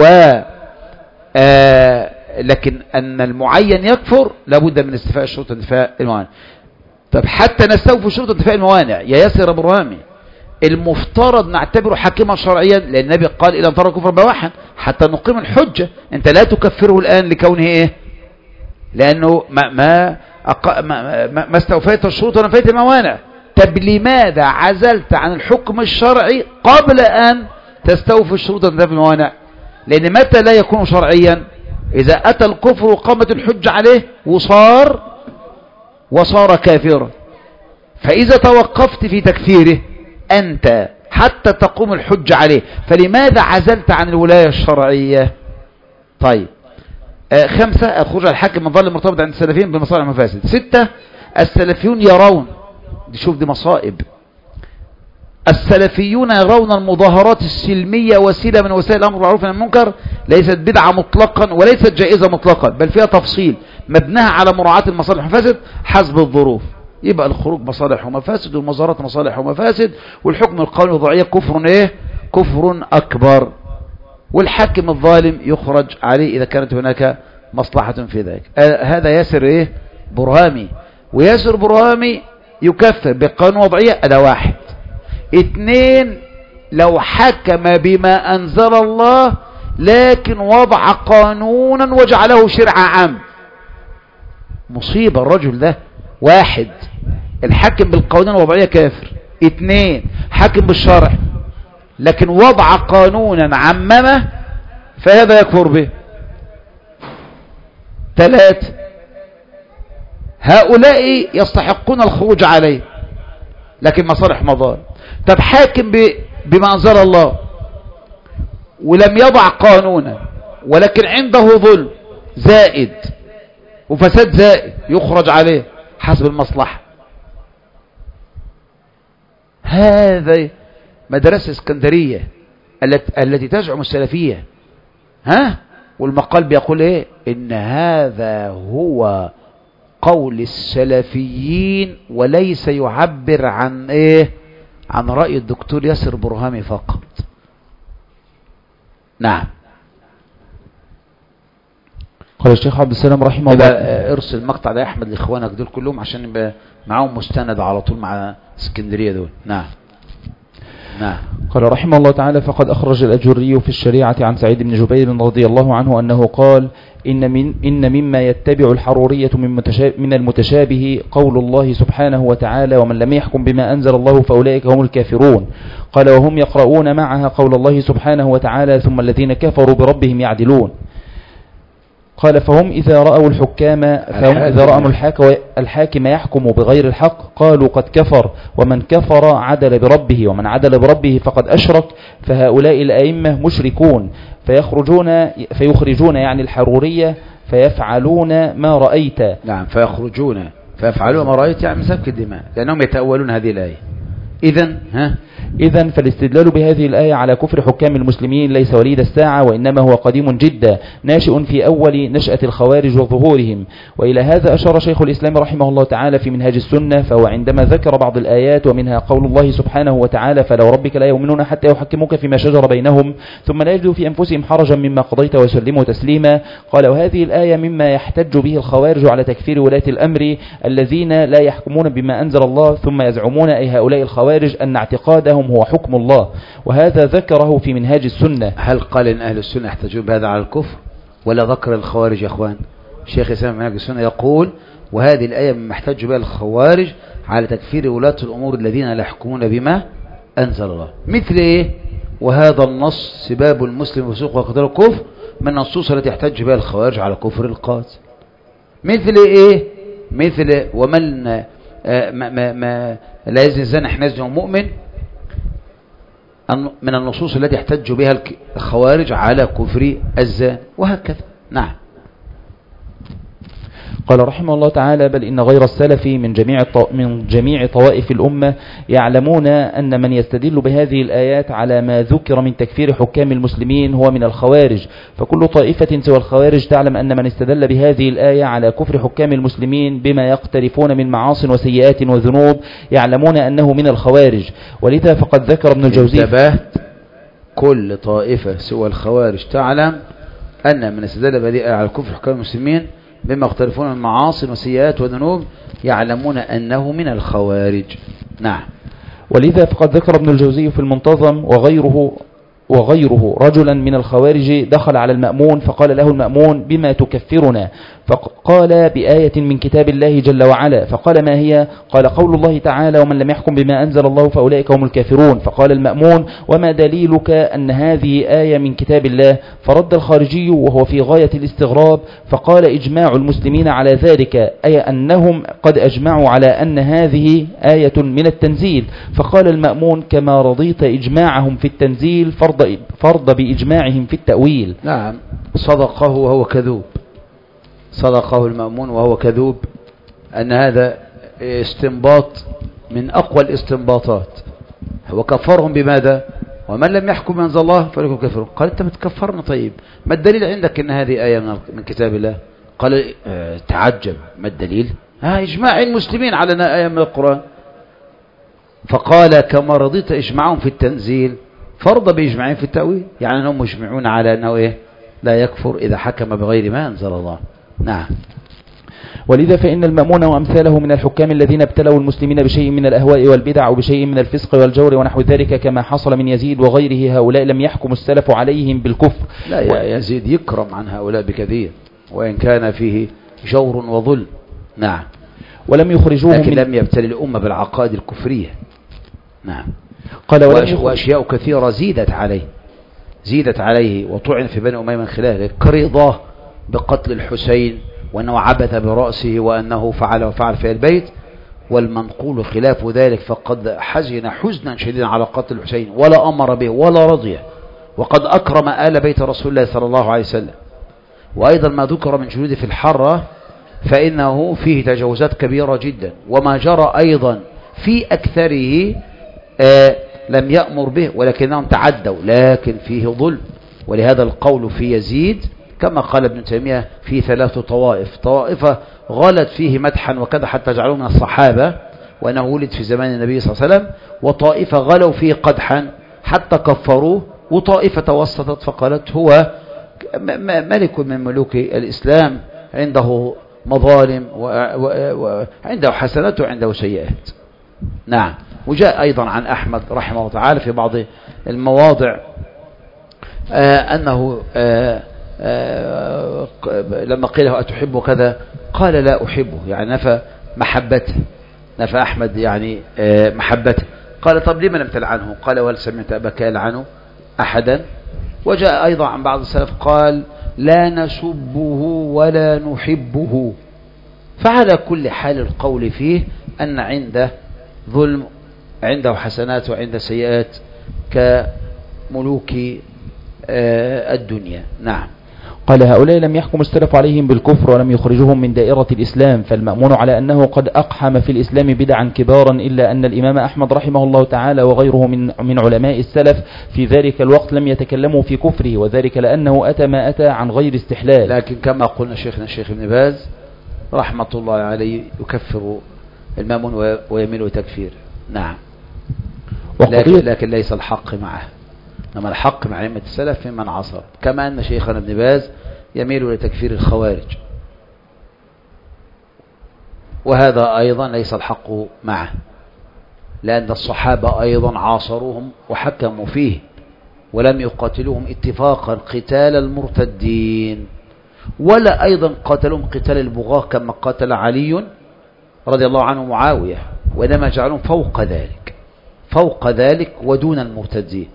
آه لكن أن المعين يكفر لابد من استيفاء الشروط وانتفاء الموانع. طب حتى نستوفي شروط وانتفاء الموانع يا ياسر أبو رامي، المفترض نعتبره حاكما شرعيا، لأن النبي قال إذا ترى كفر بواحا حتى نقيم الحجة. أنت لا تكفره الآن لكونه إيه؟ لأنه ما ما أق... ما, ما, ما استوفيت الشروط ونفيت الموانع. طب لماذا عزلت عن الحكم الشرعي قبل أن تستوفي الشروط وانتفاء الموانع؟ لأن متى لا يكون شرعيا؟ إذا أتى الكفر وقامت الحجة عليه وصار وصار كافرا. فإذا توقفت في تكفيره أنت حتى تقوم الحجة عليه، فلماذا عزلت عن الولاية الشرعية؟ طيب، آه خمسة، الخروج على الحاكم من ظل مرتبط عند السلفيين بمصالح المفاسد. ستة، السلفيون يرون، دي شوف دي مصائب، السلفيون يرون المظاهرات السلمية وسيلة من وسائل الأمر بالمعروف والنهي عن المنكر، ليست بدعة مطلقا وليست جائزة مطلقا، بل فيها تفصيل مبناها على مراعاة المصالح والمفاسد حسب الظروف. يبقى الخروج مصالح ومفاسد، والمظاهرات مصالح ومفاسد، والحكم القانوني الوضعية كفر ايه؟ كفر أكبر. والحاكم الظالم يخرج عليه إذا كانت هناك مصلحة في ذلك. آه هذا ياسر ايه؟ برهامي. وياسر برهامي يكفر بقانون وضعية. هذا واحد. اثنين، لو حكم بما أنزل الله لكن وضع قانونا وجعله شرعا عام، مصيبة الرجل ده. واحد، الحكم بالقوانين الوضعية كافر. اثنين، حكم بالشرع لكن وضع قانونا عممه فهذا يكفر به. ثلاثة، هؤلاء يستحقون الخروج عليه لكن مصالح مضار. طب حاكم بما أنزل الله ولم يضع قانونا ولكن عنده ظلم زائد وفساد زائد، يخرج عليه حسب المصلحة. هذا مدرسة اسكندرية التي تزعم السلفية ها، والمقال بيقول ايه؟ ان هذا هو قول السلفيين وليس يعبر عن ايه؟ عن رأي الدكتور ياسر برهامي فقط. نعم. قال الشيخ عبد السلام رحمه الله. ارسل مقطع ده يا احمد لاخوانك دول كلهم عشان يبقى معاهم مستند على طول مع اسكندريه دول. نعم. نعم. قال رحمه الله تعالى: فقد أخرج الأجري في الشريعة عن سعيد بن جبير رضي الله عنه أنه قال: إن, من إن مما يتبع الحرورية من, من المتشابه قول الله سبحانه وتعالى: ومن لم يحكم بما أنزل الله فأولئك هم الكافرون. قال: وهم يقرؤون معها قول الله سبحانه وتعالى: ثم الذين كفروا بربهم يعدلون. قال: فهم إذا رأوا الحكام فهم إذا رأوا الحاكم يحكم بغير الحق قالوا قد كفر، ومن كفر عدل بربه، ومن عدل بربه فقد أشرك، فهؤلاء الأئمة مشركون فيخرجون فيخرجون يعني الحرورية فيفعلون ما رأيت. نعم، فيخرجون فيفعلون ما رأيت يعني من سفك الدماء، لأنهم يتأولون هذه الآية. إذن ها إذن فالاستدلال بهذه الآية على كفر حكام المسلمين ليس وليد الساعة، وإنما هو قديم جدا ناشئ في أول نشأة الخوارج وظهورهم. وإلى هذا أشار شيخ الإسلام رحمه الله تعالى في منهاج السنة، فهو عندما ذكر بعض الآيات ومنها قول الله سبحانه وتعالى: فلو ربك لا يؤمنون حتى يحكموك فيما شجر بينهم ثم لا يجدوا في أنفسهم حرجا مما قضيت ويسلموا تسليما. قال: وهذه الآية مما يحتج به الخوارج على تكفير ولاة الأمر الذين لا يحكمون بما أنزل الله، ثم يزعمون أي هؤلاء الخوارج أن اعتقادهم هو حكم الله، وهذا ذكره في منهاج السنة. هل قال إن أهل السنة يحتجون بهذا على الكفر ولا ذكر الخوارج يا أخوان؟ شيخ الإسلام منهاج السنة يقول: وهذه الآية مما احتج بها الخوارج على تكفير ولاة الأمور الذين لا يحكمون بما أنزل الله. مثل إيه؟ وهذا النص سباب المسلم وسوق وقتل الكفر من النصوص التي يحتج بها الخوارج على كفر القاتل. مثل إيه؟ مثل ومن ما ما ما لا يزني الزاني حين يزني مؤمن، من النصوص التي يحتج بها الخوارج على كفر الزاني، وهكذا. نعم. قال رحمه الله تعالى: بل إن غير السلف من جميع من جميع طوائف الأمة يعلمون أن من يستدل بهذه الآيات على ما ذكر من تكفير حكام المسلمين هو من الخوارج، فكل طائفة سوى الخوارج تعلم أن من استدل بهذه الآية على كفر حكام المسلمين بما يقترفون من معاصٍ وسيئات وذنوب يعلمون أنه من الخوارج. ولذا فقد ذكر ابن الجوزي: انتبهت، كل طائفة سوى الخوارج تعلم أن من استدل بهذه الآية على كفر حكام المسلمين بما يقترفون من معاصٍ وسيئات وذنوب يعلمون أنه من الخوارج. نعم. ولذا فقد ذكر ابن الجوزي في المنتظم وغيره وغيره رجلا من الخوارج دخل على المأمون فقال له المأمون: بما تكفرنا؟ فقال: بآية من كتاب الله جل وعلا. فقال: ما هي؟ قال: قول الله تعالى: ومن لم يحكم بما أنزل الله فأولئك هم الكافرون. فقال المأمون: وما دليلك أن هذه آية من كتاب الله؟ فرد الخارجي وهو في غاية الاستغراب فقال: إجماع المسلمين على ذلك، أي أنهم قد أجمعوا على أن هذه آية من التنزيل. فقال المأمون: كما رضيت إجماعهم في التنزيل فرض, فرض بإجماعهم في التأويل. نعم، صدقه وهو كذوب، صدقه المأمون وهو كذوب، أن هذا استنباط من أقوى الاستنباطات. وكفرهم بماذا؟ ومن لم يحكم بما أنزل الله فأولئك كفروا. قال: أنت بتكفرنا، طيب ما الدليل عندك أن هذه آية من كتاب الله؟ قال: اه تعجب، ما الدليل؟ ها إجماع المسلمين على أنها آية من القرآن. فقال: كما رضيت إجماعهم في التنزيل فرض بإجماعهم في التأويل، يعني أنهم مجمعون على أنه إيه؟ لا يكفر إذا حكم بغير ما أنزل الله. نعم. ولذا فإن المأمون وأمثاله من الحكام الذين ابتلوا المسلمين بشيء من الأهواء والبدع وبشيء من الفسق والجور ونحو ذلك كما حصل من يزيد وغيره، هؤلاء لم يحكم السلف عليهم بالكفر. لا، يا يزيد يكرم عن هؤلاء بكثير وإن كان فيه جور وظلم. نعم. ولم يخرجوهم، لكن لم يبتلي الأمة بالعقائد الكفرية. نعم. قال: وأشياء كثيرة زيدت عليه زيدت عليه وطعن في بني أمية من خلاله، كرضاه بقتل الحسين وأنه عبث برأسه وأنه فعل وفعل في البيت، والمنقول خلاف ذلك، فقد حزن حزنا شديدا على قتل الحسين ولا أمر به ولا رضيه، وقد أكرم آل بيت رسول الله صلى الله عليه وسلم. وأيضا ما ذكر من جلوده في الحرة فإنه فيه تجاوزات كبيرة جدا، وما جرى أيضا في أكثره آه لم يأمر به ولكنهم تعدوا، لكن فيه ظلم ولهذا القول في يزيد كما قال ابن تيمية في ثلاث طوائف، طائفة غلت فيه مدحا وكذا حتى جعلوه من الصحابة وأنه ولد في زمان النبي صلى الله عليه وسلم، وطائفة غلوا فيه قدحا حتى كفروه، وطائفة توسطت فقالت هو ملك من ملوك الإسلام عنده مظالم وعنده حسنات وعنده سيئات. نعم. وجاء أيضا عن أحمد رحمه الله تعالى في بعض المواضع آه أنه آه آه لما قيل له أتحب كذا قال لا أحبه، يعني نفى محبته، نفى أحمد يعني آه محبته. قال طب لما لم تلعنه؟ قال وهل سمعت أباك يلعنه أحدا؟ وجاء أيضا عن بعض السلف قال لا نسبه ولا نحبه. فعلى كل حال القول فيه أن عنده ظلم، عنده حسنات وعنده سيئات كملوك الدنيا. نعم. قال هؤلاء لم يحكم السلف عليهم بالكفر ولم يخرجهم من دائرة الإسلام، فالمأمون على أنه قد أقحم في الإسلام بدعا كبارا، إلا أن الإمام أحمد رحمه الله تعالى وغيره من من علماء السلف في ذلك الوقت لم يتكلموا في كفره، وذلك لأنه أتى ما أتى عن غير استحلال. لكن كما قلنا شيخنا الشيخ ابن باز رحمة الله عليه يكفر المأمون ويميل تكفير. نعم. لكن, لكن ليس الحق معه، إنما الحق مع أئمة السلف ممن عصر، كما أن شيخنا ابن باز يميل لتكفير الخوارج، وهذا أيضا ليس الحق معه، لأن الصحابة أيضا عاصروهم وحكموا فيه ولم يقاتلوهم اتفاقا قتال المرتدين، ولا أيضا قاتلهم قتال البغاة كما قاتل علي رضي الله عنه معاوية، وإنما جعلهم فوق ذلك فوق ذلك ودون المرتدين،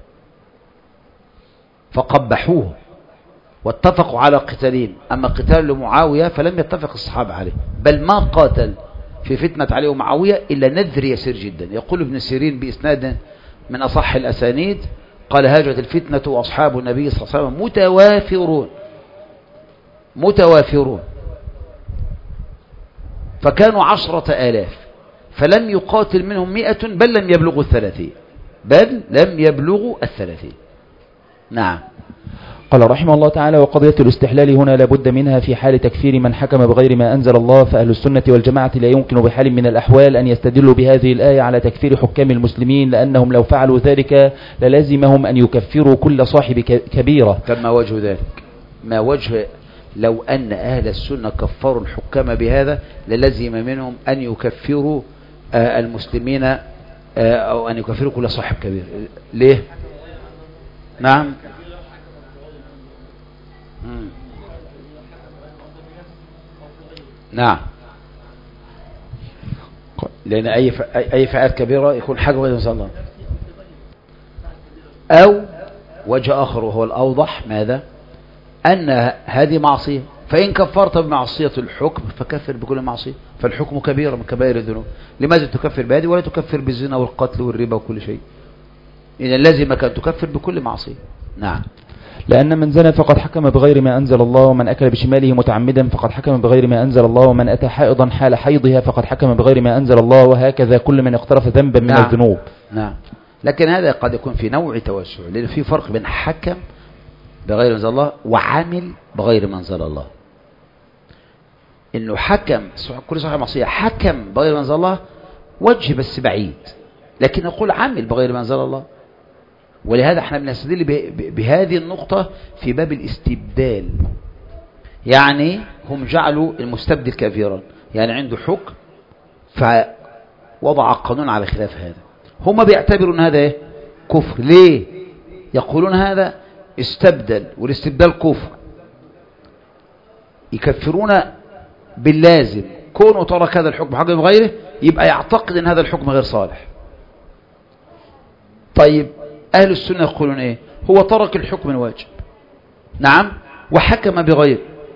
فقبحوه واتفقوا على قتالين. أما قتال لمعاوية فلم يتفق الصحابة عليه، بل ما قاتل في فتنة علي ومعاوية إلا نذر يسير جدا. يقول ابن سيرين بإسناد من أصح الأسانيد قال هاجت الفتنة وأصحاب النبي صلى الله عليه وسلم متوافرون متوافرون فكانوا عشرة آلاف، فلم يقاتل منهم مئة بل لم يبلغوا الثلاثين بل لم يبلغوا الثلاثين. نعم. قال رحمه الله تعالى وقضية الاستحلال هنا لابد منها في حال تكفير من حكم بغير ما أنزل الله، فأهل السنة والجماعة لا يمكن بحال من الأحوال أن يستدلوا بهذه الآية على تكفير حكام المسلمين، لأنهم لو فعلوا ذلك للازمهم أن يكفروا كل صاحب كبيرة. ما وجه ذلك؟ ما وجه لو أن أهل السنة كفروا الحكام بهذا للزم منهم أن يكفروا آه المسلمين آه أو أن يكفروا كل صاحب كبير؟ ليه؟ نعم. مم. نعم. لأن أي أي فئات كبيرة يكون حاجة غير إن شاء الله. أو وجه آخر وهو الأوضح، ماذا؟ أن هذه معصية، فإن كفرت بمعصية الحكم فكفر بكل معصية، فالحكم كبيرة من كبائر الذنوب. لماذا تكفر بهذه ولا تكفر بالزنا والقتل والربا وكل شيء؟ إذا لازم كان تكفر بكل معصية. نعم. لأن من زنى فقد حكم بغير ما أنزل الله، ومن أكل بشماله متعمدا فقد حكم بغير ما أنزل الله، ومن أتى حائضا حال حيضها فقد حكم بغير ما أنزل الله، وهكذا كل من اقترف ذنبا من نعم. الذنوب. نعم. لكن هذا قد يكون في نوع توسع، لأن في فرق بين حكم بغير ما أنزل الله وعمل بغير ما أنزل الله. إنه حكم كل صاحب معصية حكم بغير ما أنزل الله وجه بس بعيد، لكن نقول عمل بغير ما أنزل الله. ولهذا احنا بنستدل بهذه النقطة في باب الاستبدال، يعني هم جعلوا المستبدل كافرا، يعني عنده حكم فوضع قانون على خلاف هذا، هم بيعتبروا ان هذا ايه؟ كفر. ليه؟ يقولون هذا استبدل، والاستبدال كفر، يكفرون باللازم كونه ترك هذا الحكم حكم غيره، يبقى يعتقد ان هذا الحكم غير صالح. طيب أهل السنة يقولون إيه؟ هو ترك الحكم الواجب، نعم، وحكم بغيره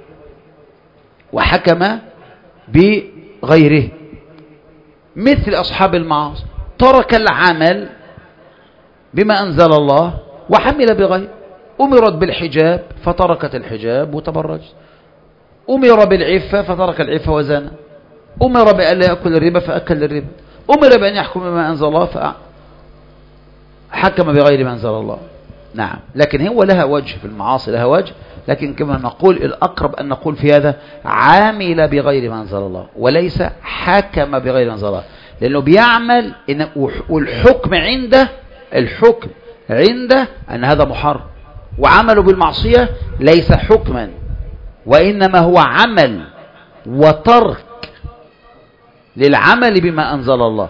وحكم بغيره، مثل أصحاب المعاصي ترك العمل بما أنزل الله وحمل بغيره. أمرت بالحجاب فتركت الحجاب وتبرجت، أمر بالعفة فترك العفة وزنى، أمر بأن لا يأكل الربا فأكل الربا، أمر بأن يحكم بما أنزل الله فحكم بغير ما أنزل الله. نعم، لكن هو لها وجه في المعاصي، لها وجه، لكن كما نقول الأقرب أن نقول في هذا عامل بغير ما أنزل الله وليس حكم بغير ما أنزل الله، لأنه بيعمل إن والحكم عنده الحكم عنده أن هذا محرم، وعمله بالمعصية ليس حكما وإنما هو عمل وترك للعمل بما أنزل الله.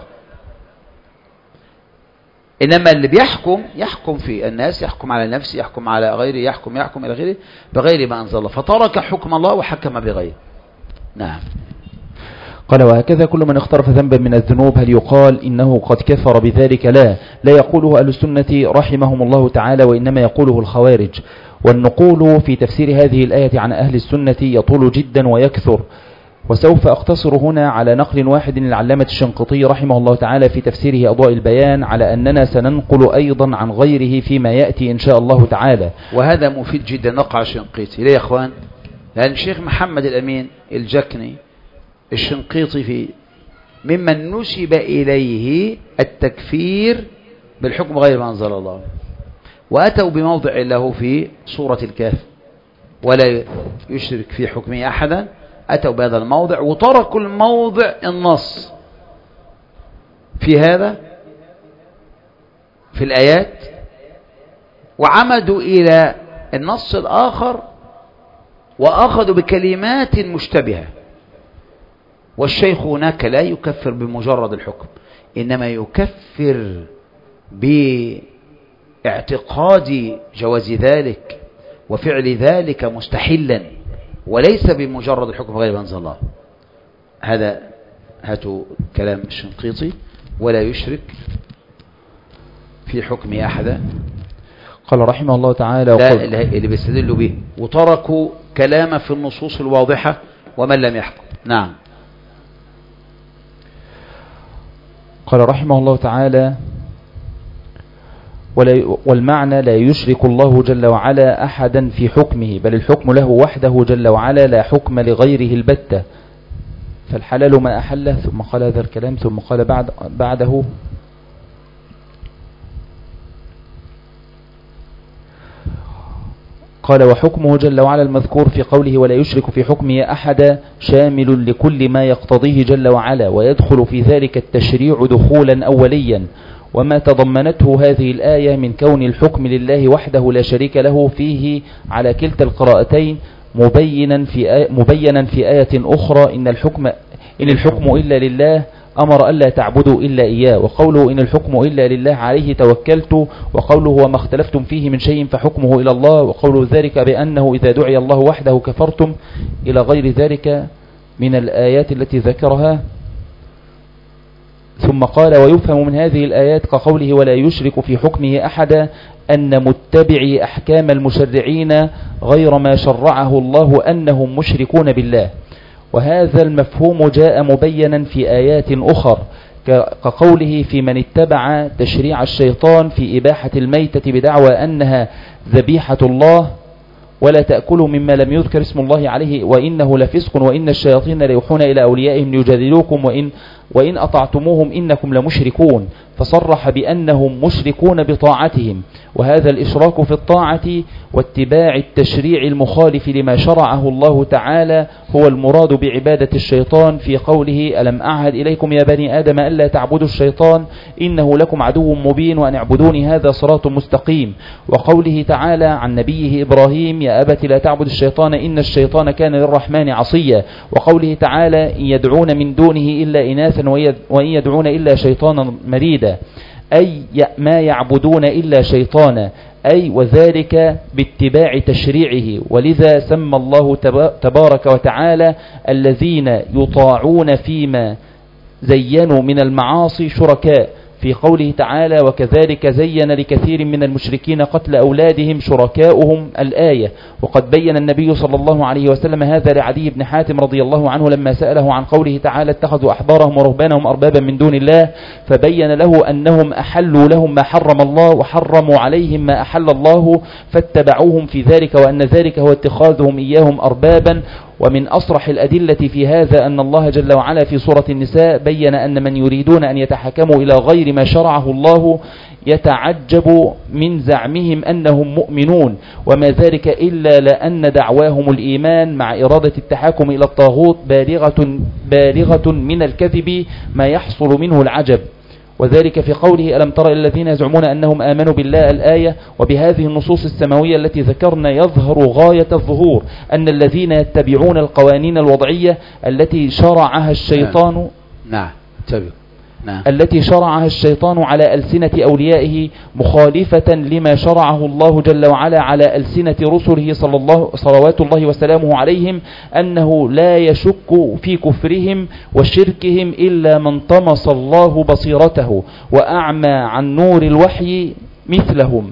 إنما اللي بيحكم يحكم في الناس، يحكم على نفسه، يحكم على غيره، يحكم يحكم إلى غيره بغير ما أنزل الله، فترك حكم الله وحكم بغيره. نعم. قال وهكذا كل من اقترف ذنبا من الذنوب هل يقال إنه قد كفر بذلك؟ لا لا يقوله أهل السنة رحمهم الله تعالى، وإنما يقوله الخوارج. والنقول في تفسير هذه الآية عن أهل السنة يطول جدا ويكثر، وسوف أقتصر هنا على نقل واحد للعلامة الشنقيطي رحمه الله تعالى في تفسيره أضواء البيان، على أننا سننقل أيضا عن غيره فيما يأتي إن شاء الله تعالى. وهذا مفيد جدا نقع الشنقيطي ليه يا أخوان؟ لأن الشيخ محمد الأمين الجكني الشنقيطي في ممن نسب إليه التكفير بالحكم غير ما أنزل الله، وأتوا بموضع له في سورة الكهف ولا يشرك في حكمه أحدا، أتوا بهذا الموضع وتركوا الموضع النص في هذا في الآيات، وعمدوا إلى النص الآخر وأخذوا بكلمات مشتبهة. والشيخ هناك لا يكفر بمجرد الحكم، إنما يكفر باعتقاد جواز ذلك وفعل ذلك مستحلا، وليس بمجرد الحكم غير ما أنزل الله. هذا هاتوا كلام الشنقيطي ولا يشرك في حكم أحدا. قال رحمه الله تعالى ده اللي بيستدلوا به، وتركوا كلام في النصوص الواضحة ومن لم يحكم. نعم. قال رحمه الله تعالى والمعنى لا يشرك الله جل وعلا أحدا في حكمه، بل الحكم له وحده جل وعلا لا حكم لغيره البتة، فالحلال ما أحله. ثم قال هذا الكلام ثم قال بعد بعده قال وحكمه جل وعلا المذكور في قوله ولا يشرك في حكمه أحدا شامل لكل ما يقتضيه جل وعلا، ويدخل في ذلك التشريع دخولا أوليا. وما تضمنته هذه الآية من كون الحكم لله وحده لا شريك له فيه على كلتا القراءتين مبينا في آية, مبينا في آية أخرى إن الحكم إن الحكم إلا لله أمر ألا تعبدوا إلا إياه، وقوله إن الحكم إلا لله عليه توكلت، وقوله وما اختلفتم فيه من شيء فحكمه إلى الله، وقوله ذلك بأنه إذا دعي الله وحده كفرتم، إلى غير ذلك من الآيات التي ذكرها. ثم قال ويفهم من هذه الآيات كقوله ولا يشرك في حكمه أحدا أن متبعي أحكام المشرعين غير ما شرعه الله أنهم مشركون بالله، وهذا المفهوم جاء مبينا في آيات أخر كقوله في من اتبع تشريع الشيطان في إباحة الميتة بدعوى أنها ذبيحة الله ولا تأكلوا مما لم يذكر اسم الله عليه وإنه لفسق وإن الشياطين ليوحون إلى أوليائهم ليجادلوكم وإن, وإن أطعتموهم إنكم لمشركون، فصرح بأنهم مشركون بطاعتهم، وهذا الإشراك في الطاعة واتباع التشريع المخالف لما شرعه الله تعالى هو المراد بعبادة الشيطان في قوله ألم أعهد إليكم يا بني آدم ألا تعبدوا الشيطان إنه لكم عدو مبين وأن اعبدوني هذا صراط مستقيم، وقوله تعالى عن نبيه إبراهيم يا أبت لا تعبد الشيطان إن الشيطان كان للرحمن عصيا، وقوله تعالى إن يدعون من دونه إلا إناثا وإن يدعون إلا شيطانا مريدا، أي ما يعبدون إلا شيطانا، أي وذلك باتباع تشريعه. ولذا سمى الله تبارك وتعالى الذين يطاعون فيما زينوا من المعاصي شركاء في قوله تعالى وكذلك زين لكثير من المشركين قتل أولادهم شركاؤهم الآية. وقد بين النبي صلى الله عليه وسلم هذا لعدي بن حاتم رضي الله عنه لما سأله عن قوله تعالى اتخذوا أحبارهم ورهبانهم أربابا من دون الله، فبين له أنهم أحلوا لهم ما حرم الله وحرموا عليهم ما أحل الله فاتبعوهم في ذلك، وأن ذلك هو اتخاذهم إياهم أربابا ومن أصرح الأدلة في هذا أن الله جل وعلا في سورة النساء بين أن من يريدون أن يتحكموا إلى غير ما شرعه الله يتعجب من زعمهم أنهم مؤمنون، وما ذلك إلا لأن دعواهم الإيمان مع إرادة التحاكم إلى الطاغوت بالغة, بالغة من الكذب ما يحصل منه العجب، وذلك في قوله ألم تر الذين يزعمون أنهم آمنوا بالله الآية. وبهذه النصوص السماوية التي ذكرنا يظهر غاية الظهور أن الذين يتبعون القوانين الوضعية التي شرعها الشيطان نعم تبعوا نعم. التي شرعها الشيطان على ألسنة أوليائه مخالفة لما شرعه الله جل وعلا على ألسنة رسله صلى الله صلوات الله وسلامه عليهم، أنه لا يشك في كفرهم وشركهم إلا من طمس الله بصيرته وأعمى عن نور الوحي مثلهم.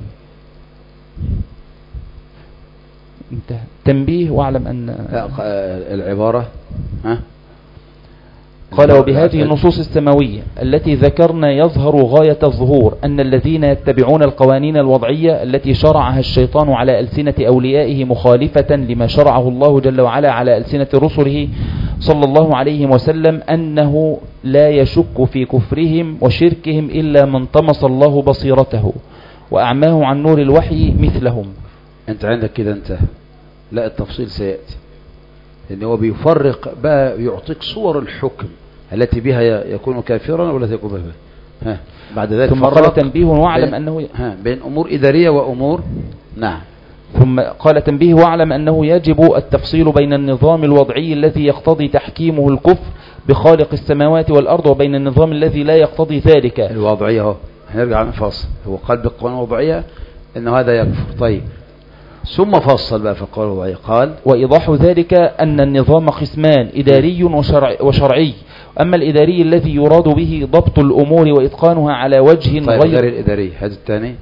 انتهى. تنبيه واعلم أن العبارة ها قال وبهذه النصوص السماوية التي ذكرنا يظهر غاية الظهور أن الذين يتبعون القوانين الوضعية التي شرعها الشيطان على ألسنة أوليائه مخالفة لما شرعه الله جل وعلا على ألسنة رسله صلى الله عليه وسلم أنه لا يشك في كفرهم وشركهم إلا من طمس الله بصيرته وأعماه عن نور الوحي مثلهم. أنت عندك كده انت لا التفصيل سيأتي، لأنه هو بيفرق بقى يعطيك صور الحكم التي بها يكون كافرا ولا يكون بها. ها بعد ذلك ثم قال تنبيه واعلم أنه ها بين أمور إدارية وأمور نعم. ثم قال تنبيه واعلم أنه يجب التفصيل بين النظام الوضعي الذي يقتضي تحكيمه الكفر بخالق السماوات والأرض وبين النظام الذي لا يقتضي ذلك. الوضعية هو هنرجع نفصل، هو قلب القوانين الوضعية أنه هذا يكفر. طيب ثم فصل بقى في القول الوضعي قال وإيضاح ذلك أن النظام قسمان إداري وشرعي, وشرعي. أما الإداري الذي يراد به ضبط الأمور وإتقانها على وجه طيب غير غير الإداري هذا الثاني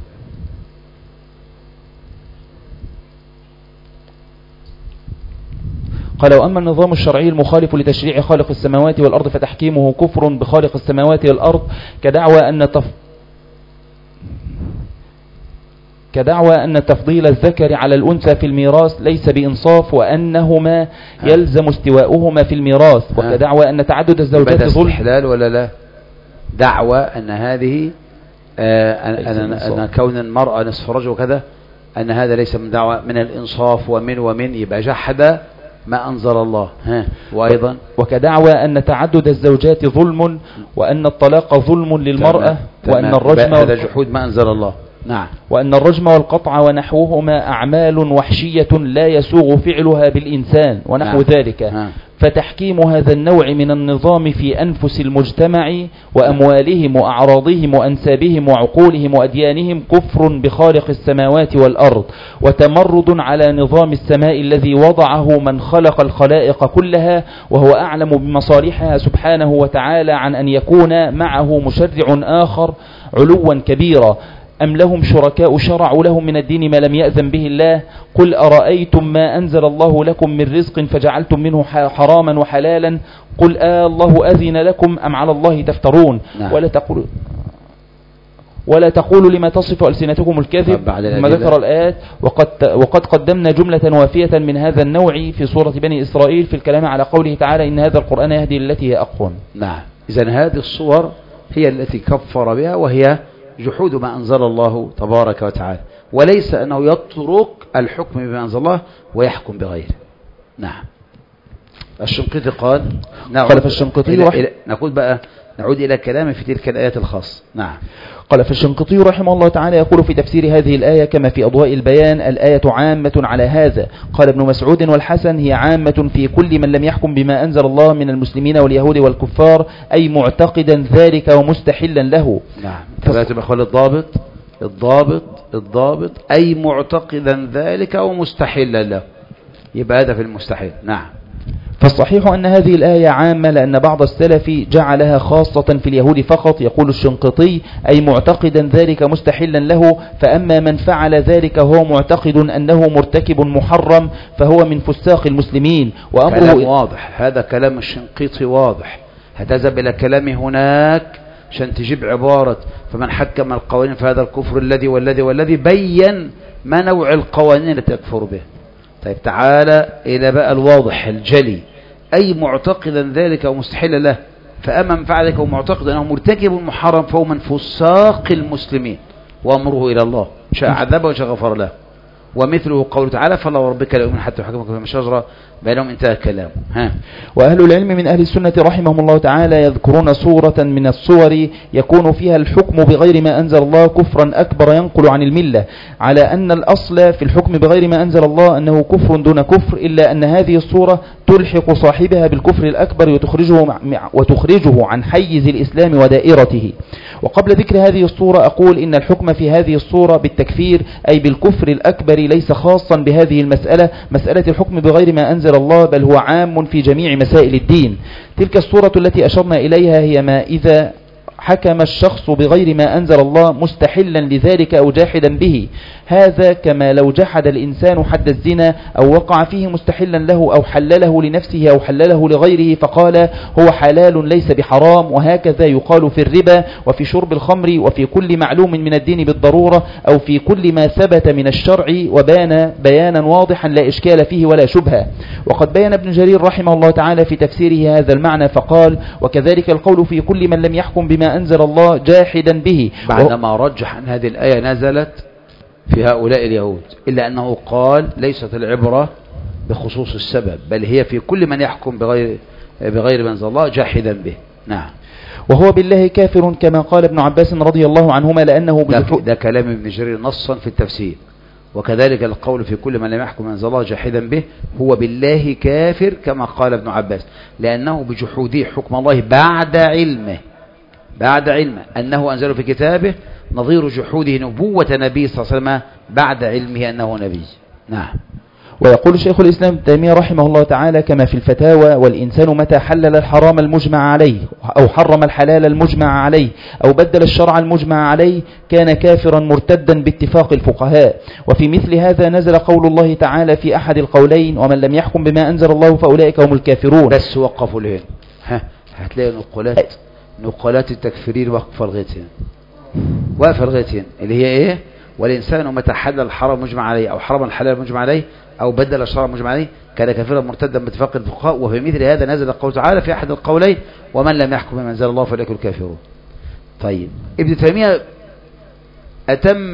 قال وأما النظام الشرعي المخالف لتشريع خالق السماوات والأرض فتحكيمه كفر بخالق السماوات والأرض كدعوى أن تف كدعوى أن تفضيل الذكر على الأنثى في الميراث ليس بإنصاف وأنهما يلزم استواؤهما في الميراث، وكدعوى أن تعدد الزوجات ظلم. استحلال ولا لا؟ دعوى أن هذه آه أن, أن كون المرأة نصف رجل وكذا أن هذا ليس من دعوى من الإنصاف ومن ومن يبقى جحد ما أنزل الله. ها وأيضا وكدعوى أن تعدد الزوجات ظلم وأن الطلاق ظلم للمرأة وأن الرجم هذا جحود ما أنزل الله. نعم. وأن الرجم والقطع ونحوهما أعمال وحشية لا يسوغ فعلها بالإنسان ونحو نعم. ذلك نعم. فتحكيم هذا النوع من النظام في أنفس المجتمع وأموالهم وأعراضهم وأنسابهم وعقولهم وأديانهم كفر بخالق السماوات والأرض وتمرد على نظام السماء الذي وضعه من خلق الخلائق كلها وهو أعلم بمصالحها سبحانه وتعالى عن أن يكون معه مشرع آخر علوا كبيرا. أم لهم شركاء شرعوا لهم من الدين ما لم يأذن به الله قل أرأيتم ما أنزل الله لكم من رزق فجعلتم منه حراما وحلالا قل آه الله أذن لكم أم على الله تفترون. نعم. ولا تقولوا ولا تقولوا لما تصف ألسنتكم الكذب ثم ذكر الآيات وقد, وقد قدمنا جملة وافية من هذا النوع في سورة بني إسرائيل في الكلام على قوله تعالى إن هذا القرآن يهدي للتي هي أقوم. نعم. إذن هذه الصور هي التي كفر بها وهي جحود ما أنزل الله تبارك وتعالى وليس أنه يترك الحكم بما أنزل الله ويحكم بغيره. نعم. الشنقيطي قال قال فالشنقيطي رحمه نقول بقى نعود إلى كلامه في تلك الآيات الخاصة. نعم. قال فالشنقيطي رحمه الله تعالى يقول في تفسير هذه الآية كما في أضواء البيان الآية عامة على هذا. قال ابن مسعود والحسن هي عامة في كل من لم يحكم بما أنزل الله من المسلمين واليهود والكفار أي معتقدا ذلك ومستحلا له. نعم. فلاتم أخوال الضابط الضابط الضابط أي معتقدا ذلك ومستحلا له يبقى هذا في المستحيل. نعم. فالصحيح أن هذه الآية عامة لأن بعض السلف جعلها خاصة في اليهود فقط يقول الشنقيطي أي معتقدا ذلك مستحلا له فأما من فعل ذلك هو معتقد أنه مرتكب محرم فهو من فساق المسلمين. وأمره كلام واضح. هذا كلام الشنقيطي واضح. هتذهب إلى كلامي هناك عشان تجيب عبارة فمن حكم القوانين فهذا الكفر الذي والذي والذي بين ما نوع القوانين التي يكفر به طيب تعالى إلى بقى الواضح الجلي، أي معتقدا ذلك أو مستحيلا له، فأما من فعل ذلك ومعتقد أنه مرتكب محرم فهو من فساق المسلمين وأمره إلى الله، شاء عذبه وشاء غفر له. ومثله قوله تعالى فلا وربك لا يؤمن حتى يحكمك فيما شجر بينهم، انتهى الكلام. ها. وأهل العلم من أهل السنة رحمهم الله تعالى يذكرون صورة من الصور يكون فيها الحكم بغير ما أنزل الله كفرا أكبر ينقل عن الملة، على أن الأصل في الحكم بغير ما أنزل الله أنه كفر دون كفر، إلا أن هذه الصورة تلحق صاحبها بالكفر الأكبر وتخرجه, وتخرجه عن حيز الإسلام ودائرته. وقبل ذكر هذه الصورة أقول إن الحكم في هذه الصورة بالتكفير أي بالكفر الأكبر ليس خاصا بهذه المسألة، مسألة الحكم بغير ما أنزل الله، بل هو عام في جميع مسائل الدين. تلك الصورة التي أشرنا إليها هي ما إذا حكم الشخص بغير ما أنزل الله مستحلا لذلك أو جاحدا به، هذا كما لو جحد الإنسان حد الزنا أو وقع فيه مستحلا له أو حلله لنفسه أو حلله لغيره فقال هو حلال ليس بحرام. وهكذا يقال في الربا وفي شرب الخمر وفي كل معلوم من الدين بالضرورة أو في كل ما ثبت من الشرع وبان بيانا واضحا لا إشكال فيه ولا شبهة. وقد بين ابن جرير رحمه الله تعالى في تفسيره هذا المعنى فقال وكذلك القول في كل من لم يحكم بما أنزل الله جاحدا به، بعدما رجح أن هذه الآية نزلت في هؤلاء اليهود، إلا أنه قال ليست العبرة بخصوص السبب، بل هي في كل من يحكم بغير بغير ما أنزل الله جاحدا به. نعم. وهو بالله كافر كما قال ابن عباس رضي الله عنهما، لأنه ده, ده كلام ابن جرير نصا في التفسير. وكذلك القول في كل من لم يحكم بما أنزل الله جاحدا به هو بالله كافر كما قال ابن عباس، لأنه بجحوده حكم الله بعد علمه بعد علمه أنه أنزله في كتابه، نظير جحوده نبوة نبي صلى الله عليه وسلم بعد علمه أنه نبي. نعم. ويقول شيخ الإسلام ابن تيمية رحمه الله تعالى كما في الفتاوى والإنسان متى حلل الحرام المجمع عليه أو حرم الحلال المجمع عليه أو بدل الشرع المجمع عليه كان كافرا مرتدا باتفاق الفقهاء. وفي مثل هذا نزل قول الله تعالى في أحد القولين ومن لم يحكم بما أنزل الله فأولئك هم الكافرون. بس وقفوا لهن، ها هتلاقي نقولات نقولات التكفيرين وقف الغيتين وقف الغيتين اللي هي ايه؟ والإنسان متى حلل الحرام مجمع عليه أو حرم الحلال مجمع عليه أو بدل الشرع مجمع عليه كان كافرا مرتدا باتفاق الفقهاء. وفي مثل هذا نزل قول تعالى في أحد القولين ومن لم يحكم بما أنزل الله فأولئك الكافرون. طيب ابن تيمية أتم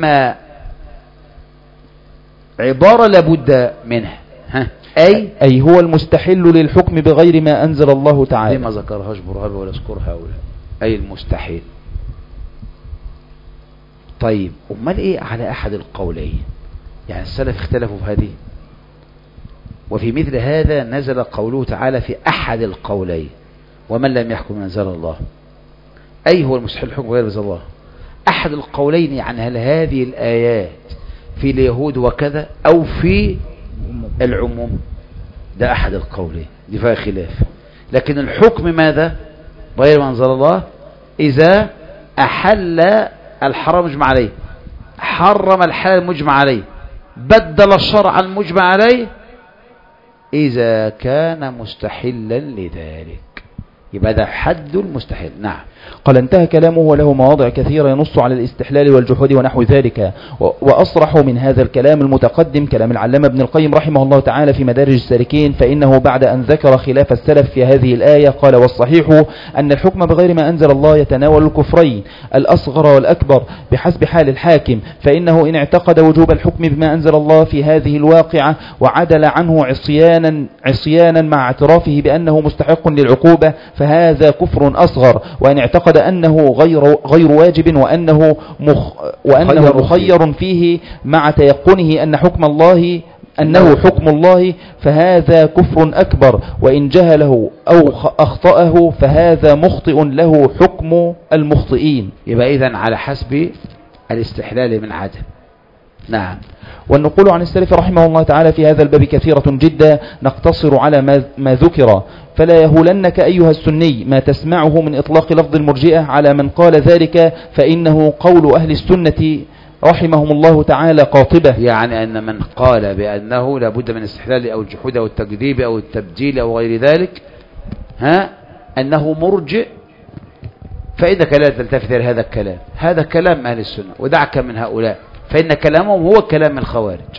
عبارة لابد منها، ها أي أي هو المستحل للحكم بغير ما أنزل الله تعالى. لما ذكرهاش برهان ولا اذكرها هؤلاء أي المستحيل. طيب أمال إيه على أحد القولين؟ يعني السلف اختلفوا في هذه. وفي مثل هذا نزل قوله تعالى في أحد القولين ومن لم يحكم بما أنزل الله، أي هو المستحيل الحكم غير أنزل الله. أحد القولين يعني هل هذه الآيات في اليهود وكذا أو في العموم؟ ده أحد القولين، دي فيها خلاف. لكن الحكم ماذا؟ غير ما أنزل الله إذا أحل الحرام مجمع عليه، حرم الحلال مجمع عليه، بدل الشرع المجمع عليه، إذا كان مستحلا لذلك يبقى ده حد المستحيل. نعم. قال انتهى كلامه وله مواضع كثيرة ينص على الاستحلال والجحود ونحو ذلك. وأصرح من هذا الكلام المتقدم كلام العلامة ابن القيم رحمه الله تعالى في مدارج السالكين، فإنه بعد أن ذكر خلاف السلف في هذه الآية قال والصحيح أن الحكم بغير ما أنزل الله يتناول الكفرين الأصغر والأكبر بحسب حال الحاكم، فإنه إن اعتقد وجوب الحكم بما أنزل الله في هذه الواقعة وعدل عنه عصيانا, عصيانا مع اعترافه بأنه مستحق للعقوبة فهذا كفر أصغر، وإن اعتقد أنه غير, غير واجب وأنه, مخ وأنه مخير فيه مع تيقنه أن حكم الله أنه حكم الله فهذا كفر أكبر، وإن جهله أو أخطأه فهذا مخطئ له حكم المخطئين. يبقى إذن على حسب الاستحلال من عدم. نعم. والنقول عن السلف رحمه الله تعالى في هذا الباب كثيرة جدا، نقتصر على ما, ما ذكر، فلا يهولنك أيها السني ما تسمعه من إطلاق لفظ المرجئة على من قال ذلك، فإنه قول أهل السنة رحمهم الله تعالى قاطبة. يعني أن من قال بأنه لابد من الاستحلال أو الجحود أو التكذيب أو التبجيل أو غير ذلك ها أنه مرجئ، فإنك لا تلتفت إلى هذا الكلام. هذا كلام أهل السنة ودعك من هؤلاء، فإن كلامهم هو كلام الخوارج.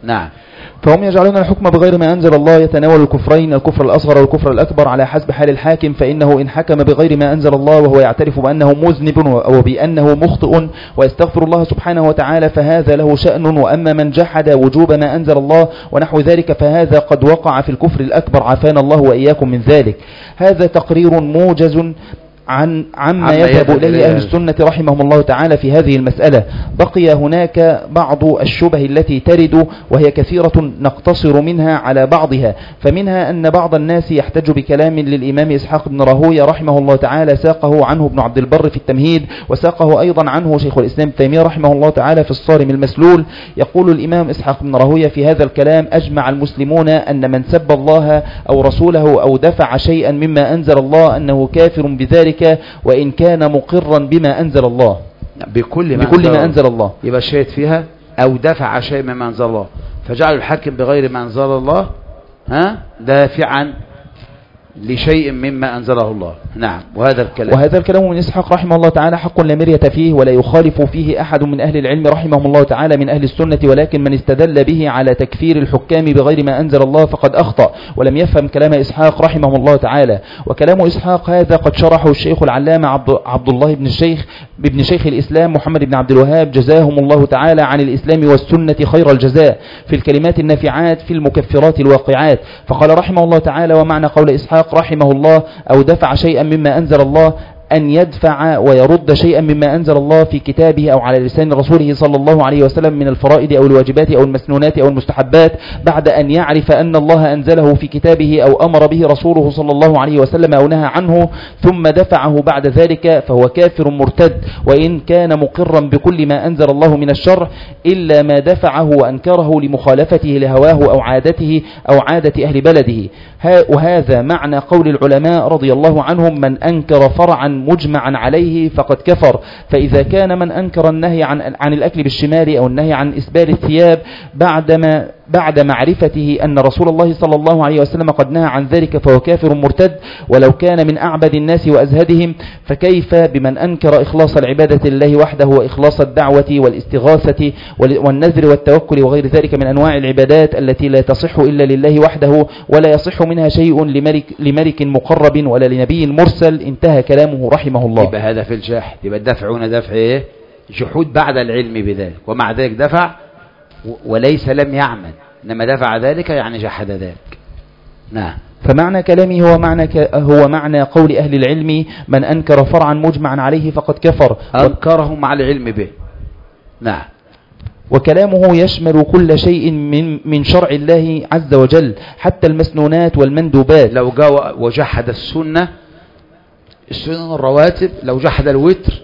نعم. فهم يجعلون الحكم بغير ما أنزل الله يتناول الكفرين، الكفر الأصغر والكفر الأكبر، على حسب حال الحاكم، فإنه إن حكم بغير ما أنزل الله وهو يعترف بأنه مذنب وبأنه مخطئ ويستغفر الله سبحانه وتعالى فهذا له شأن، وأما من جحد وجوب ما أنزل الله ونحو ذلك فهذا قد وقع في الكفر الأكبر، عافانا الله وإياكم من ذلك. هذا تقرير موجز عن عما يذهب إليه أهل السنة رحمهم الله تعالى في هذه المسألة. بقي هناك بعض الشبه التي ترد وهي كثيرة نقتصر منها على بعضها. فمنها أن بعض الناس يحتج بكلام للإمام إسحاق بن راهويه رحمه الله تعالى ساقه عنه ابن عبد البر في التمهيد، وساقه أيضا عنه شيخ الإسلام ابن تيمية رحمه الله تعالى في الصارم المسلول. يقول الإمام إسحاق بن راهويه في هذا الكلام: أجمع المسلمون أن من سب الله أو رسوله أو دفع شيئا مما أنزل الله أنه كافر بذلك وإن كان مقرا بما أنزل الله، بكل ما, بكل أنزل, ما أنزل الله. يبقى شهد فيها أو دفع شيء مما أنزل الله، فجعل الحاكم بغير ما أنزل الله ها دافعا لشيء مما أنزله الله. نعم. وهذا الكلام وهذا الكلام من إسحاق رحمه الله تعالى حق لا مرية فيه، ولا يخالف فيه أحد من أهل العلم رحمهم الله تعالى من أهل السنة، ولكن من استدل به على تكفير الحكام بغير ما أنزل الله فقد أخطأ ولم يفهم كلام إسحاق رحمه الله تعالى. وكلام إسحاق هذا قد شرحه الشيخ العلامة عبد الله بن الشيخ بن شيخ الإسلام محمد بن عبد الوهاب جزاهم الله تعالى عن الإسلام والسنة خير الجزاء في الكلمات النافعات في المكفرات الواقعات. فقال رحمه الله تعالى: ومعنى قول إسحاق رحمه الله أو دفع شيئا مما أنزل الله أن يدفع ويرد شيئا مما أنزل الله في كتابه أو على لسان رسوله صلى الله عليه وسلم من الفرائض أو الواجبات أو المسنونات أو المستحبات بعد أن يعرف أن الله أنزله في كتابه أو أمر به رسوله صلى الله عليه وسلم أو نهى عنه ثم دفعه بعد ذلك فهو كافر مرتد وإن كان مقرا بكل ما أنزل الله من الشرع إلا ما دفعه وأنكره لمخالفته لهواه أو عادته أو عادة أهل بلده. وهذا معنى قول العلماء رضي الله عنهم: من أنكر فرعا مجمعا عليه فقد كفر. فإذا كان من أنكر النهي عن, عن الأكل بالشمال أو النهي عن إسبال الثياب بعدما بعد معرفته أن رسول الله صلى الله عليه وسلم قد نهى عن ذلك فهو كافر مرتد ولو كان من أعبد الناس وأزهدهم، فكيف بمن أنكر إخلاص العبادة لله وحده وإخلاص الدعوة والاستغاثة والنذر والتوكل وغير ذلك من أنواع العبادات التي لا تصح إلا لله وحده ولا يصح منها شيء لملك, لملك مقرب ولا لنبي مرسل. انتهى كلامه رحمه الله. يبقى هذا في الجاحد، يبقى الدفعون دفع إيه؟ جحود بعد العلم بذلك، ومع ذلك دفع وليس لم يعمل، إنما دفع ذلك يعني جحد ذلك. نعم. فمعنى كلامه هو معنى, ك... هو معنى قول أهل العلم: من أنكر فرعا مجمعا عليه فقد كفر. أنكره مع العلم به. نعم. وكلامه يشمل كل شيء من من شرع الله عز وجل حتى المسنونات والمندوبات. لو جاء وجحد السنة السنن الرواتب، لو جحد الوتر،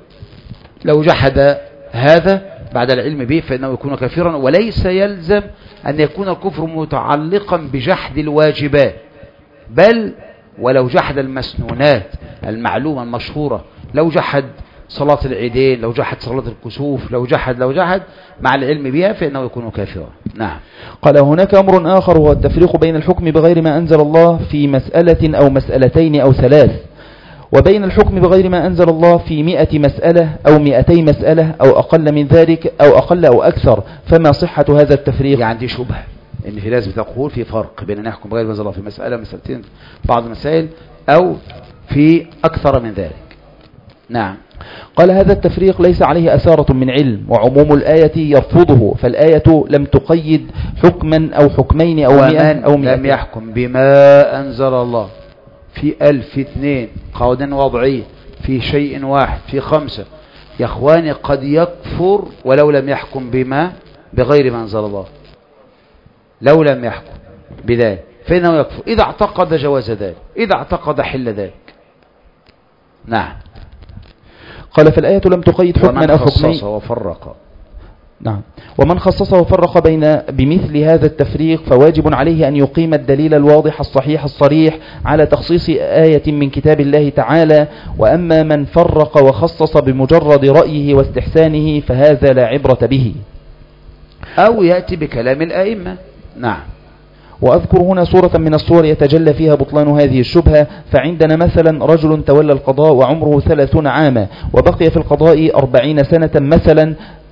لو جحد هذا بعد العلم به فإنه يكون كافرا، وليس يلزم أن يكون الكفر متعلقا بجحد الواجبات، بل ولو جحد المسنونات المعلومة المشهورة، لو جحد صلاة العيدين، لو جحد صلاة الكسوف، لو جحد لو جحد مع العلم بها فإنه يكون كافرا. نعم. قال: هناك أمر آخر هو التفريق بين الحكم بغير ما أنزل الله في مسألة أو مسألتين أو ثلاث، وبين الحكم بغير ما أنزل الله في مئة مسألة أو مئتي مسألة أو أقل من ذلك أو أقل أو أكثر. فما صحة هذا التفريق؟ يعني دي شبهة إن في ناس بتقول في فرق بين أن يحكم بغير ما أنزل الله في مسألة مسألتين بعض المسائل أو في أكثر من ذلك. نعم. قال: هذا التفريق ليس عليه أثارة من علم، وعموم الآية يرفضه، فالآية لم تقيد حكما أو حكمين أو مئة أو مئة. لم يحكم بما أنزل الله في ألف اثنين قولا وضعية في شيء واحد في خمسة، يا أخواني قد يكفر ولو لم يحكم بما بغير ما أنزل الله، لو لم يحكم بذلك فإنه يكفر إذا اعتقد جواز ذلك، إذا اعتقد حل ذلك. نعم. قال: فالآية لم تقيد حكما أو حكمين. ومن خصص وفرق. نعم. ومن خصص وفرق بين بمثل هذا التفريق فواجب عليه أن يقيم الدليل الواضح الصحيح الصريح على تخصيص آية من كتاب الله تعالى. وأما من فرق وخصص بمجرد رأيه واستحسانه فهذا لا عبرة به، أو يأتي بكلام الآئمة. نعم. وأذكر هنا صورة من الصور يتجلى فيها بطلان هذه الشبهة. فعندنا مثلا رجل تولى القضاء وعمره ثلاثون عاما وبقي في القضاء أربعين سنة مثلا،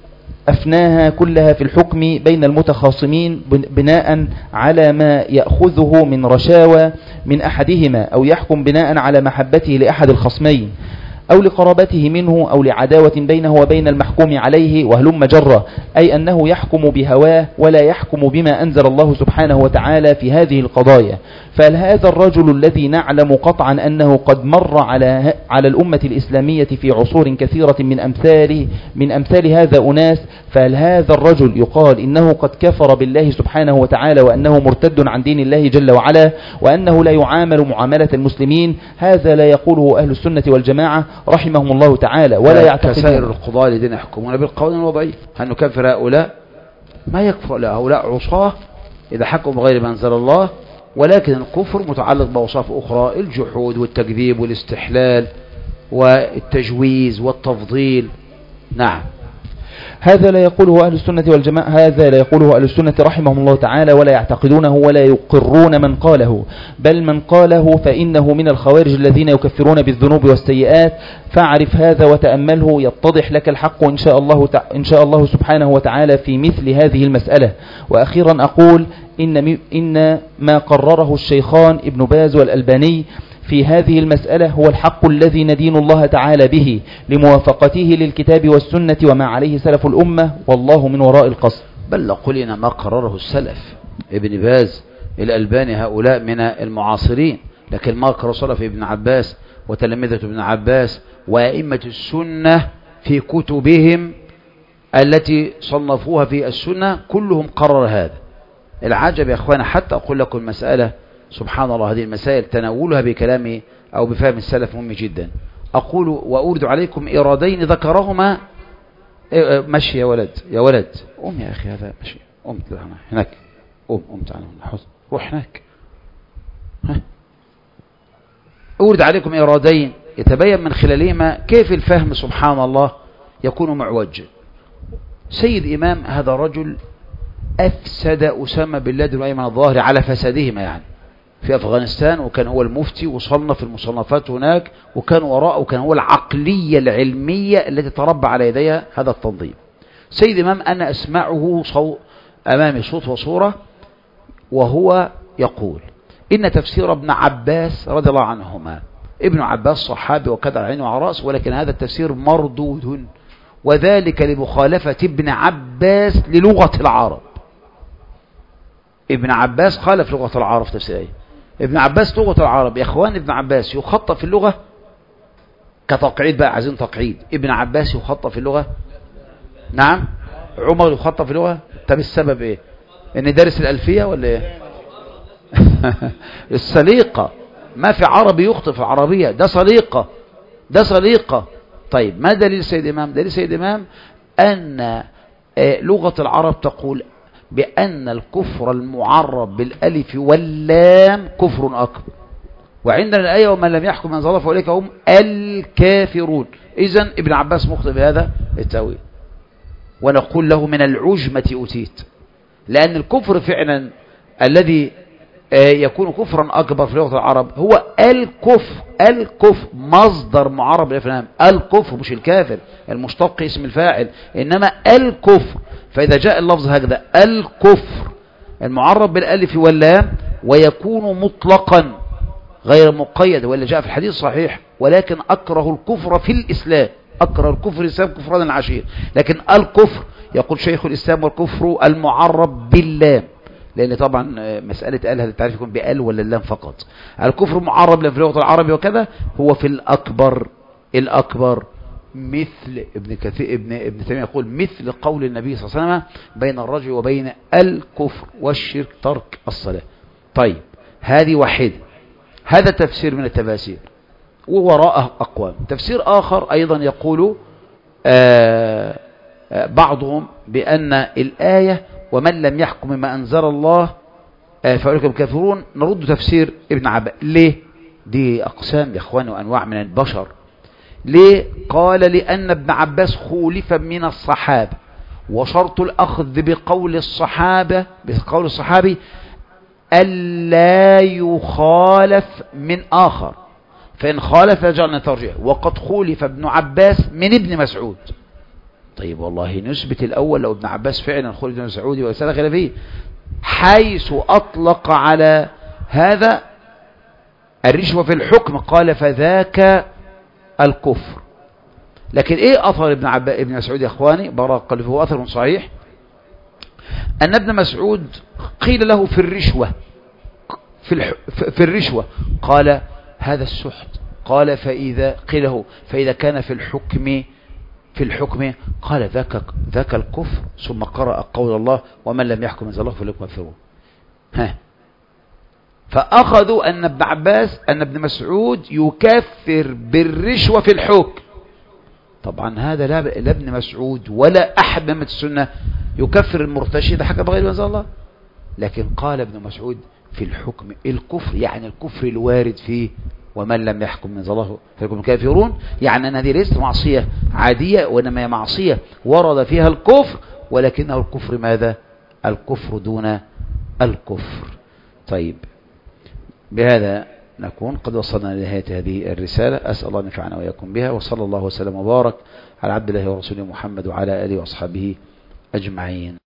أفناها كلها في الحكم بين المتخاصمين بناء على ما يأخذه من رشاوى من أحدهما، أو يحكم بناء على محبته لأحد الخصمين، أو لقرابته منه، أو لعداوة بينه وبين المحكوم عليه، وهلم جرة، أي أنه يحكم بهواه ولا يحكم بما أنزل الله سبحانه وتعالى في هذه القضايا. فهل هذا الرجل الذي نعلم قطعا أنه قد مر على على الأمة الإسلامية في عصور كثيرة من أمثاله من أمثال هذا أناس، فهل هذا الرجل يقال إنه قد كفر بالله سبحانه وتعالى، وأنه مرتد عن دين الله جل وعلا، وأنه لا يعامل معاملة المسلمين؟ هذا لا يقوله أهل السنة والجماعة رحمهم الله تعالى، ولا يعتقدون كسائر القضاء الذين يحكمون بالقانون الوضعي. هل نكفر هؤلاء؟ ما يكفر هؤلاء عصاة إذا حكموا بغير ما أنزل الله، ولكن الكفر متعلق بأوصاف أخرى: الجحود والتكذيب والاستحلال والتجويز والتفضيل. نعم، هذا لا يقوله أهل السنة والجماعة هذا لا يقوله أهل السنة رحمهم الله تعالى، ولا يعتقدونه ولا يقرون من قاله، بل من قاله فإنه من الخوارج الذين يكفرون بالذنوب والسيئات. فاعرف هذا وتأمله، يتضح لك الحق إن شاء الله تع... إن شاء الله سبحانه وتعالى في مثل هذه المسألة. وأخيرا أقول إن إن ما قرره الشيخان ابن باز والألباني في هذه المسألة هو الحق الذي ندين الله تعالى به لموافقته للكتاب والسنة وما عليه سلف الأمة، والله من وراء القصد. بل نقول إن ما قرره السلف ابن باز الألباني هؤلاء من المعاصرين، لكن ما قرر سلف ابن عباس وتلامذة ابن عباس وأئمة السنة في كتبهم التي صنفوها في السنة كلهم قرر هذا. العجب يا أخوانا، حتى أقول لكم مسألة سبحان الله، هذه المسائل تناولها بكلامي أو بفهم السلف مهم جدا. أقول وأورد عليكم إيرادين ذكرهما. مشي يا ولد يا ولد، قوم يا أخي، هذا مشي، قوم هناك، قوم قوم تعالى روح هناك. ها. أورد عليكم إيرادين يتبين من خلالهما كيف الفهم سبحان الله يكون معوج. سيد إمام هذا رجل أفسد أسامة بن لادن وأيمن الظاهري على فسادهما يعني في أفغانستان، وكان هو المفتي وصنف المصنفات هناك، وكان وراءه وكان هو العقلية العلمية التي تربى على يديها هذا التنظيم. سيد إمام أنا أسمعه صو أمامي صوت وصورة وهو يقول إن تفسير ابن عباس رضي الله عنهما، ابن عباس صحابي وكذا على عينه وعلى رأسه، ولكن هذا التفسير مردود، وذلك لمخالفة ابن عباس للغة العرب. ابن عباس خالف لغة العرب تفسير ايه؟ ابن عباس لغة العرب يا اخوان. ابن عباس يخطأ في اللغة كتقعيد بقى، عايزين تقعيد. ابن عباس يخطأ في اللغة؟ نعم. عمر يخطأ في اللغة؟ طب السبب ايه؟ ان دارس الألفية ولا ايه؟ السليقة. ما في عربي يخطئ في العربية، ده سليقة، ده سليقة. طيب ما دليل سيد إمام؟ دليل سيد إمام أن لغة العرب تقول بأن الكفر المعرب بالألف واللام كفر أكبر، وعندنا الآية ومن لم يحكم من ظلم فأولئك هم الكافرون. إذن ابن عباس مخطئ بهذا التأويل، ونقول له من العجمة أتيت، لأن الكفر فعلا الذي يكون كفرا أكبر في لغة العرب هو الكفر. الكفر مصدر معرب بالأفلام، الكفر مش الكافر المشتق اسم الفاعل، إنما الكفر. فإذا جاء اللفظ هكذا الكفر المعرب بالألف واللام ويكون مطلقا غير مقيد، ولا جاء في الحديث صحيح ولكن أكره الكفر في الإسلام، أكره الكفر الإسلام كفران العشير، لكن الكفر يقول شيخ الإسلام والكفر المعرب باللام، لأن طبعا مسألة قال هذا التعريف يكون بأل ولا اللام فقط. الكفر معرب في اللغة العربية وكذا هو في الأكبر. الأكبر مثل ابن كثير ابن ابن تيمية يقول مثل قول النبي صلى الله عليه وسلم بين الرجل وبين الكفر والشرك ترك الصلاة. طيب هذه واحدة، هذا تفسير من التفاسير، ووراءه أقوام. تفسير آخر أيضا يقول آآ آآ بعضهم بأن الآية ومن لم يحكم بما أنزل الله فأولئك هم الكافرون، نرد تفسير ابن عباس. ليه؟ دي أقسام يا إخواني وأنواع من البشر. ليه؟ قال لأن ابن عباس خولف من الصحابة، وشرط الأخذ بقول الصحابة بقول الصحابي ألا يخالف من آخر، فإن خالف جعلنا ترجيح. وقد خولف ابن عباس من ابن مسعود، طيب والله نثبت الأول لو ابن عباس فعلا خرج من سعودي ورسالة خلافية حيث أطلق على هذا الرشوة في الحكم قال فذاك الكفر. لكن ايه أثر ابن عباس ابن مسعود يا اخواني بارك قال هو أثر صحيح أن ابن مسعود قيل له في الرشوة في, الح... في الرشوة قال هذا السحت قال فإذا قيل له فإذا كان في الحكم في الحكم قال ذاك ذاك الكفر ثم قرأ قول الله ومن لم يحكم انزل الله فليكن كافرون. ها فأخذوا أن ابن عباس أن ابن مسعود يكفر بالرشوة في الحكم. طبعا هذا لا, لا ابن مسعود ولا أحد من السنة يكفر المرتشي ده حاجة بغير ما أنزل الله. لكن قال ابن مسعود في الحكم الكفر يعني الكفر الوارد فيه ومن لم يحكم من الله فليكن كافرون، يعني أن هذه ليست معصية عادية وإنما هي معصية ورد فيها الكفر ولكنه الكفر ماذا؟ الكفر دون الكفر. طيب بهذا نكون قد وصلنا لنهاية هذه الرسالة. أسأل الله أن ينفعنا وإياكم بها وصلى الله وسلم وبارك على عبد الله ورسوله محمد وعلى آله وأصحابه أجمعين.